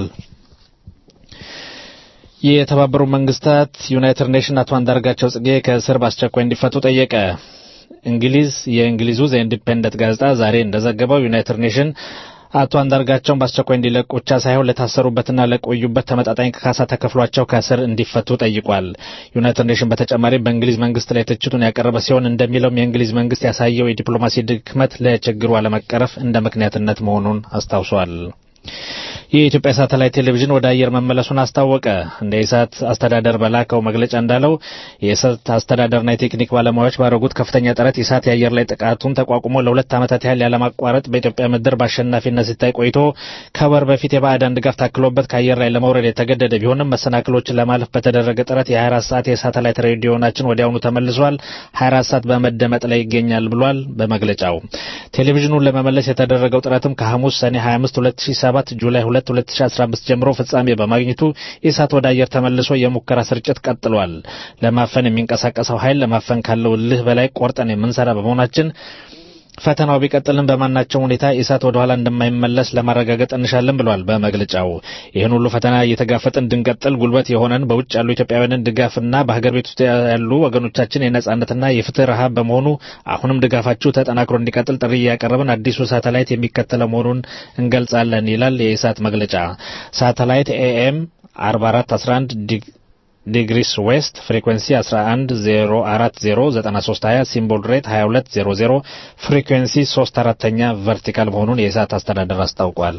የተባበሩት መንግስታት ዩናይትድ ኔሽን አቶ አንዳርጋቸው ጽጌ ከእስር በአስቸኳይ እንዲፈቱ ጠየቀ። እንግሊዝ የእንግሊዙ ዘ ኢንዲፔንደንት ጋዜጣ ዛሬ እንደዘገበው ዩናይትድ ኔሽን አቶ አንዳርጋቸውን በአስቸኳይ እንዲለቁ ብቻ ሳይሆን ለታሰሩበትና ለቆዩበት ተመጣጣኝ ካሳ ተከፍሏቸው ከእስር እንዲፈቱ ጠይቋል። ዩናይትድ ኔሽን በተጨማሪ በእንግሊዝ መንግስት ላይ ትችቱን ያቀረበ ሲሆን እንደሚለውም የእንግሊዝ መንግስት ያሳየው የዲፕሎማሲ ድክመት ለችግሩ አለመቀረፍ እንደ ምክንያትነት መሆኑን አስታውሷል። የኢትዮጵያ ሳተላይት ቴሌቪዥን ወደ አየር መመለሱን አስታወቀ። እንደ ኢሳት አስተዳደር በላከው መግለጫ እንዳለው የኢሳት አስተዳደርና የቴክኒክ ባለሙያዎች ባደረጉት ከፍተኛ ጥረት ኢሳት የአየር ላይ ጥቃቱን ተቋቁሞ ለሁለት ዓመታት ያህል ያለማቋረጥ በኢትዮጵያ ምድር በአሸናፊነት ሲታይ ቆይቶ ከወር በፊት የባዕዳን ድጋፍ ታክሎበት ከአየር ላይ ለመውረድ የተገደደ ቢሆንም መሰናክሎችን ለማለፍ በተደረገ ጥረት የሀያ አራት ሰዓት የሳተላይት ሬዲዮናችን ወዲያውኑ ተመልሷል፣ ሀያ አራት ሰዓት በመደመጥ ላይ ይገኛል ብሏል። በመግለጫው ቴሌቪዥኑን ለመመለስ የተደረገው ጥረትም ከሐሙስ ሰኔ ሀያ አምስት ሁለት ሺህ ሰባት ጁላይ ሁለት ሁለት ሺህ አስራ አምስት ጀምሮ ፍጻሜ በማግኘቱ ኢሳት ወደ አየር ተመልሶ የሙከራ ስርጭት ቀጥሏል። ለማፈን የሚንቀሳቀሰው ኃይል ለማፈን ካለው እልህ በላይ ቆርጠን የምንሰራ በመሆናችን ፈተናው ቢቀጥልም በማናቸው ሁኔታ ኢሳት ወደ ኋላ እንደማይመለስ ለማረጋገጥ እንሻለን ብሏል። በመግለጫው ይህን ሁሉ ፈተና እየተጋፈጥን እንድንቀጥል ጉልበት የሆነን በውጭ ያሉ ኢትዮጵያውያንን ድጋፍና በሀገር ቤት ውስጥ ያሉ ወገኖቻችን የነጻነትና የፍትህ ረሃብ በመሆኑ አሁንም ድጋፋችሁ ተጠናክሮ እንዲቀጥል ጥሪ እያቀረብን አዲሱ ሳተላይት የሚከተለው መሆኑን እንገልጻለን ይላል የኢሳት መግለጫ። ሳተላይት ኤኤም አርባ አራት አስራ አንድ ዲግሪስ ዌስት ፍሪኩዌንሲ አስራ አንድ ዜሮ አራት ዜሮ ዘጠና ሶስት ሀያ ሲምቦል ሬት ሀያ ሁለት ዜሮ ዜሮ ፍሪኩዌንሲ ሶስት አራተኛ ቨርቲካል መሆኑን የኢሳት አስተዳደር አስታውቋል።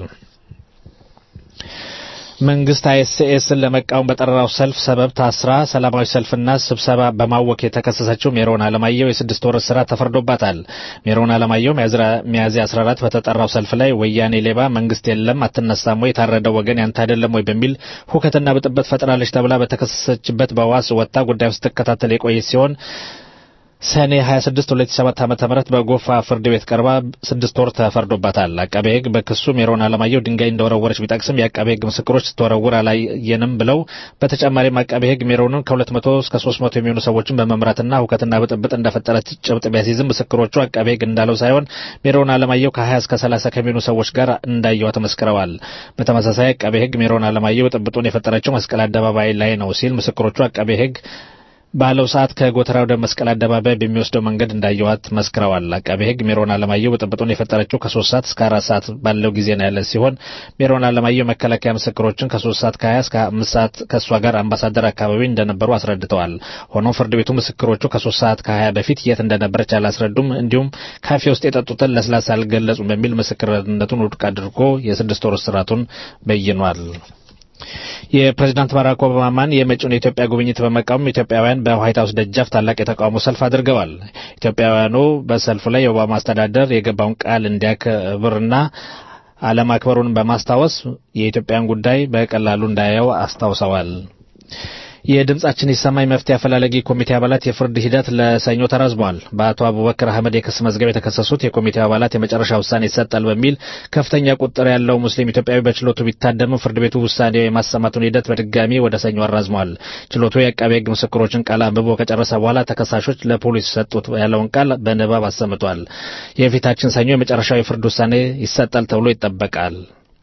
መንግስት አይኤስኤስን ለመቃወም በጠራው ሰልፍ ሰበብ ታስራ ሰላማዊ ሰልፍና ስብሰባ በማወክ የተከሰሰችው ሜሮን አለማየሁ የስድስት ወር እስራት ተፈርዶባታል። ሜሮን አለማየሁ ሚያዝያ አስራ አራት በተጠራው ሰልፍ ላይ ወያኔ ሌባ መንግስት የለም አትነሳም ወይ የታረደው ወገን ያንተ አይደለም ወይ በሚል ሁከትና ብጥብጥ ፈጥራለች ተብላ በተከሰሰችበት በዋስ ወጣ ጉዳዩ ስትከታተል የቆየች ሲሆን ሰኔ ሀያ ስድስት ሁለት ሺህ ሰባት ዓመተ ምህረት በጎፋ ፍርድ ቤት ቀርባ ስድስት ወር ተፈርዶባታል። አቃቤ ሕግ በክሱ ሜሮን አለማየሁ ድንጋይ እንደወረወረች ቢጠቅስም የአቃቤ ሕግ ምስክሮች ስትወረውር አላየንም ብለው በተጨማሪም አቃቤ ሕግ ሜሮንን ከሁለት መቶ እስከ ሶስት መቶ የሚሆኑ ሰዎችን በመምራትና ሁከትና ብጥብጥ እንደፈጠረች ጭብጥ ቢያስይዝም ምስክሮቹ አቃቤ ሕግ እንዳለው ሳይሆን ሜሮን አለማየሁ ከሀያ እስከ ሰላሳ ከሚሆኑ ሰዎች ጋር እንዳየዋ ተመስክረዋል። በተመሳሳይ አቃቤ ሕግ ሜሮን አለማየሁ ብጥብጡን የፈጠረችው መስቀል አደባባይ ላይ ነው ሲል ምስክሮቹ አቃቤ ሕግ ባለው ሰዓት ከጎተራ ወደ መስቀል አደባባይ በሚወስደው መንገድ እንዳየዋት መስክረዋል። አቃቤ ሕግ ሜሮን አለማየሁ ብጥብጡን የፈጠረችው ከሶስት ሰዓት እስከ አራት ሰዓት ባለው ጊዜ ነው ያለ ሲሆን ሜሮን አለማየሁ መከላከያ ምስክሮችን ከሶስት ሰዓት ከሀያ እስከ አምስት ሰዓት ከሷ ጋር አምባሳደር አካባቢ እንደነበሩ አስረድተዋል። ሆኖም ፍርድ ቤቱ ምስክሮቹ ከሶስት ሰዓት ከሀያ በፊት የት እንደነበረች አላስረዱም፣ እንዲሁም ካፌ ውስጥ የጠጡትን ለስላሳ አልገለጹም በሚል ምስክርነቱን ውድቅ አድርጎ የስድስት ወር እስራቱን በይኗል። የፕሬዝዳንት ባራክ ኦባማን የመጪውን የኢትዮጵያ ጉብኝት በመቃወም ኢትዮጵያውያን በዋይት ሀውስ ደጃፍ ታላቅ የተቃውሞ ሰልፍ አድርገዋል። ኢትዮጵያውያኑ በሰልፉ ላይ የኦባማ አስተዳደር የገባውን ቃል እንዲያከብርና አለማክበሩን በማስታወስ የኢትዮጵያን ጉዳይ በቀላሉ እንዳያየው አስታውሰዋል። የድምጻችን ይሰማኝ መፍትሄ አፈላላጊ ኮሚቴ አባላት የፍርድ ሂደት ለሰኞ ተራዝሟል። በአቶ አቡበክር አህመድ የክስ መዝገብ የተከሰሱት የኮሚቴው አባላት የመጨረሻ ውሳኔ ይሰጣል በሚል ከፍተኛ ቁጥር ያለው ሙስሊም ኢትዮጵያዊ በችሎቱ ቢታደሙ ፍርድ ቤቱ ውሳኔው የማሰማቱን ሂደት በድጋሚ ወደ ሰኞ አራዝሟል። ችሎቱ የአቃቤ ሕግ ምስክሮችን ቃል አንብቦ ከጨረሰ በኋላ ተከሳሾች ለፖሊስ ሰጡት ያለውን ቃል በንባብ አሰምቷል። የፊታችን ሰኞ የመጨረሻው የፍርድ ውሳኔ ይሰጣል ተብሎ ይጠበቃል።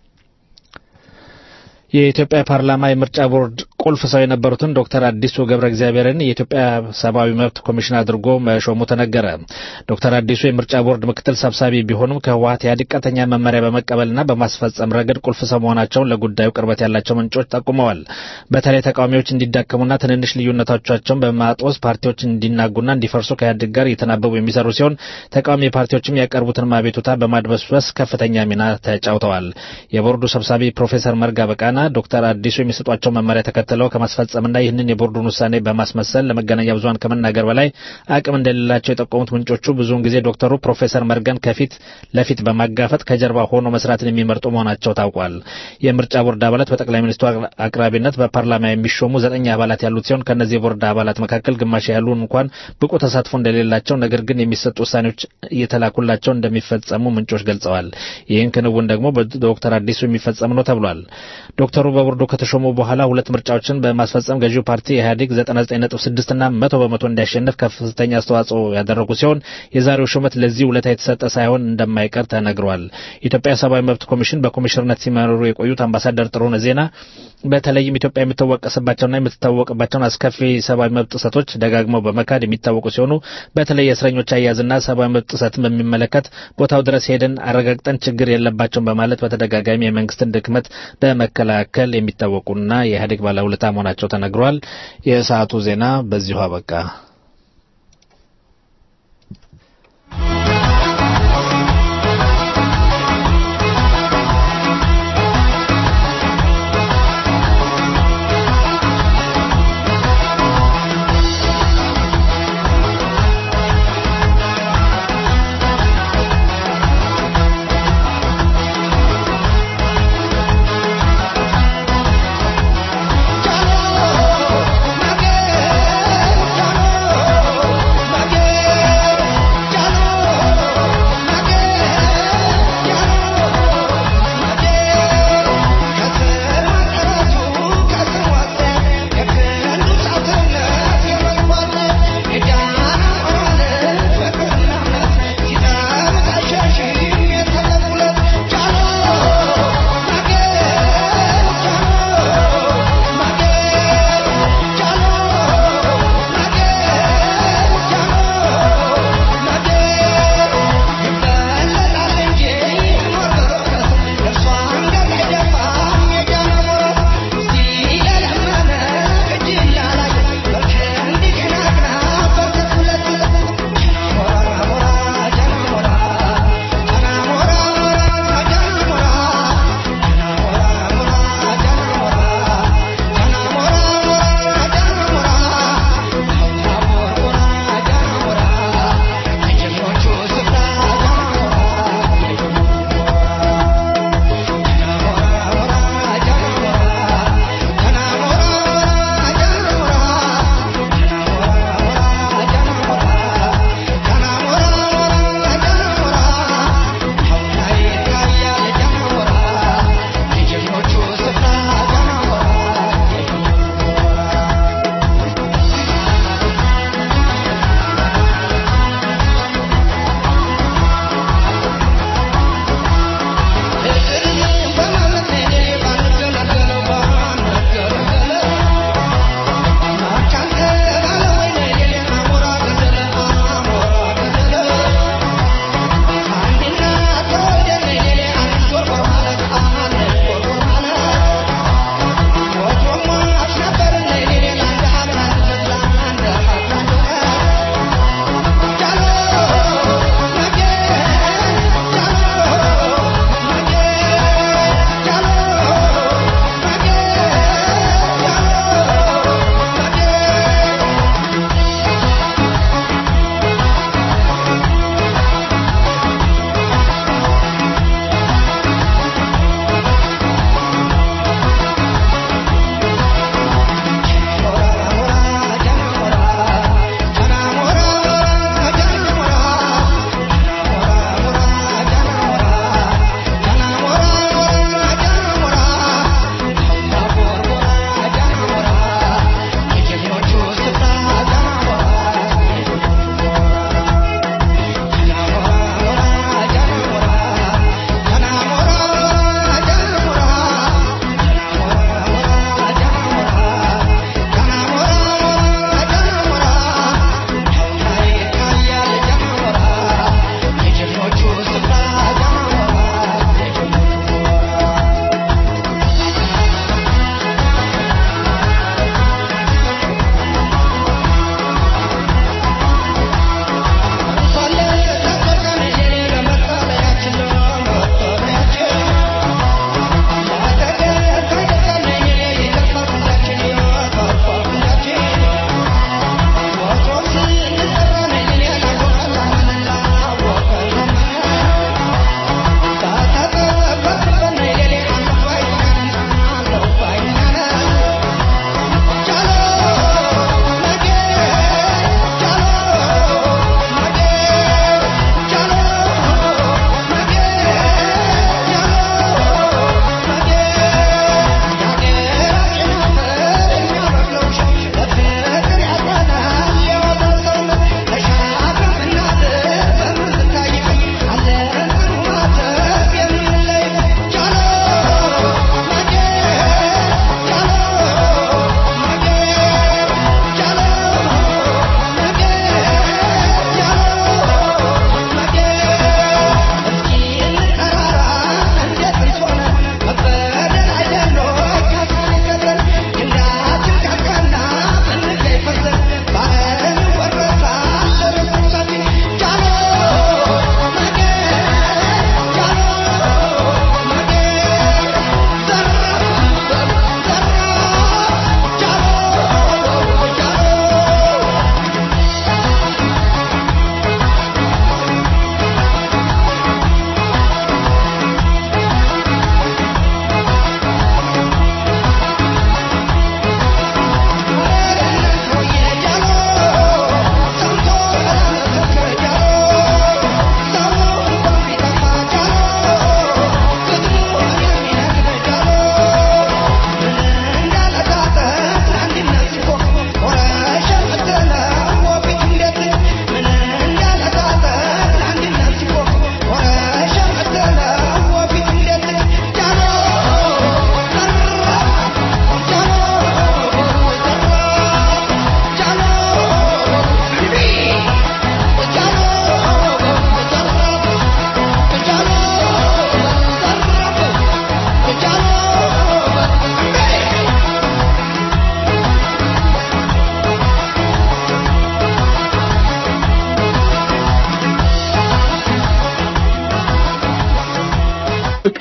የኢትዮጵያ ፓርላማ የምርጫ ቦርድ ቁልፍ ሰው የነበሩትን ዶክተር አዲሱ ገብረ እግዚአብሔርን የኢትዮጵያ ሰብአዊ መብት ኮሚሽን አድርጎ መሾሙ ተነገረ። ዶክተር አዲሱ የምርጫ ቦርድ ምክትል ሰብሳቢ ቢሆኑም ከህወሓት ኢህአዴግ ቀጥተኛ መመሪያ በመቀበልና በማስፈጸም ረገድ ቁልፍ ሰው መሆናቸውን ለጉዳዩ ቅርበት ያላቸው ምንጮች ጠቁመዋል። በተለይ ተቃዋሚዎች እንዲዳከሙና ትንንሽ ልዩነቶቻቸውን በማጦዝ ፓርቲዎች እንዲናጉና እንዲፈርሱ ከኢህአዴግ ጋር እየተናበቡ የሚሰሩ ሲሆን ተቃዋሚ ፓርቲዎችም ያቀርቡትን ማቤቱታ በማድበስበስ ከፍተኛ ሚና ተጫውተዋል። የቦርዱ ሰብሳቢ ፕሮፌሰር መርጋ በቃና ዶክተር አዲሱ የሚሰጧቸው መመሪያ ተከትለው ከማስፈጸምና ይህንን የቦርዱን ውሳኔ በማስመሰል ለመገናኛ ብዙሃን ከመናገር በላይ አቅም እንደሌላቸው የጠቆሙት ምንጮቹ ብዙውን ጊዜ ዶክተሩ ፕሮፌሰር መርጋን ከፊት ለፊት በማጋፈጥ ከጀርባ ሆኖ መስራትን የሚመርጡ መሆናቸው ታውቋል። የምርጫ ቦርድ አባላት በጠቅላይ ሚኒስትሩ አቅራቢነት በፓርላማ የሚሾሙ ዘጠኝ አባላት ያሉት ሲሆን ከነዚህ የቦርድ አባላት መካከል ግማሽ ያሉን እንኳን ብቁ ተሳትፎ እንደሌላቸው ነገር ግን የሚሰጡ ውሳኔዎች እየተላኩላቸው እንደሚፈጸሙ ምንጮች ገልጸዋል። ይህን ክንውን ደግሞ በዶክተር አዲሱ የሚፈጸም ነው ተብሏል። ዶክተሩ በቦርዱ ከተሾሙ በኋላ ሁለት ምርጫዎችን በማስፈጸም ገዢው ፓርቲ ኢህአዴግ ዘጠና ዘጠኝ ነጥብ ስድስት እና መቶ በመቶ እንዲያሸንፍ ከፍተኛ አስተዋጽኦ ያደረጉ ሲሆን የዛሬው ሹመት ለዚህ ውለታ የተሰጠ ሳይሆን እንደማይቀር ተነግሯል። ኢትዮጵያ ሰብአዊ መብት ኮሚሽን በኮሚሽነርነት ሲመሩ የቆዩት አምባሳደር ጥሩነህ ዜና በተለይም ኢትዮጵያ የምትወቀስባቸውና የምትታወቅባቸውን አስከፊ ሰብአዊ መብት ጥሰቶች ደጋግመው በመካድ የሚታወቁ ሲሆኑ በተለይ የእስረኞች አያያዝና ሰብአዊ መብት ጥሰትን በሚመለከት ቦታው ድረስ ሄደን አረጋግጠን ችግር የለባቸውም በማለት በተደጋጋሚ የመንግስትን ድክመት በመከላከል የሚታወቁና የኢህአዴግ ባለውለታ መሆናቸው ተነግሯል። የሰዓቱ ዜና በዚሁ አበቃ። Jalo,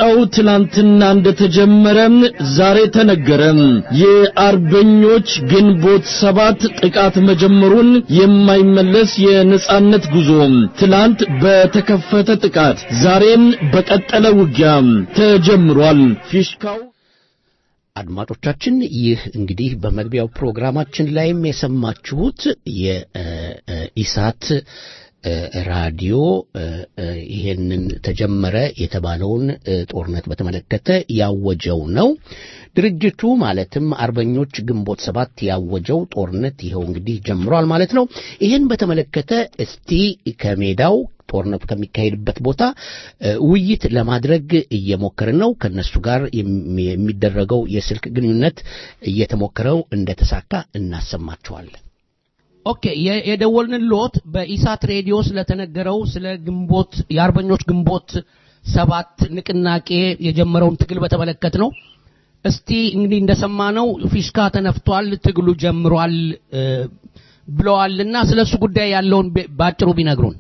ተጠበቀው ትላንትና እንደተጀመረ ዛሬ ተነገረ። የአርበኞች ግንቦት ሰባት ጥቃት መጀመሩን የማይመለስ የነጻነት ጉዞ ትላንት በተከፈተ ጥቃት ዛሬም በቀጠለ ውጊያ ተጀምሯል። ፊሽካው አድማጮቻችን ይህ እንግዲህ በመግቢያው ፕሮግራማችን ላይም የሰማችሁት የኢሳት ራዲዮ ይሄንን ተጀመረ የተባለውን ጦርነት በተመለከተ ያወጀው ነው። ድርጅቱ ማለትም አርበኞች ግንቦት ሰባት ያወጀው ጦርነት ይሄው እንግዲህ ጀምሯል ማለት ነው። ይሄን በተመለከተ እስቲ ከሜዳው ጦርነቱ ከሚካሄድበት ቦታ ውይይት ለማድረግ እየሞከርን ነው። ከነሱ ጋር የሚደረገው የስልክ ግንኙነት እየተሞከረው እንደተሳካ እናሰማችኋለን። ኦኬ የደወልን ሎት በኢሳት ሬዲዮ ስለተነገረው ስለ ግንቦት የአርበኞች ግንቦት ሰባት ንቅናቄ የጀመረውን ትግል በተመለከተ ነው። እስቲ እንግዲህ እንደሰማነው ፊሽካ ተነፍቷል፣ ትግሉ ጀምሯል ብለዋልና ስለሱ ጉዳይ ያለውን ባጭሩ ቢነግሩን።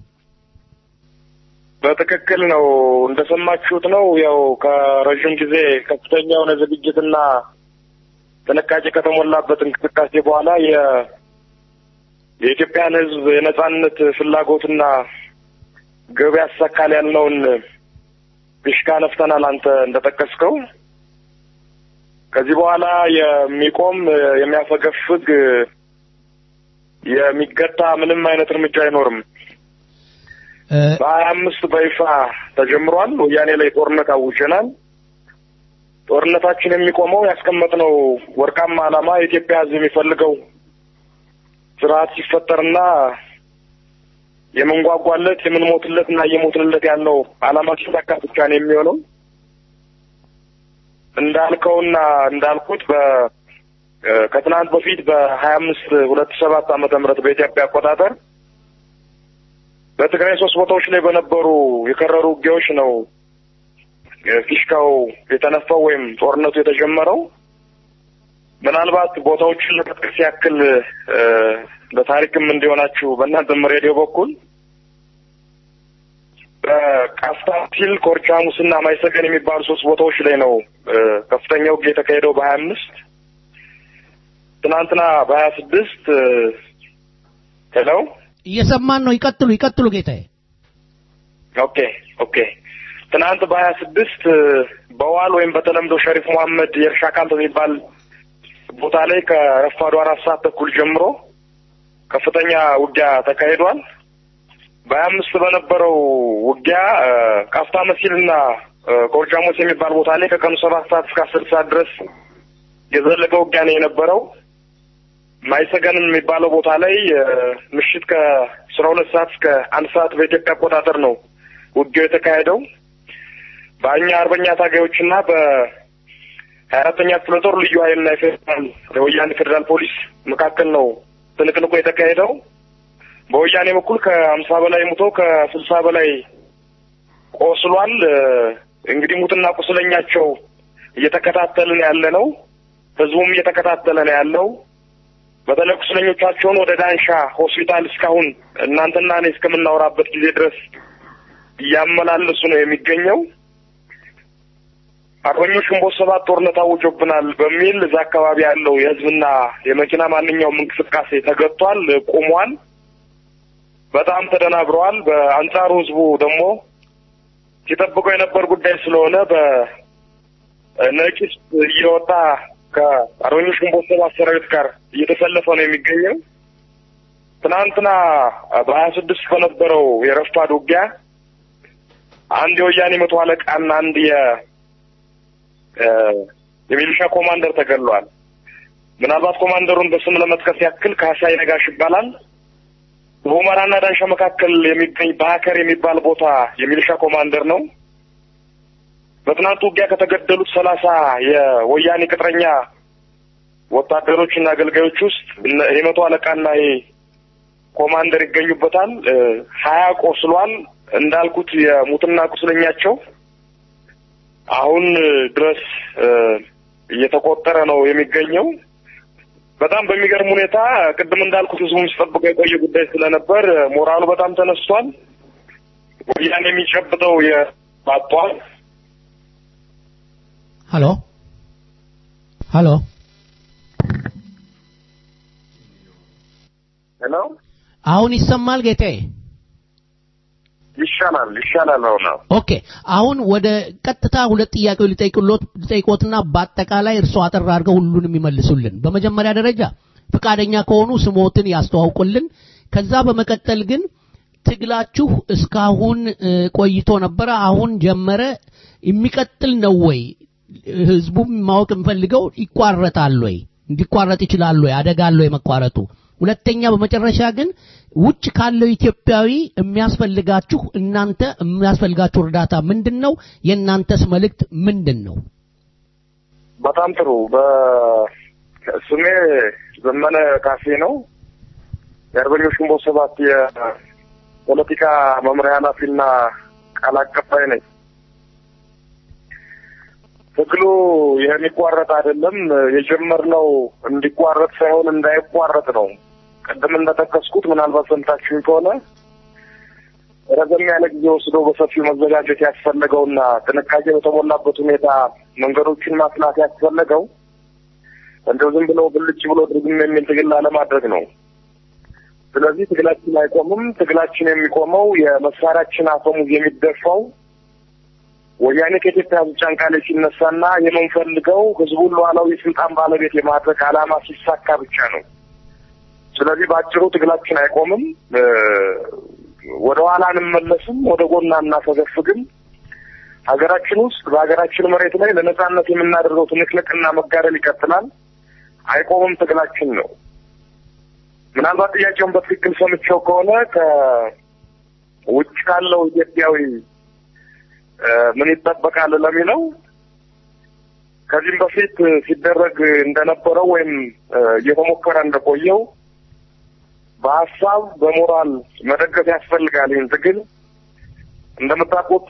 በትክክል ነው እንደሰማችሁት ነው። ያው ከረጅም ጊዜ ከፍተኛ የሆነ ዝግጅትና ጥንቃቄ ከተሞላበት እንቅስቃሴ በኋላ የ የኢትዮጵያን ሕዝብ የነጻነት ፍላጎትና ግብ ያሳካል ያልነውን ፊሽካ ነፍተናል አንተ እንደጠቀስከው። ከዚህ በኋላ የሚቆም የሚያፈገፍግ የሚገታ ምንም አይነት እርምጃ አይኖርም። በሀያ አምስት በይፋ ተጀምሯል። ወያኔ ላይ ጦርነት አውጀናል። ጦርነታችን የሚቆመው ያስቀመጥነው ወርቃማ ዓላማ የኢትዮጵያ ሕዝብ የሚፈልገው ስርዓት ሲፈጠርና የምንጓጓለት የምንሞትለትና የሞትንለት ያለው ዓላማ ሲሳካ ብቻ ነው የሚሆነው። እንዳልከውና እንዳልኩት በ ከትናንት በፊት በሀያ አምስት ሁለት ሺህ ሰባት ዓመተ ምህረት በኢትዮጵያ አቆጣጠር በትግራይ ሶስት ቦታዎች ላይ በነበሩ የከረሩ ውጊያዎች ነው ፊሽካው የተነፋው ወይም ጦርነቱ የተጀመረው። ምናልባት ቦታዎችን ለመጥቀስ ያክል በታሪክም እንዲሆናችሁ በእናንተም ሬዲዮ በኩል በቃፍታ ሲል ኮርቻሙስና ማይሰገን የሚባሉ ሶስት ቦታዎች ላይ ነው ከፍተኛው ውጊያ የተካሄደው በሀያ አምስት ትናንትና በሀያ ስድስት ሄሎ እየሰማን ነው። ይቀጥሉ ይቀጥሉ ጌታዬ። ኦኬ ኦኬ ትናንት በሀያ ስድስት በዋል ወይም በተለምዶ ሸሪፍ መሐመድ የእርሻ ካምፕ የሚባል ቦታ ላይ ከረፋዱ አራት ሰዓት ተኩል ጀምሮ ከፍተኛ ውጊያ ተካሂዷል። በሀያ አምስት በነበረው ውጊያ ቃፍታ መሲልና ኮርቻሙስ የሚባል ቦታ ላይ ከቀኑ ሰባት ሰዓት እስከ አስር ሰዓት ድረስ የዘለቀ ውጊያ ነው የነበረው። ማይሰገን የሚባለው ቦታ ላይ ምሽት ከአስራ ሁለት ሰዓት እስከ አንድ ሰዓት በኢትዮጵያ አቆጣጠር ነው ውጊያው የተካሄደው። በእኛ አርበኛ ታጋዮችና በሀያ አራተኛ ክፍለ ጦር ልዩ ኃይልና የፌዴራል የወያኔ ፌዴራል ፖሊስ መካከል ነው ትንቅንቁ የተካሄደው። በወያኔ በኩል ከሀምሳ በላይ ሙቶ ከስልሳ በላይ ቆስሏል። እንግዲህ ሙትና ቁስለኛቸው እየተከታተልን ያለ ነው። ህዝቡም እየተከታተለ ነው ያለው። በተለይ ቁስለኞቻቸውን ወደ ዳንሻ ሆስፒታል እስካሁን እናንተና እኔ እስከምናወራበት ጊዜ ድረስ እያመላለሱ ነው የሚገኘው። አርበኞች ግንቦት ሰባት ጦርነት አውጆብናል በሚል እዛ አካባቢ ያለው የህዝብና የመኪና ማንኛውም እንቅስቃሴ ተገቷል፣ ቆሟል። በጣም ተደናግረዋል። በአንጻሩ ህዝቡ ደግሞ ሲጠብቀው የነበር ጉዳይ ስለሆነ በነቂስ እየወጣ ከአርበኞች ግንቦት ሰባት ሰራዊት ጋር እየተሰለፈ ነው የሚገኘው። ትናንትና በሀያ ስድስት በነበረው የረፋድ ውጊያ አንድ የወያኔ መቶ አለቃና አንድ የ የሚሊሻ ኮማንደር ተገድሏል። ምናልባት ኮማንደሩን በስም ለመጥቀስ ያክል ካሳይ ነጋሽ ይባላል። በሁመራና ዳንሻ መካከል የሚገኝ ባከር የሚባል ቦታ የሚሊሻ ኮማንደር ነው። በትናንቱ ውጊያ ከተገደሉት ሰላሳ የወያኔ ቅጥረኛ ወታደሮችና አገልጋዮች ውስጥ የመቶ አለቃና ኮማንደር ይገኙበታል። ሀያ ቆስሏል። እንዳልኩት የሙትና ቁስለኛቸው አሁን ድረስ እየተቆጠረ ነው የሚገኘው። በጣም በሚገርም ሁኔታ ቅድም እንዳልኩት ህዝቡም ሲጠብቀው የቆየ ጉዳይ ስለነበር ሞራሉ በጣም ተነስቷል። ወያኔ የሚጨብጠው የባጧል ሄሎ ሄሎ ሄሎ አሁን ይሰማል ጌታዬ? ይሻላል ይሻላል ነው። ኦኬ አሁን ወደ ቀጥታ ሁለት ጥያቄዎች ልጠይቅሎት ልጠይቆትና በአጠቃላይ እርሶ አጠር አድርገው ሁሉንም ይመልሱልን። በመጀመሪያ ደረጃ ፍቃደኛ ከሆኑ ስሞትን ያስተዋውቁልን። ከዛ በመቀጠል ግን ትግላችሁ እስካሁን ቆይቶ ነበረ፣ አሁን ጀመረ፣ የሚቀጥል ነው ወይ? ህዝቡም ማወቅ እንፈልገው ይቋረጣል ወይ? እንዲቋረጥ ይችላል ወይ? አደጋ አለው የመቋረጡ? ሁለተኛ በመጨረሻ ግን ውጭ ካለው ኢትዮጵያዊ የሚያስፈልጋችሁ እናንተ የሚያስፈልጋችሁ እርዳታ ምንድነው? የእናንተስ መልእክት ምንድነው? በጣም ጥሩ። በስሜ ዘመነ ካሴ ነው። የአርበኞች ግንቦት ሰባት የፖለቲካ መምሪያ ኃላፊና ቃል አቀባይ ነኝ። ትግሉ የሚቋረጥ አይደለም። የጀመርነው እንዲቋረጥ ሳይሆን እንዳይቋረጥ ነው። ቀደም እንደተከስኩት ምናልባት ሰምታችሁ ከሆነ ረዘም ያለ ጊዜ ወስዶ በሰፊው መዘጋጀት ያስፈልገውና ጥንቃቄ በተሞላበት ሁኔታ መንገዶችን ማስላት ያስፈልገው እንደው ዝም ብሎ ብልጭ ብሎ ድርግም የሚል ትግል ለማድረግ ነው። ስለዚህ ትግላችን አይቆምም። ትግላችን የሚቆመው የመሳሪያችን አፈሙዝ የሚደፋው ወያኔ ከኢትዮጵያ ጫንቃ ላይ ሲነሳና የምንፈልገው ህዝቡን ሉዓላዊ ስልጣን ባለቤት የማድረግ ዓላማ ሲሳካ ብቻ ነው። ስለዚህ ባጭሩ ትግላችን አይቆምም። ወደ ኋላ አንመለስም፣ ወደ ጎን አናፈገፍግም። ሀገራችን ውስጥ በሀገራችን መሬት ላይ ለነጻነት የምናደርገው ትንቅንቅና መጋደል ይቀጥላል። አይቆምም፣ ትግላችን ነው። ምናልባት ጥያቄውን በትክክል ሰምቼው ከሆነ ከውጭ ካለው ኢትዮጵያዊ ምን ይጠበቃል ለሚለው ከዚህም በፊት ሲደረግ እንደነበረው ወይም እየተሞከረ እንደቆየው በሀሳብ በሞራል መደገፍ ያስፈልጋል። ይህን ትግል እንደምታውቁት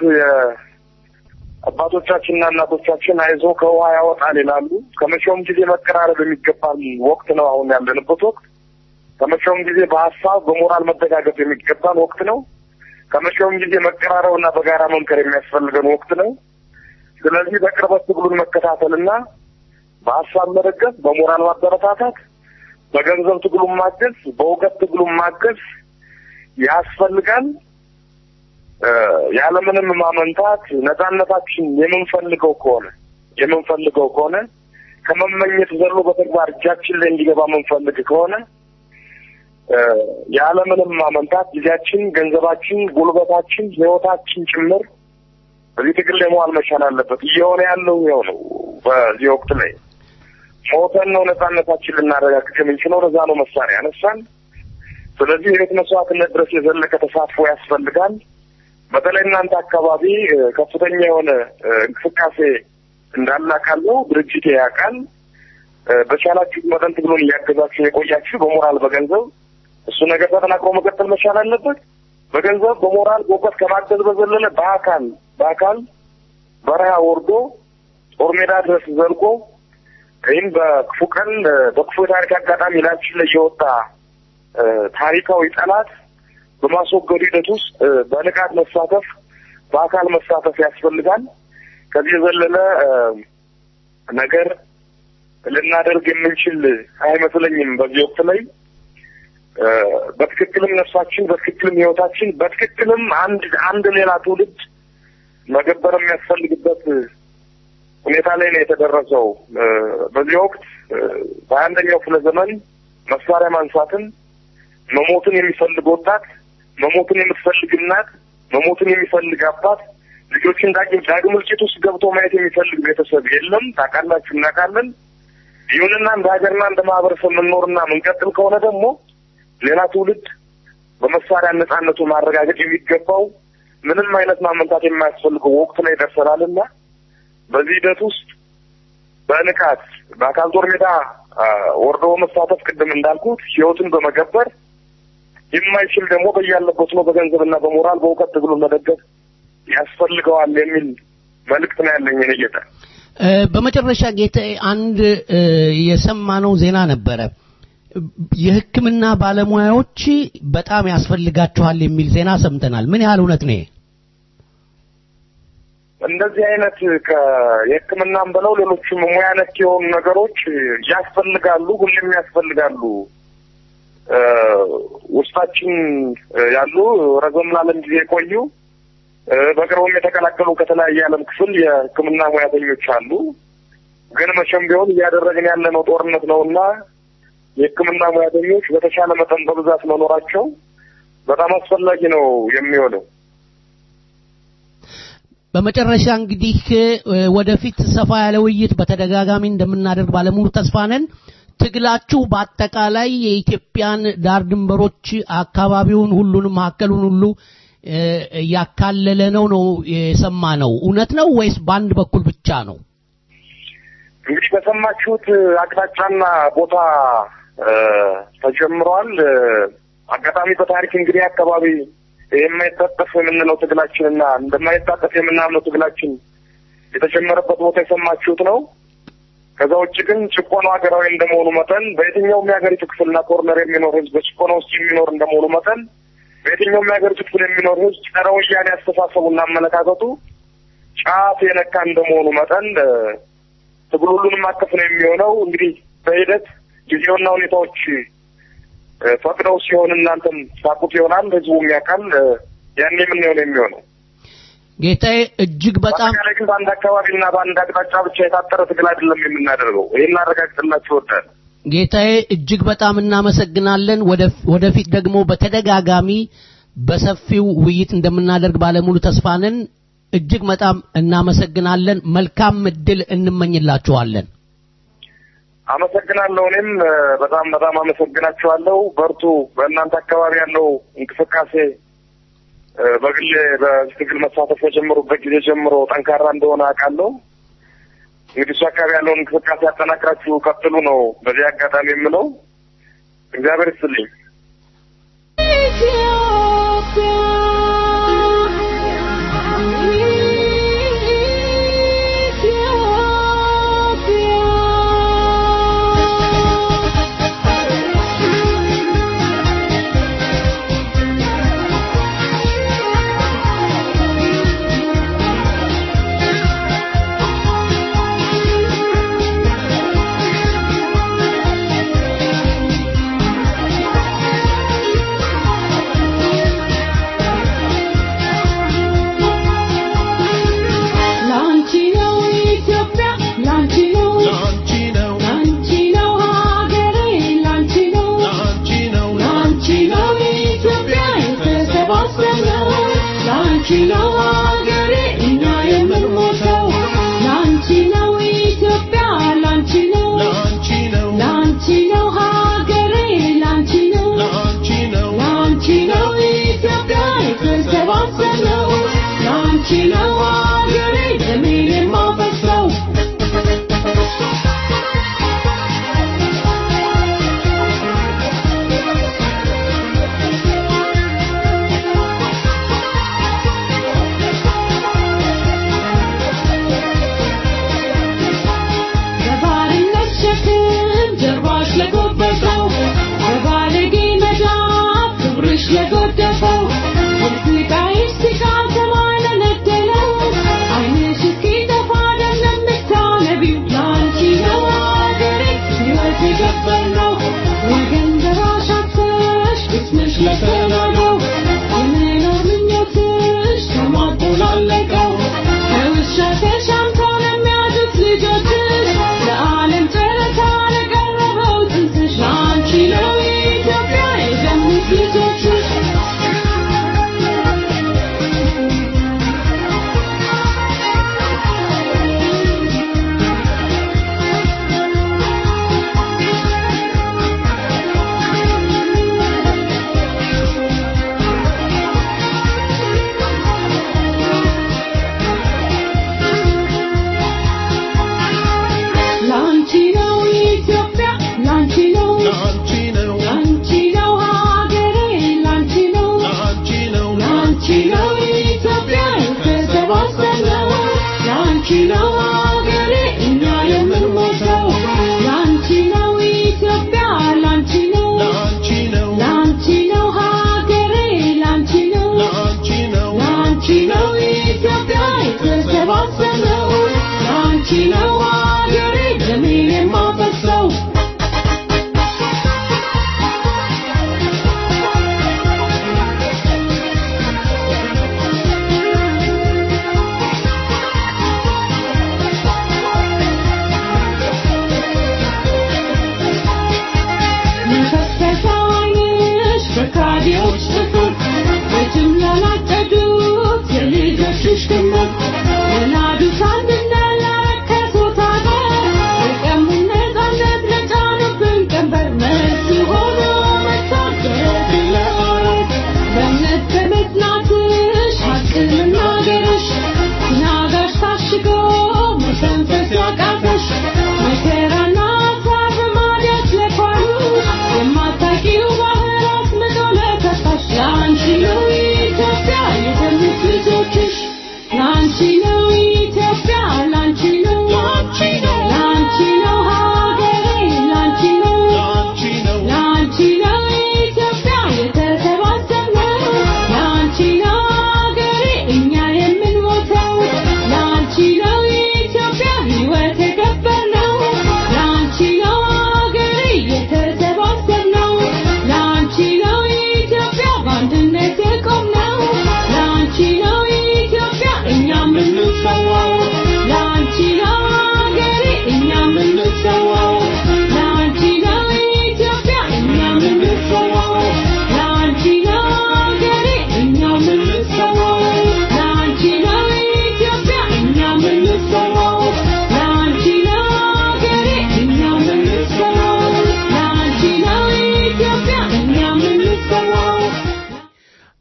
አባቶቻችንና እናቶቻችን አይዞ ከውሃ ያወጣል ይላሉ። ከመቼውም ጊዜ መቀራረብ የሚገባን ወቅት ነው አሁን ያለንበት ወቅት። ከመቼውም ጊዜ በሀሳብ በሞራል መደጋገፍ የሚገባን ወቅት ነው። ከመቼውም ጊዜ መቀራረብና በጋራ መምከር የሚያስፈልገን ወቅት ነው። ስለዚህ በቅርበት ትግሉን መከታተልና በሀሳብ መደገፍ፣ በሞራል ማበረታታት፣ በገንዘብ ትግሉን ማገዝ፣ በእውቀት ትግሉን ማገዝ ያስፈልጋል። ያለምንም ማመንታት ነፃነታችን የምንፈልገው ከሆነ የምንፈልገው ከሆነ ከመመኘት ዘሎ በተግባር እጃችን ላይ እንዲገባ የምንፈልግ ከሆነ ያለምንም ማመንታት ጊዜያችን፣ ገንዘባችን፣ ጉልበታችን፣ ህይወታችን ጭምር በዚህ ትግል ላይ መዋል መቻል አለበት። እየሆነ ያለው ይኸው ነው። በዚህ ወቅት ላይ ሞተን ነው ነፃነታችን ልናረጋግጥ የምንችለው። ለዛ ነው መሳሪያ ያነሳን። ስለዚህ የቤት መስዋዕትነት ድረስ የዘለቀ ተሳትፎ ያስፈልጋል። በተለይ እናንተ አካባቢ ከፍተኛ የሆነ እንቅስቃሴ እንዳላቃለው ድርጅት ያውቃል። በቻላችሁ መጠን ትግሉን እያገዛችሁ የቆያችሁ በሞራል በገንዘብ እሱ ነገር ተጠናክሮ መቀጠል መቻል አለበት። በገንዘብ በሞራል በእውቀት ከማገዝ በዘለለ በአካል በአካል በረሃ ወርዶ ጦር ሜዳ ድረስ ዘልቆ ይህም በክፉ ቀን በክፉ ታሪክ አጋጣሚ ላችን ላይ የወጣ ታሪካዊ ጠላት በማስወገዱ ሂደት ውስጥ በንቃት መሳተፍ በአካል መሳተፍ ያስፈልጋል። ከዚህ የዘለለ ነገር ልናደርግ የምንችል አይመስለኝም። በዚህ ወቅት ላይ በትክክልም ነፍሳችን በትክክልም ህይወታችን በትክክልም አንድ አንድ ሌላ ትውልድ መገበር የሚያስፈልግበት ሁኔታ ላይ ነው የተደረሰው። በዚህ ወቅት በአንደኛው ክፍለ ዘመን መሳሪያ ማንሳትን መሞትን የሚፈልግ ወጣት፣ መሞትን የምትፈልግ እናት፣ መሞትን የሚፈልግ አባት፣ ልጆችን ዳግም ዳግም እልቂት ውስጥ ገብቶ ማየት የሚፈልግ ቤተሰብ የለም። ታውቃላችሁ፣ እናውቃለን። ይሁንና እንደ ሀገርና እንደ ማህበረሰብ የምንኖርና የምንቀጥል ከሆነ ደግሞ ሌላ ትውልድ በመሳሪያ ነፃነቱ ማረጋገጥ የሚገባው ምንም አይነት ማመንታት የማያስፈልገው ወቅት ላይ ደርሰናልና በዚህ ሂደት ውስጥ በንቃት በአካል ጦር ሜዳ ወርዶ መሳተፍ ቅድም እንዳልኩት ህይወትን በመገበር የማይችል ደግሞ በያለበት ነው በገንዘብና በሞራል በእውቀት ትግሉን መደገፍ ያስፈልገዋል የሚል መልእክት ነው ያለኝ። እኔ ጌታ በመጨረሻ ጌታ አንድ የሰማነው ዜና ነበረ። የሕክምና ባለሙያዎች በጣም ያስፈልጋቸዋል የሚል ዜና ሰምተናል። ምን ያህል እውነት ነው? እንደዚህ አይነት ከየሕክምናም በለው ሌሎችም ሙያ ነክ የሆኑ ነገሮች ያስፈልጋሉ፣ ሁሉም ያስፈልጋሉ። ውስጣችን ያሉ ረዘም ላለ ጊዜ ቆዩ በቅርቡም የተቀላቀሉ ከተለያየ ዓለም ክፍል የሕክምና ሙያተኞች አሉ። ግን መቼም ቢሆን እያደረግን ያለነው ጦርነት ነውና የሕክምና ሙያተኞች በተሻለ መጠን በብዛት መኖራቸው በጣም አስፈላጊ ነው የሚሆነው። በመጨረሻ እንግዲህ ወደፊት ሰፋ ያለ ውይይት በተደጋጋሚ እንደምናደርግ ባለሙሉ ተስፋ ነን። ትግላችሁ በአጠቃላይ የኢትዮጵያን ዳር ድንበሮች አካባቢውን ሁሉንም ማከሉን ሁሉ ያካለለ ነው ነው የሰማነው። እውነት ነው ወይስ በአንድ በኩል ብቻ ነው? እንግዲህ በሰማችሁት አቅጣጫና ቦታ ተጀምሯል። አጋጣሚ በታሪክ እንግዲህ አካባቢ የማይታጠፍ የምንለው ትግላችንና እንደማይታጠፍ የምናምነው ትግላችን የተጀመረበት ቦታ የሰማችሁት ነው። ከዛ ውጭ ግን ጭቆና ሀገራዊ እንደመሆኑ መጠን በየትኛውም የሀገሪቱ ክፍልና ኮርነር የሚኖር ህዝብ በጭቆና ውስጥ የሚኖር እንደመሆኑ መጠን በየትኛውም የሀገሪቱ ክፍል የሚኖር ህዝብ ጸረ ወያኔ አስተሳሰቡና አመለካከቱ ጫፍ የነካ እንደመሆኑ መጠን ትግሉ ሁሉንም አቀፍ ነው የሚሆነው። እንግዲህ በሂደት ጊዜውና ሁኔታዎች ፈቅደው ሲሆን እናንተም ታቁት ይሆናል፣ ህዝቡም ያውቃል። ያኔ ምን ይሆን የሚሆነው? ጌታዬ እጅግ በጣም ለከን በአንድ አካባቢና በአንድ አቅጣጫ ብቻ የታጠረ ትግል አይደለም የምናደርገው። ይሄን አረጋግጥላችሁ ወጣል። ጌታዬ እጅግ በጣም እናመሰግናለን። ወደፊት ደግሞ በተደጋጋሚ በሰፊው ውይይት እንደምናደርግ ባለሙሉ ተስፋ ነን። እጅግ በጣም እናመሰግናለን። መልካም እድል እንመኝላችኋለን። አመሰግናለሁ። እኔም በጣም በጣም አመሰግናችኋለሁ። በርቱ። በእናንተ አካባቢ ያለው እንቅስቃሴ በግል በትግል መሳተፍ ከጀመሩበት ጊዜ ጀምሮ ጠንካራ እንደሆነ አውቃለሁ። እንግዲህ እሱ አካባቢ ያለውን እንቅስቃሴ አጠናክራችሁ ቀጥሉ ነው በዚህ አጋጣሚ የምለው። እግዚአብሔር ይስጥልኝ።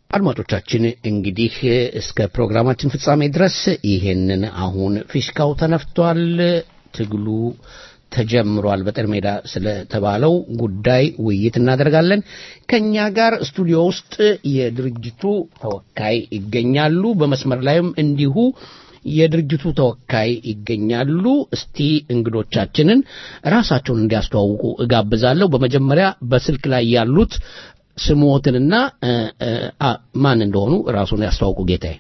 አድማጮቻችን እንግዲህ እስከ ፕሮግራማችን ፍጻሜ ድረስ ይሄንን አሁን ፊሽካው ተነፍቷል ትግሉ ተጀምሯል በጠርሜዳ ስለተባለው ጉዳይ ውይይት እናደርጋለን ከኛ ጋር ስቱዲዮ ውስጥ የድርጅቱ ተወካይ ይገኛሉ በመስመር ላይም እንዲሁ የድርጅቱ ተወካይ ይገኛሉ እስቲ እንግዶቻችንን ራሳቸውን እንዲያስተዋውቁ እጋብዛለሁ በመጀመሪያ በስልክ ላይ ያሉት ስሞትንና ማን እንደሆኑ ራሱን ያስተዋውቁ ጌታዬ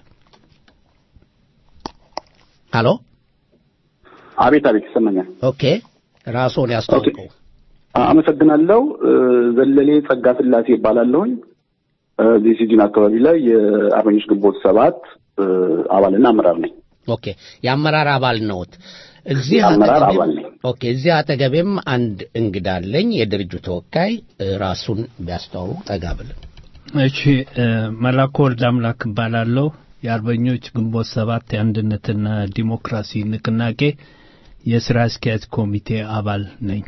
ሃሎ አቤት አቤት ይሰማኛል ኦኬ ራሱን ያስተዋውቁ አመሰግናለሁ ዘለሌ ጸጋ ስላሴ ይባላለሁኝ እዚህ ሲጂን አካባቢ ላይ የአርበኞች ግንቦት ሰባት አባልና አመራር ነኝ ኦኬ የአመራር አባል ነውት እዚህ አመራር አባል ነኝ ኦኬ እዚህ አጠገቤም አንድ እንግዳ አለኝ የድርጅቱ ተወካይ ራሱን ቢያስተዋውቅ ጠጋብልን እሺ መላኩ ወልድ አምላክ ባላለው የአርበኞች ግንቦት ሰባት የአንድነትና ዲሞክራሲ ንቅናቄ የሥራ አስኪያጅ ኮሚቴ አባል ነኝ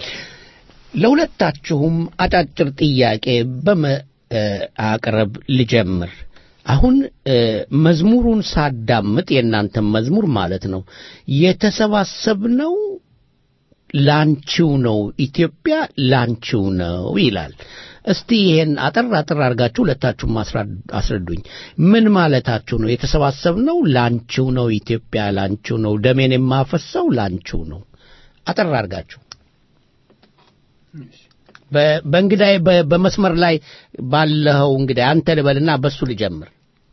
ለሁለታችሁም አጫጭር ጥያቄ በማቅረብ ልጀምር አሁን መዝሙሩን ሳዳምጥ የናንተ መዝሙር ማለት ነው የተሰባሰብነው ላንቺው ነው ኢትዮጵያ ላንቺው ነው ይላል እስቲ ይሄን አጠር አጠር አርጋችሁ ለታችሁም አስረዱኝ ምን ማለታችሁ ነው የተሰባሰብነው ላንቺው ነው ኢትዮጵያ ላንቺው ነው ደሜን የማፈሰው ላንቺው ነው አጠር አርጋችሁ በእንግዳይ በመስመር ላይ ባለው እንግዲህ አንተ ልበልና በሱ ልጀምር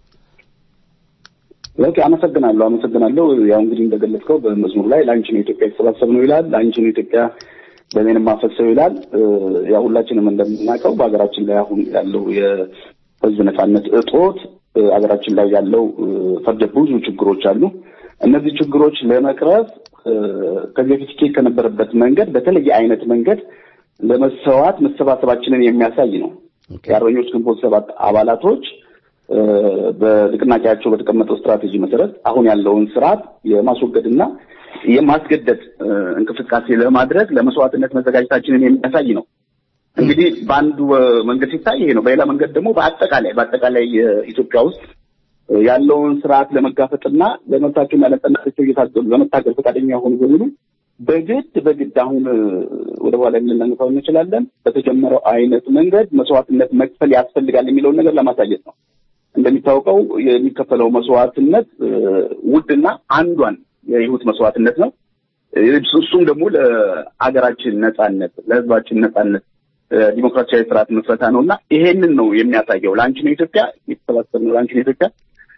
ኦኬ አመሰግናለሁ አመሰግናለሁ ያው እንግዲህ እንደገለጽከው በመዝሙር ላይ ላንቺ ነው ኢትዮጵያ የተሰባሰብነው ይላል ላንቺ ነው ኢትዮጵያ በሜን ማፈሰው ይላል ያው ሁላችንም እንደምናውቀው በአገራችን ላይ አሁን ያለው የህዝብ ነጻነት እጦት አገራችን ላይ ያለው ፈርጀ ብዙ ችግሮች አሉ እነዚህ ችግሮች ለመቅረፍ ከዚህ በፊት ከነበረበት መንገድ በተለየ አይነት መንገድ ለመሰዋት መሰባሰባችንን የሚያሳይ ነው የአርበኞች ግንቦት ሰባት አባላቶች በንቅናቄያቸው በተቀመጠው ስትራቴጂ መሰረት አሁን ያለውን ስርዓት የማስወገድና የማስገደድ እንቅስቃሴ ለማድረግ ለመስዋዕትነት መዘጋጀታችንን የሚያሳይ ነው እንግዲህ በአንዱ መንገድ ሲታይ ይሄ ነው በሌላ መንገድ ደግሞ በአጠቃላይ በአጠቃላይ የኢትዮጵያ ውስጥ ያለውን ስርዓት ለመጋፈጥና ለመብታቸውና ለነጻነታቸው እየታገሉ ለመታገል ፈቃደኛ የሆኑ በሙሉ በግድ በግድ አሁን ወደ ኋላ ልንነሳው እንችላለን በተጀመረው አይነት መንገድ መስዋዕትነት መክፈል ያስፈልጋል የሚለውን ነገር ለማሳየት ነው እንደሚታወቀው የሚከፈለው መስዋዕትነት ውድና አንዷን የህይወት መስዋዕትነት ነው እሱም ደግሞ ለአገራችን ነጻነት ለህዝባችን ነጻነት ዲሞክራሲያዊ ስርዓት መስረታ ነውና ይሄንን ነው የሚያሳየው ላንቺ ነው ኢትዮጵያ የተሰባሰብነው ላንቺ ነው ኢትዮጵያ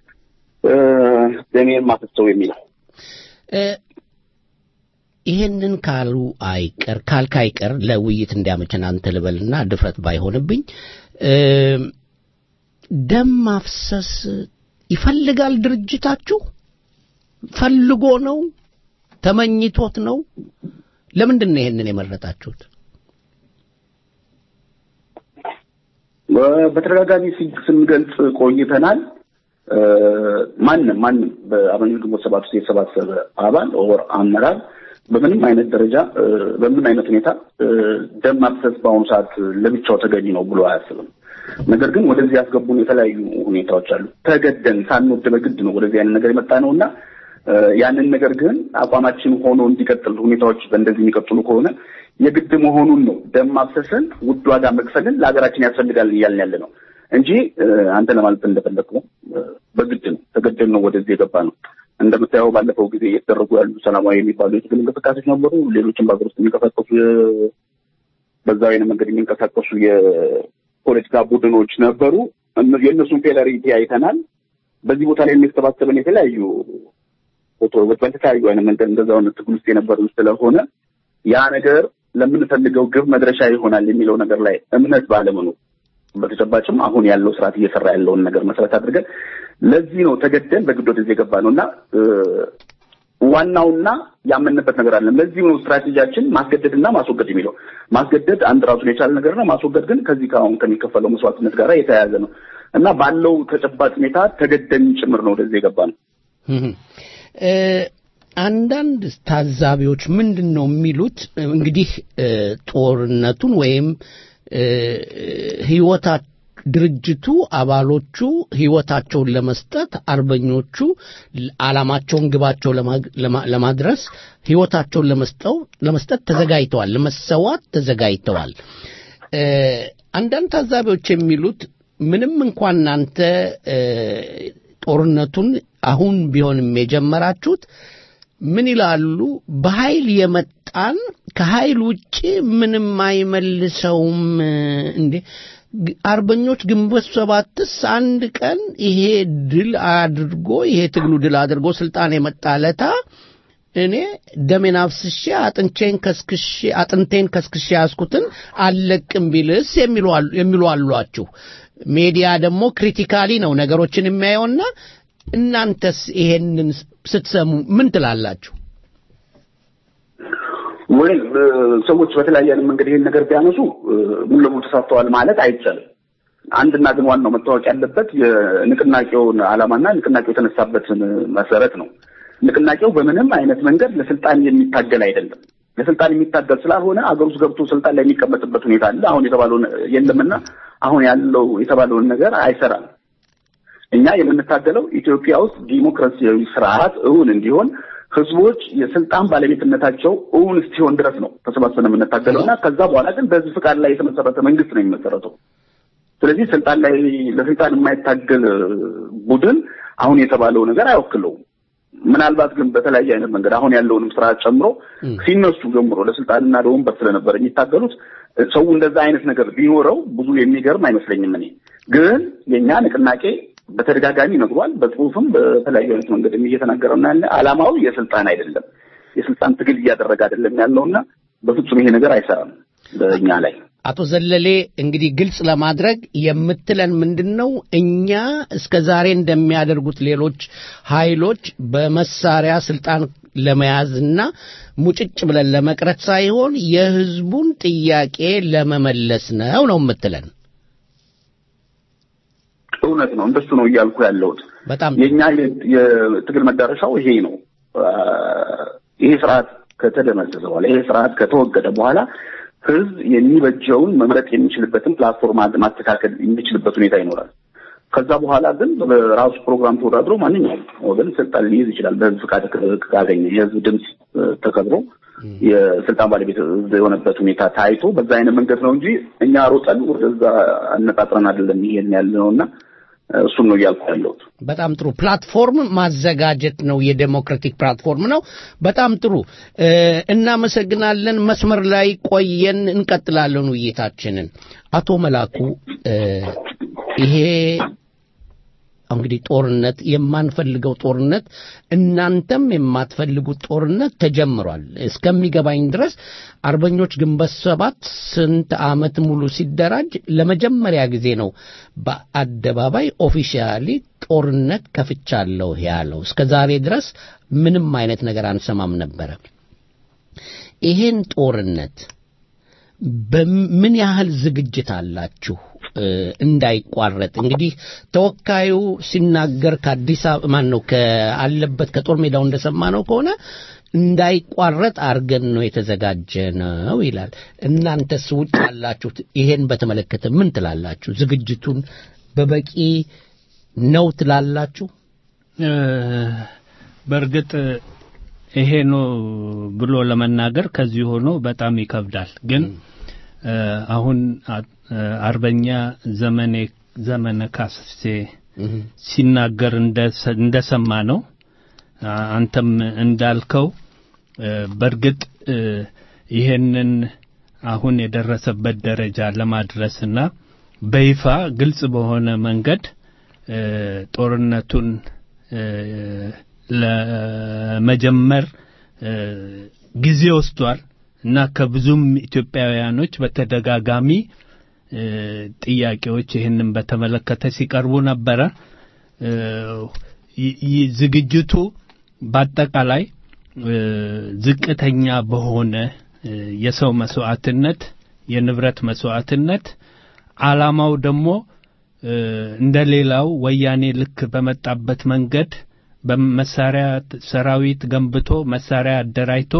ደሜን ማፈሰው የሚለው ይሄንን ካሉ አይቀር ካልካ አይቀር ለውይይት እንዲያመቸን አንተ ልበልና ድፍረት ባይሆንብኝ ደም ማፍሰስ ይፈልጋል ድርጅታችሁ ፈልጎ ነው ተመኝቶት ነው ለምንድን ነው ይሄንን የመረጣችሁት በተደጋጋሚ ስንገልጽ ቆይተናል ማንንም ማንንም በአርበኞች ግንቦት ሰባት ውስጥ የተሰባሰበ አባል ኦር አመራር በምንም አይነት ደረጃ በምን አይነት ሁኔታ ደም ማፍሰስ በአሁኑ ሰዓት ለብቻው ተገቢ ነው ብሎ አያስብም ነገር ግን ወደዚህ ያስገቡን የተለያዩ ሁኔታዎች አሉ ተገደን ሳንወድ በግድ ነው ወደዚህ አይነት ነገር የመጣ ነውና ያንን ነገር ግን አቋማችን ሆኖ እንዲቀጥል ሁኔታዎች በእንደዚህ የሚቀጥሉ ከሆነ የግድ መሆኑን ነው ደም ማፍሰስን ውድ ዋጋ መክፈልን ለሀገራችን ያስፈልጋል እያልን ያለ ነው እንጂ አንተ ለማለት እንደፈለግከው በግድ ነው ተገደን ነው ወደዚህ የገባ ነው እንደምታየው ባለፈው ጊዜ የተደረጉ ያሉ ሰላማዊ የሚባሉ የትግል እንቅስቃሴዎች ነበሩ ሌሎችም በአገር ውስጥ የሚንቀሳቀሱ በዛው አይነት መንገድ የሚንቀሳቀሱ የፖለቲካ ቡድኖች ነበሩ የእነሱን ፌለሪቲ አይተናል በዚህ ቦታ ላይ የሚሰባሰበን የተለያዩ ፎቶዎች በተለያዩ አይነት መንገድ እንደዛው አይነት ትግል ውስጥ የነበሩ ስለሆነ ያ ነገር ለምንፈልገው ግብ መድረሻ ይሆናል የሚለው ነገር ላይ እምነት ባለመኖር በተጨባጭም አሁን ያለው ስርዓት እየሰራ ያለውን ነገር መሰረት አድርገን ለዚህ ነው ተገደን በግድ ወደዚህ የገባ ነውና ዋናውና ያመንበት ነገር አለ ለዚህ ነው ስትራቴጂያችን ማስገደድና ማስወገድ የሚለው ማስገደድ አንድ ራሱን የቻለ ነገር ነው ማስወገድ ግን ከዚህ ካሁን ከሚከፈለው መስዋዕትነት ጋር የተያያዘ ነው እና ባለው ተጨባጭ ሁኔታ ተገደን ጭምር ነው ወደዚህ የገባ ነው አንዳንድ ታዛቢዎች ምንድነው የሚሉት እንግዲህ ጦርነቱን ወይም ህይወታ ድርጅቱ አባሎቹ ህይወታቸውን ለመስጠት አርበኞቹ ዓላማቸውን ግባቸው ለማድረስ ህይወታቸውን ለመስጠው ለመስጠት ተዘጋጅተዋል ለመሰዋት ተዘጋጅተዋል አንዳንድ ታዛቢዎች የሚሉት ምንም እንኳን እናንተ ጦርነቱን አሁን ቢሆንም የጀመራችሁት ምን ይላሉ በኃይል የመጣን ከኃይል ውጪ ምንም አይመልሰውም እንዴ አርበኞች ግንቦት ሰባትስ አንድ ቀን ይሄ ድል አድርጎ ይሄ ትግሉ ድል አድርጎ ስልጣን የመጣለታ እኔ ደሜን አፍስሼ አጥንቴን ከስክሼ አጥንቴን ከስክሼ ያስኩትን አለቅም ቢልስ የሚሉ የሚሉ አሏችሁ ሚዲያ ደግሞ ክሪቲካሊ ነው ነገሮችን የሚያየውና እናንተስ ይሄንን ስትሰሙ ምን ትላላችሁ ወይ ሰዎች በተለያየ መንገድ ይሄን ነገር ቢያነሱ ሙሉ ለሙሉ ተሳስተዋል ማለት አይቻልም አንድና ግን ዋናው መታወቅ ያለበት የንቅናቄውን ዓላማና ንቅናቄው የተነሳበትን መሰረት ነው ንቅናቄው በምንም አይነት መንገድ ለስልጣን የሚታገል አይደለም ለስልጣን የሚታገል ስላልሆነ አገር ውስጥ ገብቶ ስልጣን ላይ የሚቀመጥበት ሁኔታ አለ አሁን የተባለው የለምና አሁን ያለው የተባለውን ነገር አይሰራም እኛ የምንታገለው ኢትዮጵያ ውስጥ ዲሞክራሲያዊ ስርዓት እውን እንዲሆን ህዝቦች የስልጣን ባለቤትነታቸው እውን እስኪሆን ድረስ ነው ተሰባስበን የምንታገለውና ከዛ በኋላ ግን በዚህ ፍቃድ ላይ የተመሰረተ መንግስት ነው የሚመሰረተው ስለዚህ ስልጣን ላይ ለስልጣን የማይታገል ቡድን አሁን የተባለው ነገር አይወክለውም ምናልባት ግን በተለያየ አይነት መንገድ አሁን ያለውንም ስርዓት ጨምሮ ሲነሱ ጀምሮ ለስልጣንና ለወንበር ስለነበር የሚታገሉት ሰው እንደዛ አይነት ነገር ቢኖረው ብዙ የሚገርም አይመስለኝም እኔ ግን የኛ ንቅናቄ በተደጋጋሚ ነግሯል በጽሁፍም በተለያየ አይነት መንገድ እየተናገረውና ያለ ዓላማው የስልጣን አይደለም የስልጣን ትግል እያደረገ አይደለም ያለውና በፍጹም ይሄ ነገር አይሰራም በእኛ ላይ አቶ ዘለሌ እንግዲህ ግልጽ ለማድረግ የምትለን ምንድነው እኛ እስከዛሬ እንደሚያደርጉት ሌሎች ኃይሎች በመሳሪያ ስልጣን ለመያዝና ሙጭጭ ብለን ለመቅረት ሳይሆን የህዝቡን ጥያቄ ለመመለስ ነው ነው የምትለን እውነት ነው እንደሱ ነው እያልኩ ያለሁት በጣም የኛ የትግል መዳረሻው ይሄ ነው ይሄ ስርዓት ከተደመሰሰ በኋላ ይሄ ስርዓት ከተወገደ በኋላ ህዝብ የሚበጀውን መምረጥ የሚችልበትን ፕላትፎርም ማስተካከል የሚችልበት ሁኔታ ይኖራል ከዛ በኋላ ግን በራሱ ፕሮግራም ተወዳድሮ ማንኛውም ወገን ስልጣን ሊይዝ ይችላል በህዝብ ፍቃድ ካገኘ የህዝብ ድምጽ ተከብሮ የስልጣን ባለቤት የሆነበት ሁኔታ ታይቶ በዛ አይነት መንገድ ነው እንጂ እኛ ሮጠን ወደዛ አነጣጥረን አይደለም ይሄን ያለውና እሱን ነው ያልኩ ያለሁት በጣም ጥሩ ፕላትፎርም ማዘጋጀት ነው የዴሞክራቲክ ፕላትፎርም ነው በጣም ጥሩ እናመሰግናለን መስመር ላይ ቆየን እንቀጥላለን ውይይታችንን አቶ መላኩ ይሄ እንግዲህ ጦርነት የማንፈልገው ጦርነት እናንተም የማትፈልጉት ጦርነት ተጀምሯል እስከሚገባኝ ድረስ አርበኞች ግንቦት ሰባት ስንት አመት ሙሉ ሲደራጅ ለመጀመሪያ ጊዜ ነው በአደባባይ ኦፊሻሊ ጦርነት ከፍቻለሁ ያለው እስከዛሬ ድረስ ምንም አይነት ነገር አንሰማም ነበር ይሄን ጦርነት በምን ያህል ዝግጅት አላችሁ እንዳይቋረጥ እንግዲህ ተወካዩ ሲናገር ከአዲስ አበባ ማን ነው ከአለበት ከጦር ሜዳው እንደሰማነው ከሆነ እንዳይቋረጥ አርገን ነው የተዘጋጀነው ይላል እናንተስ ውጭ ያላችሁት ይሄን በተመለከተ ምን ትላላችሁ ዝግጅቱን በበቂ ነው ትላላችሁ በርግጥ ይሄ ነው ብሎ ለመናገር ከዚህ ሆኖ በጣም ይከብዳል ግን አሁን አርበኛ ዘመኔ ዘመነ ካሴ ሲናገር እንደሰማ ነው አንተም እንዳልከው በርግጥ ይሄንን አሁን የደረሰበት ደረጃ ለማድረስና በይፋ ግልጽ በሆነ መንገድ ጦርነቱን ለመጀመር ጊዜ ወስዷል እና ከብዙም ኢትዮጵያውያኖች በተደጋጋሚ ጥያቄዎች ይሄንን በተመለከተ ሲቀርቡ ነበር ዝግጅቱ በአጠቃላይ ዝቅተኛ በሆነ የሰው መስዋዕትነት የንብረት መስዋዕትነት ዓላማው ደግሞ እንደሌላው ወያኔ ልክ በመጣበት መንገድ በመሳሪያ ሰራዊት ገንብቶ መሳሪያ አደራጅቶ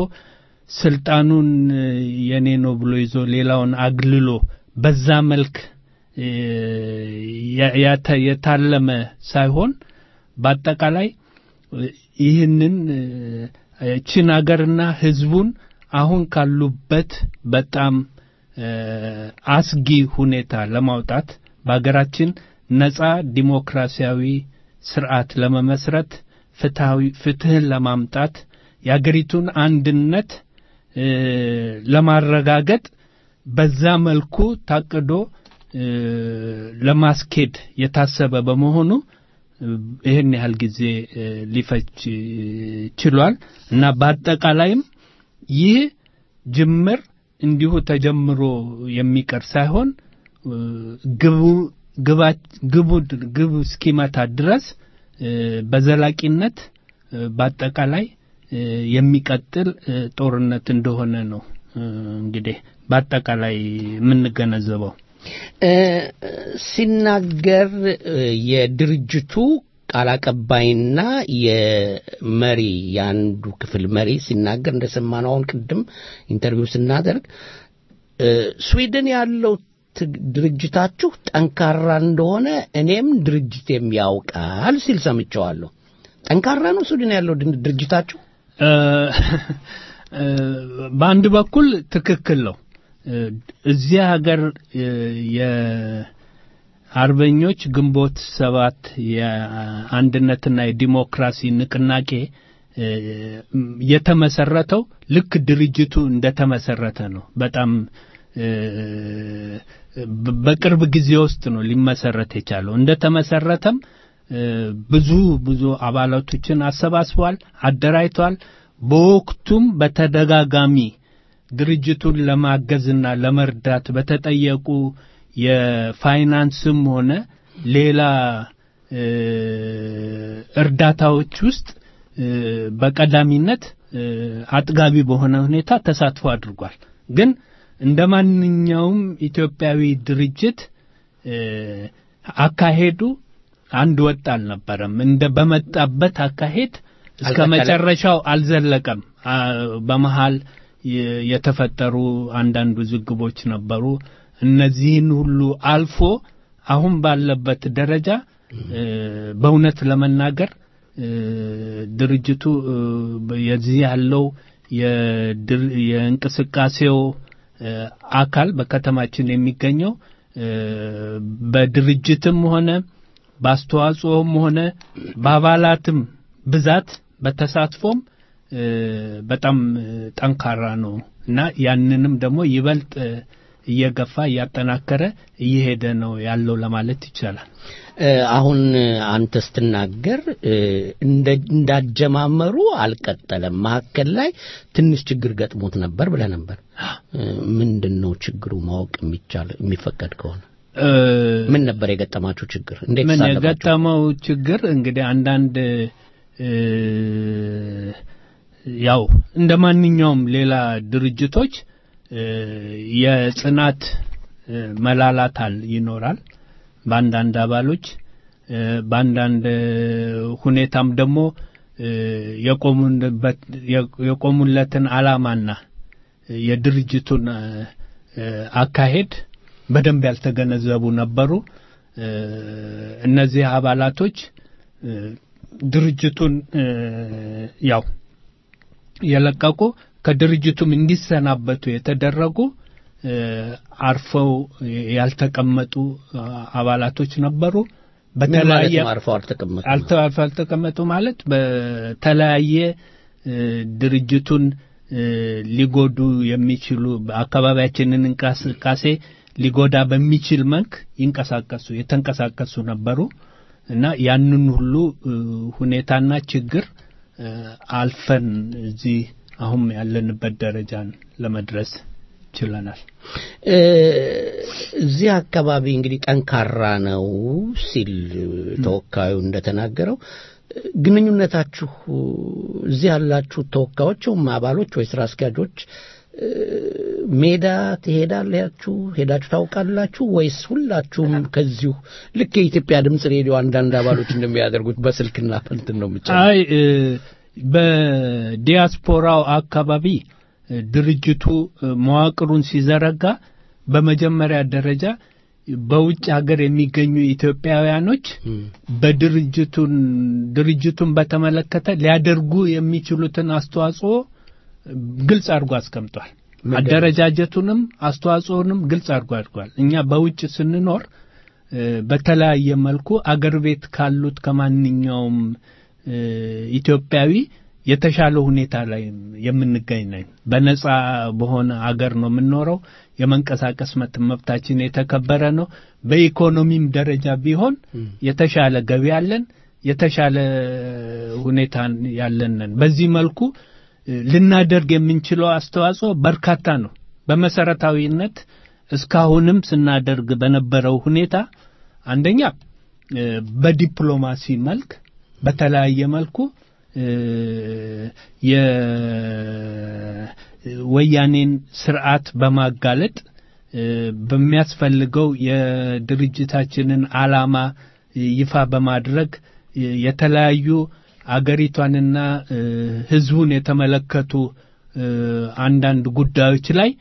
ስልጣኑን የኔ ነው ብሎ ይዞ ሌላውን አግልሎ በዛ መልክ የታለመ ሳይሆን በአጠቃላይ ይህንን እቺን ሀገርና ህዝቡን አሁን ካሉበት በጣም አስጊ ሁኔታ ለማውጣት በአገራችን ነጻ ዲሞክራሲያዊ ስርዓት ለመመስረት ፍትሃዊ ፍትህን ለማምጣት የአገሪቱን አንድነት ለማረጋገጥ በዛ መልኩ ታቅዶ ለማስኬድ የታሰበ በመሆኑ ይሄን ያህል ጊዜ ሊፈጅ ችሏል እና በአጠቃላይም ይህ ጅምር እንዲሁ ተጀምሮ የሚቀር ሳይሆን ግቡ ግቡ ግቡ እስኪመታ ድረስ በዘላቂነት በአጠቃላይ የሚቀጥል ጦርነት እንደሆነ ነው እንግዲህ በአጠቃላይ የምንገነዘበው። ሲናገር የድርጅቱ ቃል አቀባይና የመሪ ያንዱ ክፍል መሪ ሲናገር እንደሰማነው አሁን ቅድም ኢንተርቪው ስናደርግ ስዊድን ያለው ድርጅታችሁ ጠንካራ እንደሆነ እኔም ድርጅቴም ያውቃል ሲል ሰምቻለሁ። ጠንካራ ነው ስዊድን ያለው ድርጅታችሁ? በአንድ በኩል ትክክል ነው። እዚህ ሀገር የአርበኞች ግንቦት ሰባት የአንድነትና የዲሞክራሲ ንቅናቄ የተመሰረተው ልክ ድርጅቱ እንደተመሰረተ ነው። በጣም በቅርብ ጊዜ ውስጥ ነው ሊመሰረት የቻለው። እንደተመሰረተም ብዙ ብዙ አባላቶችን አሰባስቧል፣ አደራጅቷል። በወቅቱም በተደጋጋሚ ድርጅቱን ለማገዝና ለመርዳት በተጠየቁ የፋይናንስም ሆነ ሌላ እርዳታዎች ውስጥ በቀዳሚነት አጥጋቢ በሆነ ሁኔታ ተሳትፎ አድርጓል። ግን እንደማንኛውም ኢትዮጵያዊ ድርጅት አካሄዱ አንድ ወጥ አልነበረም። እንደ በመጣበት አካሄድ እስከ መጨረሻው አልዘለቀም። በመሃል የተፈጠሩ አንዳንድ ውዝግቦች ነበሩ። እነዚህን ሁሉ አልፎ አሁን ባለበት ደረጃ በእውነት ለመናገር ድርጅቱ የዚህ ያለው የእንቅስቃሴው አካል በከተማችን የሚገኘው በድርጅትም ሆነ በአስተዋጽኦም ሆነ በአባላትም ብዛት በተሳትፎም በጣም ጠንካራ ነው እና ያንንም ደግሞ ይበልጥ እየገፋ እያጠናከረ እየሄደ ነው ያለው ለማለት ይቻላል። አሁን አንተ ስትናገር እንዳጀማመሩ አልቀጠለም፣ መሀከል ላይ ትንሽ ችግር ገጥሞት ነበር ብለህ ነበር። ምንድነው ችግሩ ማወቅ የሚቻል የሚፈቀድ ከሆነ? ምን ነበር የገጠማችሁ ችግር? እንዴት ምን ተሳተፋችሁ? የገጠመው ችግር እንግዲህ አንዳንድ ያው እንደማንኛውም ሌላ ድርጅቶች የጽናት መላላታል ይኖራል በአንዳንድ አባሎች። በአንዳንድ ሁኔታም ደግሞ የቆሙበት የቆሙለትን አላማና የድርጅቱን አካሄድ በደንብ ያልተገነዘቡ ነበሩ። እነዚህ አባላቶች ድርጅቱን ያው የለቀቁ ከድርጅቱም እንዲሰናበቱ የተደረጉ አርፈው ያልተቀመጡ አባላቶች ነበሩ። በተለያየ አርፈው አልተቀመጡ አልተዋፈው አልተቀመጡ ማለት በተለያየ ድርጅቱን ሊጎዱ የሚችሉ አካባቢያችንን እንቅስቃሴ ሊጎዳ በሚችል መልክ ይንቀሳቀሱ የተንቀሳቀሱ ነበሩ እና ያንን ሁሉ ሁኔታና ችግር አልፈን እዚህ አሁን ያለንበት ደረጃን ለመድረስ ችለናል። እዚህ አካባቢ እንግዲህ ጠንካራ ነው ሲል ተወካዩ እንደተናገረው ግንኙነታችሁ እዚህ ያላችሁ ተወካዮችም አባሎች ወይ ስራ አስኪያጆች ሜዳ ትሄዳላችሁ ሄዳችሁ ታውቃላችሁ ወይስ ሁላችሁም ከዚሁ ልክ የኢትዮጵያ ድምጽ ሬዲዮ አንዳንድ አባሎች እንደሚያደርጉት በስልክና እንትን ነው ብቻ? አይ በዲያስፖራው አካባቢ ድርጅቱ መዋቅሩን ሲዘረጋ በመጀመሪያ ደረጃ በውጭ ሀገር የሚገኙ ኢትዮጵያውያኖች በድርጅቱን ድርጅቱን በተመለከተ ሊያደርጉ የሚችሉትን አስተዋጽኦ ግልጽ አድርጎ አስቀምጧል። አደረጃጀቱንም አስተዋጽኦንም ግልጽ አድርጎ አድርጓል። እኛ በውጭ ስንኖር በተለያየ መልኩ አገር ቤት ካሉት ከማንኛውም ኢትዮጵያዊ የተሻለ ሁኔታ ላይ የምንገኝ ነን። በነጻ በሆነ አገር ነው የምንኖረው። የመንቀሳቀስ መብታችን የተከበረ ነው። በኢኮኖሚም ደረጃ ቢሆን የተሻለ ገቢ ያለን የተሻለ ሁኔታ ያለን ነን። በዚህ መልኩ ልናደርግ የምንችለው አስተዋጽኦ በርካታ ነው። በመሰረታዊነት እስካሁንም ስናደርግ በነበረው ሁኔታ አንደኛ በዲፕሎማሲ መልክ በተለያየ መልኩ የወያኔን ስርዓት በማጋለጥ በሚያስፈልገው የድርጅታችንን ዓላማ ይፋ በማድረግ የተለያዩ አገሪቷንና ህዝቡን የተመለከቱ አንዳንድ ጉዳዮች ላይ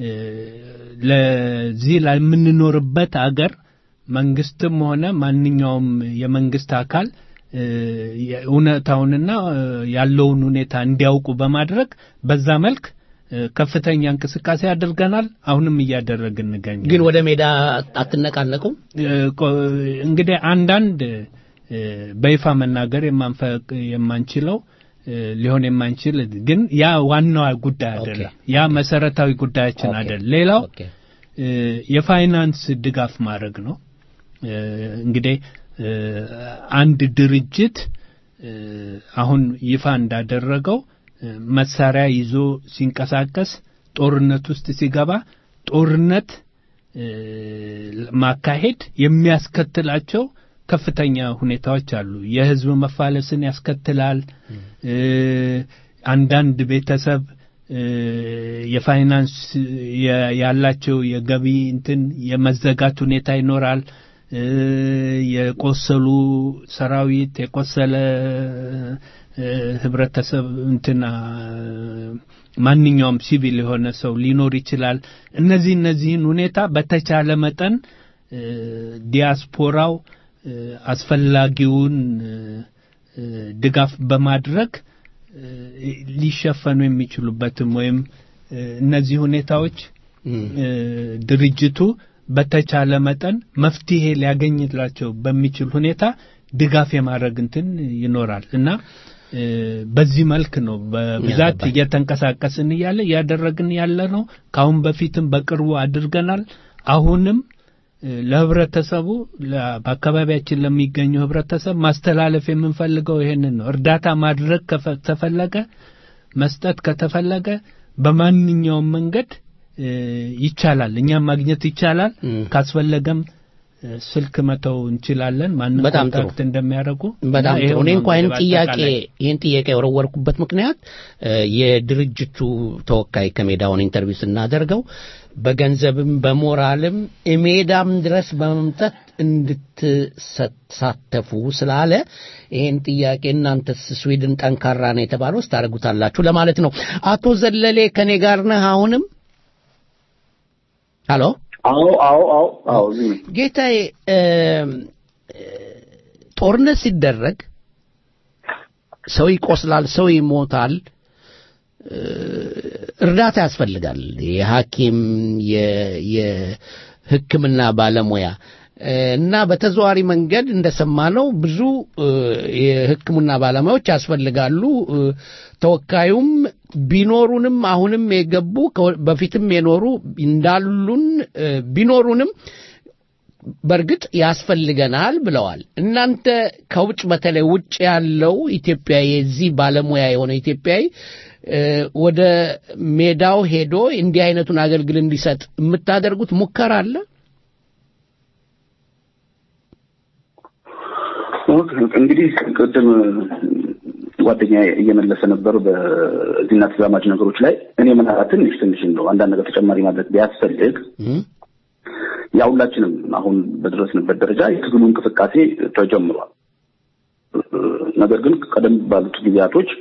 ለዚህ ላይ የምንኖርበት አገር መንግስትም ሆነ ማንኛውም የመንግስት አካል እውነታውንና ያለውን ሁኔታ እንዲያውቁ በማድረግ በዛ መልክ ከፍተኛ እንቅስቃሴ አድርገናል። አሁንም እያደረግን እንገኛለን። ግን ወደ ሜዳ አትነቃነቁም? እንግዲህ አንዳንድ በይፋ መናገር የማንፈቅ የማንችለው ሊሆን የማንችል ግን ያ ዋናው ጉዳይ አይደለም። ያ መሰረታዊ ጉዳያችን አይደለም። ሌላው የፋይናንስ ድጋፍ ማድረግ ነው። እንግዲህ አንድ ድርጅት አሁን ይፋ እንዳደረገው መሳሪያ ይዞ ሲንቀሳቀስ ጦርነት ውስጥ ሲገባ ጦርነት ማካሄድ የሚያስከትላቸው ከፍተኛ ሁኔታዎች አሉ። የህዝብ መፋለስን ያስከትላል። አንዳንድ ቤተሰብ የፋይናንስ ያላቸው የገቢ እንትን የመዘጋት ሁኔታ ይኖራል። የቆሰሉ ሰራዊት የቆሰለ ህብረተሰብ እንትና ማንኛውም ሲቪል የሆነ ሰው ሊኖር ይችላል። እነዚህ እነዚህን ሁኔታ በተቻለ መጠን ዲያስፖራው አስፈላጊውን ድጋፍ በማድረግ ሊሸፈኑ የሚችሉበትም ወይም እነዚህ ሁኔታዎች ድርጅቱ በተቻለ መጠን መፍትሄ ሊያገኝላቸው በሚችል ሁኔታ ድጋፍ የማድረግ እንትን ይኖራል እና በዚህ መልክ ነው በብዛት እየተንቀሳቀስን ያለ ያደረግን ያለ ነው። ካሁን በፊትም በቅርቡ አድርገናል። አሁንም ለህብረተሰቡ በአካባቢያችን ለሚገኘው ህብረተሰብ ማስተላለፍ የምንፈልገው ይሄንን ነው። እርዳታ ማድረግ ከተፈለገ መስጠት ከተፈለገ በማንኛውም መንገድ ይቻላል። እኛም ማግኘት ይቻላል። ካስፈለገም ስልክ መተው እንችላለን። ማንንም ኮንታክት እንደሚያደርጉ በጣም ጥሩ። እኔ እንኳን ይህን ጥያቄ ይህን ጥያቄ የወረወርኩበት ምክንያት የድርጅቱ ተወካይ ከሜዳውን ኢንተርቪው ስናደርገው በገንዘብም በሞራልም ሜዳም ድረስ በመምጣት እንድትሳተፉ ስላለ ይሄን ጥያቄ እናንተስ ስዊድን ጠንካራ ነው የተባለው ስታደርጉታላችሁ ለማለት ነው። አቶ ዘለሌ ከኔ ጋር ነህ አሁንም? ሃሎ አዎ አዎ አዎ አዎ ጌታዬ ጦርነት ሲደረግ ሰው ይቆስላል፣ ሰው ይሞታል፣ እርዳታ ያስፈልጋል። የሐኪም የሕክምና ባለሙያ እና በተዘዋሪ መንገድ እንደሰማነው ብዙ የሕክምና ባለሙያዎች ያስፈልጋሉ። ተወካዩም ቢኖሩንም አሁንም የገቡ በፊትም የኖሩ እንዳሉን ቢኖሩንም በርግጥ ያስፈልገናል ብለዋል። እናንተ ከውጭ በተለይ ውጭ ያለው ኢትዮጵያዊ የዚህ ባለሙያ የሆነ ኢትዮጵያዊ ወደ ሜዳው ሄዶ እንዲህ አይነቱን አገልግሎት እንዲሰጥ የምታደርጉት ሙከራ አለ? እንግዲህ ቅድም ጓደኛ እየመለሰ ነበር በዚህና ተዛማጅ ነገሮች ላይ እኔ ምን አላ ትንሽ ትንሽ እንደው አንዳንድ ነገር ተጨማሪ ማድረግ ቢያስፈልግ ያ ሁላችንም አሁን በደረስንበት ደረጃ የትግሉ እንቅስቃሴ ተጀምሯል። ነገር ግን ቀደም ባሉት ጊዜያቶች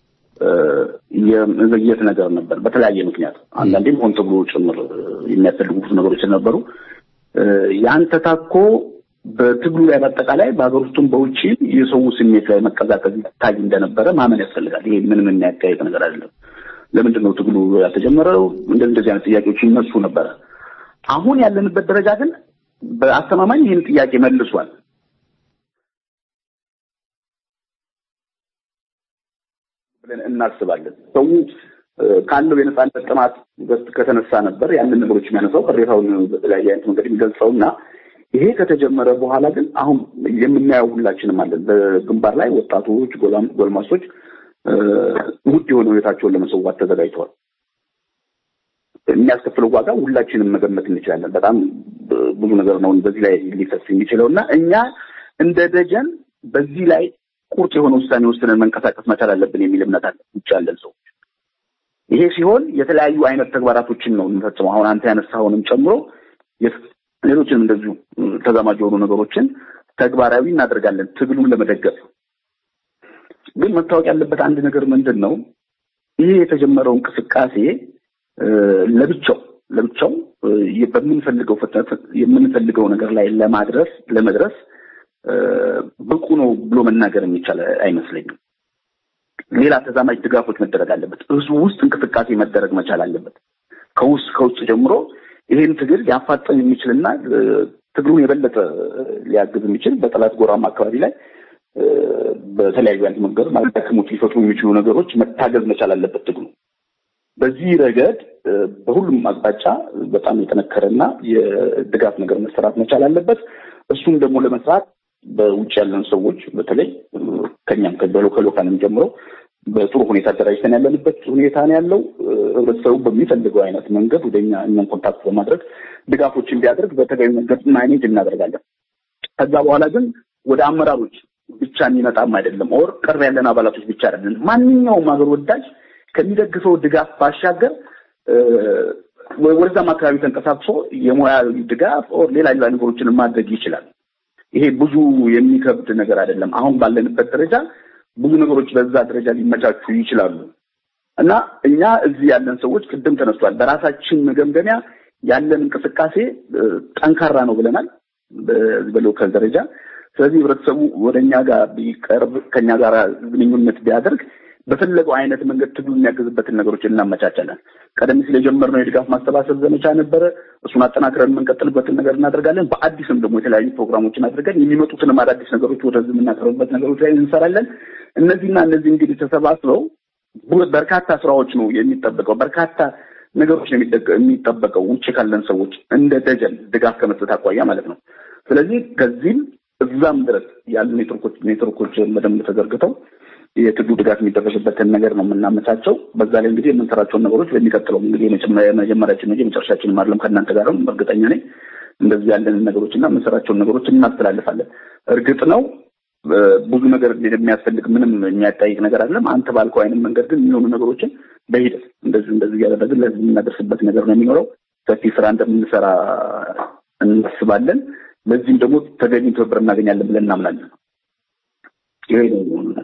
የመዘግየት ነገር ነበር በተለያየ ምክንያት። አንዳንዴም ሆን ተብሎ ጭምር የሚያስፈልጉ ነገሮች ነበሩ። ያን ተታኮ በትግሉ ላይ በአጠቃላይ በአገር ውስጥም በውጪ የሰው ስሜት ላይ መቀዛቀዝ ይታይ እንደነበረ ማመን ያስፈልጋል። ይሄ ምንም የሚያጠያይቅ ነገር አይደለም። ለምንድን ነው ትግሉ ያልተጀመረው? እንደዚህ አይነት ጥያቄዎች ይነሱ ነበር። አሁን ያለንበት ደረጃ ግን በአስተማማኝ ይህን ጥያቄ መልሷል። ብለን እናስባለን። ሰው ካለው የነጻነት ጥማት ከተነሳ ነበር ያንን ነገሮች የሚያነሳው ቅሬታውን በተለያየ አይነት መንገድ የሚገልጸውና ይሄ ከተጀመረ በኋላ ግን አሁን የምናየው ሁላችንም አለን። በግንባር ላይ ወጣቶች፣ ጎልማሶች ውድ የሆነ ህይወታቸውን ለመሰዋት ተዘጋጅተዋል። የሚያስከፍለው ዋጋ ሁላችንም መገመት እንችላለን። በጣም ብዙ ነገር ነው በዚህ ላይ ሊፈስ የሚችለውና እኛ እንደ ደጀን በዚህ ላይ ቁርጥ የሆነ ውሳኔ ወስነን መንቀሳቀስ መቻል አለብን የሚል እምነት አለ ይቻላል ሰው። ይሄ ሲሆን የተለያዩ አይነት ተግባራቶችን ነው የምንፈጽመው። አሁን አንተ ያነሳውንም ጨምሮ ሌሎችንም እንደዚሁ ተዛማጅ የሆኑ ነገሮችን ተግባራዊ እናደርጋለን ትግሉን ለመደገፍ። ግን መታወቅ ያለበት አንድ ነገር ምንድነው? ይሄ የተጀመረው እንቅስቃሴ ለብቻው ለብቻው በምንፈልገው ፍጥነት የምንፈልገው ነገር ላይ ለማድረስ ለመድረስ ብቁ ነው ብሎ መናገር የሚቻል አይመስለኝም። ሌላ ተዛማጅ ድጋፎች መደረግ አለበት። ህዝቡ ውስጥ እንቅስቃሴ መደረግ መቻል አለበት። ከውስጥ ከውስጥ ጀምሮ ይሄን ትግል ያፋጠን የሚችልና ትግሉን የበለጠ ሊያግዝ የሚችል በጠላት ጎራማ አካባቢ ላይ በተለያዩ አይነት መንገድ ማለትም ሊፈቱ የሚችሉ ነገሮች መታገዝ መቻል አለበት ትግሉ። በዚህ ረገድ በሁሉም አቅጣጫ በጣም የጠነከረና የድጋፍ ነገር መሰራት መቻል አለበት። እሱም ደግሞ ለመስራት በውጭ ያለን ሰዎች በተለይ ከኛም ከሎካልም ጀምሮ በጥሩ ሁኔታ ተደራጅተን ያለንበት ሁኔታ ነው ያለው። ህብረተሰቡ በሚፈልገው አይነት መንገድ ወደኛ እኛን ኮንታክት በማድረግ ድጋፎችን ቢያደርግ በተገቢ መንገድ ማኔጅ እናደርጋለን። ከዛ በኋላ ግን ወደ አመራሮች ብቻ የሚመጣም አይደለም ኦር ቅር ያለን አባላቶች ብቻ አይደለም። ማንኛውም ሀገር ወዳጅ ከሚደግፈው ድጋፍ ባሻገር ወደዛም አካባቢ ተንቀሳቅሶ የሞያ ድጋፍ ኦር ሌላ ሌላ ነገሮችን ማድረግ ይችላል። ይሄ ብዙ የሚከብድ ነገር አይደለም። አሁን ባለንበት ደረጃ ብዙ ነገሮች በዛ ደረጃ ሊመቻቹ ይችላሉ እና እኛ እዚህ ያለን ሰዎች ቅድም ተነስቷል በራሳችን መገምገሚያ ያለን እንቅስቃሴ ጠንካራ ነው ብለናል በሎካል ደረጃ። ስለዚህ ህብረተሰቡ ወደኛ ጋር ቢቀርብ ከኛ ጋር ግንኙነት ቢያደርግ በፈለገው አይነት መንገድ ትግሉ የሚያገዝበትን ነገሮች እናመቻቻለን። ቀደም ሲል የጀመርነው የድጋፍ ማስተባሰብ ዘመቻ ነበረ። እሱን አጠናክረን የምንቀጥልበትን ነገር እናደርጋለን። በአዲስም ደግሞ የተለያዩ ፕሮግራሞችን አድርገን የሚመጡትን አዳዲስ ነገሮች ወደዚህ የምናቀርብበት ነገሮች ላይ እንሰራለን። እነዚህና እነዚህ እንግዲህ ተሰባስበው በርካታ ስራዎች ነው የሚጠበቀው። በርካታ ነገሮች ነው የሚጠበቀው ውጭ ካለን ሰዎች እንደ ደጀን ድጋፍ ከመስጠት አኳያ ማለት ነው። ስለዚህ ከዚህም እዛም ድረስ ያሉ ኔትወርኮች ኔትወርኮች በደንብ ተዘርግተው የትግሉ ድጋፍ የሚደረግበትን ነገር ነው የምናመቻቸው። በዛ ላይ እንግዲህ የምንሰራቸውን ነገሮች በሚቀጥለው እንግዲህ የመጀመሪያችን ነው የመጨረሻችን ማለም ከእናንተ ጋርም እርግጠኛ ነኝ እንደዚህ ያለን ነገሮችና የምንሰራቸውን ነገሮች እናስተላልፋለን። እርግጥ ነው ብዙ ነገር የሚያስፈልግ ምንም የሚያጠያይቅ ነገር አይደለም። አንተ ባልከው አይነት መንገድ ግን የሚሆኑ ነገሮችን በሂደት እንደዚህ እንደዚህ ያደረግን ለዚህ የምናደርስበት ነገር ነው የሚኖረው። ሰፊ ስራ እንደምንሰራ እናስባለን። ለዚህም ደግሞ ተገቢውን ትብብር እናገኛለን ብለን እናምናለን። ይሄ ነው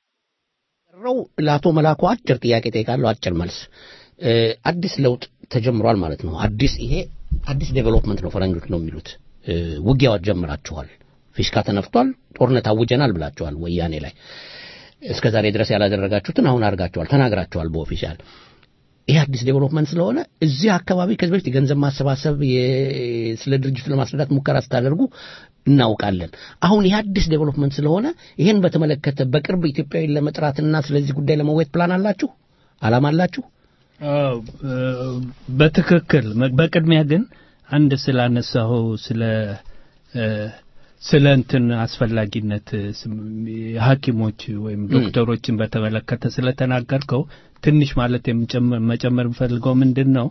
ረው ለአቶ መላኩ አጭር ጥያቄ ጠይቃለሁ፣ አጭር መልስ። አዲስ ለውጥ ተጀምሯል ማለት ነው። አዲስ ይሄ አዲስ ዴቨሎፕመንት ነው ፈረንጆች ነው የሚሉት። ውጊያዎች ጀምራችኋል፣ ፊሽካ ተነፍቷል፣ ጦርነት አውጀናል ብላችኋል ወያኔ ላይ። እስከዛሬ ድረስ ያላደረጋችሁትን አሁን አድርጋችኋል፣ ተናግራችኋል በኦፊሻል። ይሄ አዲስ ዴቨሎፕመንት ስለሆነ እዚህ አካባቢ ከዚህ በፊት የገንዘብ ማሰባሰብ ስለ ድርጅቱ ለማስረዳት ሙከራ ስታደርጉ እናውቃለን። አሁን ይሄ አዲስ ዴቨሎፕመንት ስለሆነ ይሄን በተመለከተ በቅርብ ኢትዮጵያዊን ለመጥራትና ስለዚህ ጉዳይ ለመወያየት ፕላን አላችሁ? አላማ አላችሁ? አዎ በትክክል። በቅድሚያ ግን አንድ ስላነሳው ስለ ስለ እንትን አስፈላጊነት ሐኪሞች ወይም ዶክተሮችን በተመለከተ ስለተናገርከው ትንሽ ማለት መጨመር ፈልገው ምንድነው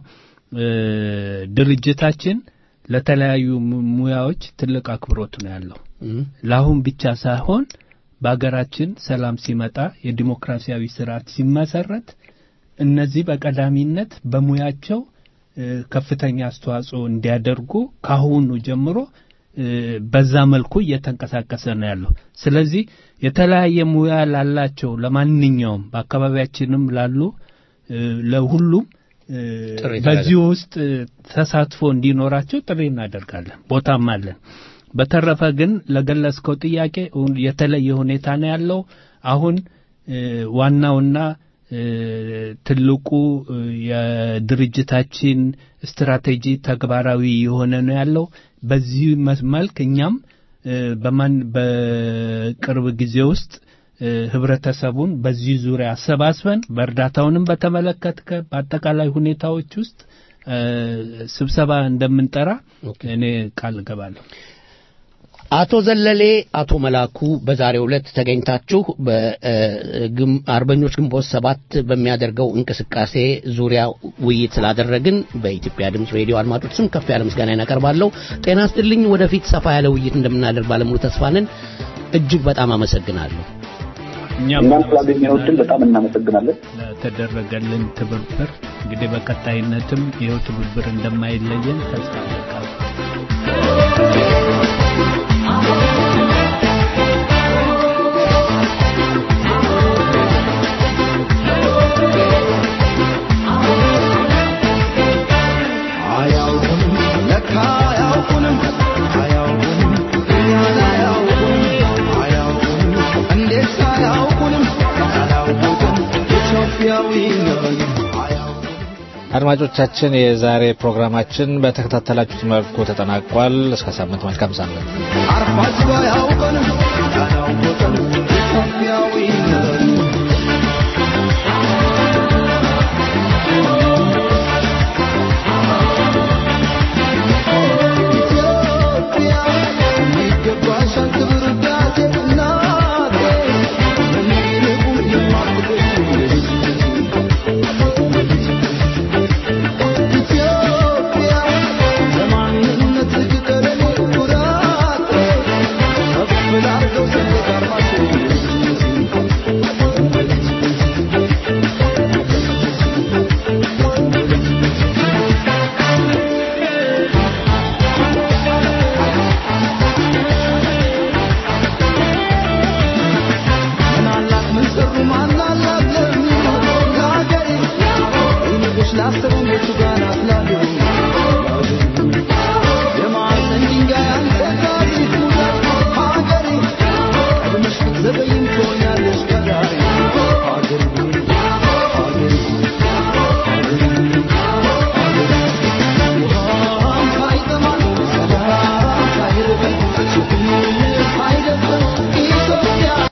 ድርጅታችን ለተለያዩ ሙያዎች ትልቅ አክብሮት ነው ያለው። ለአሁን ብቻ ሳይሆን በአገራችን ሰላም ሲመጣ የዲሞክራሲያዊ ስርዓት ሲመሰረት እነዚህ በቀዳሚነት በሙያቸው ከፍተኛ አስተዋጽኦ እንዲያደርጉ ካሁኑ ጀምሮ በዛ መልኩ እየተንቀሳቀሰ ነው ያለው። ስለዚህ የተለያየ ሙያ ላላቸው ለማንኛውም በአካባቢያችንም ላሉ ለሁሉም በዚህ ውስጥ ተሳትፎ እንዲኖራቸው ጥሪ እናደርጋለን። ቦታም አለን። በተረፈ ግን ለገለጽከው ጥያቄ የተለየ ሁኔታ ነው ያለው። አሁን ዋናውና ትልቁ የድርጅታችን ስትራቴጂ ተግባራዊ የሆነ ነው ያለው። በዚህ መልክ እኛም በማን በቅርብ ጊዜ ውስጥ ህብረተሰቡን በዚህ ዙሪያ አሰባስበን በእርዳታውንም በተመለከተ በአጠቃላይ ሁኔታዎች ውስጥ ስብሰባ እንደምንጠራ እኔ ቃል ገባለሁ። አቶ ዘለሌ አቶ መላኩ በዛሬው ዕለት ተገኝታችሁ በአርበኞች ግንቦት ሰባት በሚያደርገው እንቅስቃሴ ዙሪያ ውይይት ስላደረግን በኢትዮጵያ ድምጽ ሬዲዮ አድማጮች ስም ከፍ ያለ ምስጋና እናቀርባለሁ። ጤና ይስጥልኝ። ወደፊት ሰፋ ያለ ውይይት እንደምናደርግ ባለሙሉ ተስፋ ነን። እጅግ በጣም አመሰግናለሁ። እኛም ስላገኘነው በጣም እናመሰግናለን። ለተደረገልን ትብብር እንግዲህ በቀጣይነትም ይኸው ትብብር እንደማይለየን ተስፋ አደርጋለሁ። አድማጮቻችን የዛሬ ፕሮግራማችን በተከታተላችሁት መልኩ ተጠናቋል። እስከ ሳምንት መልካም ሳምንት።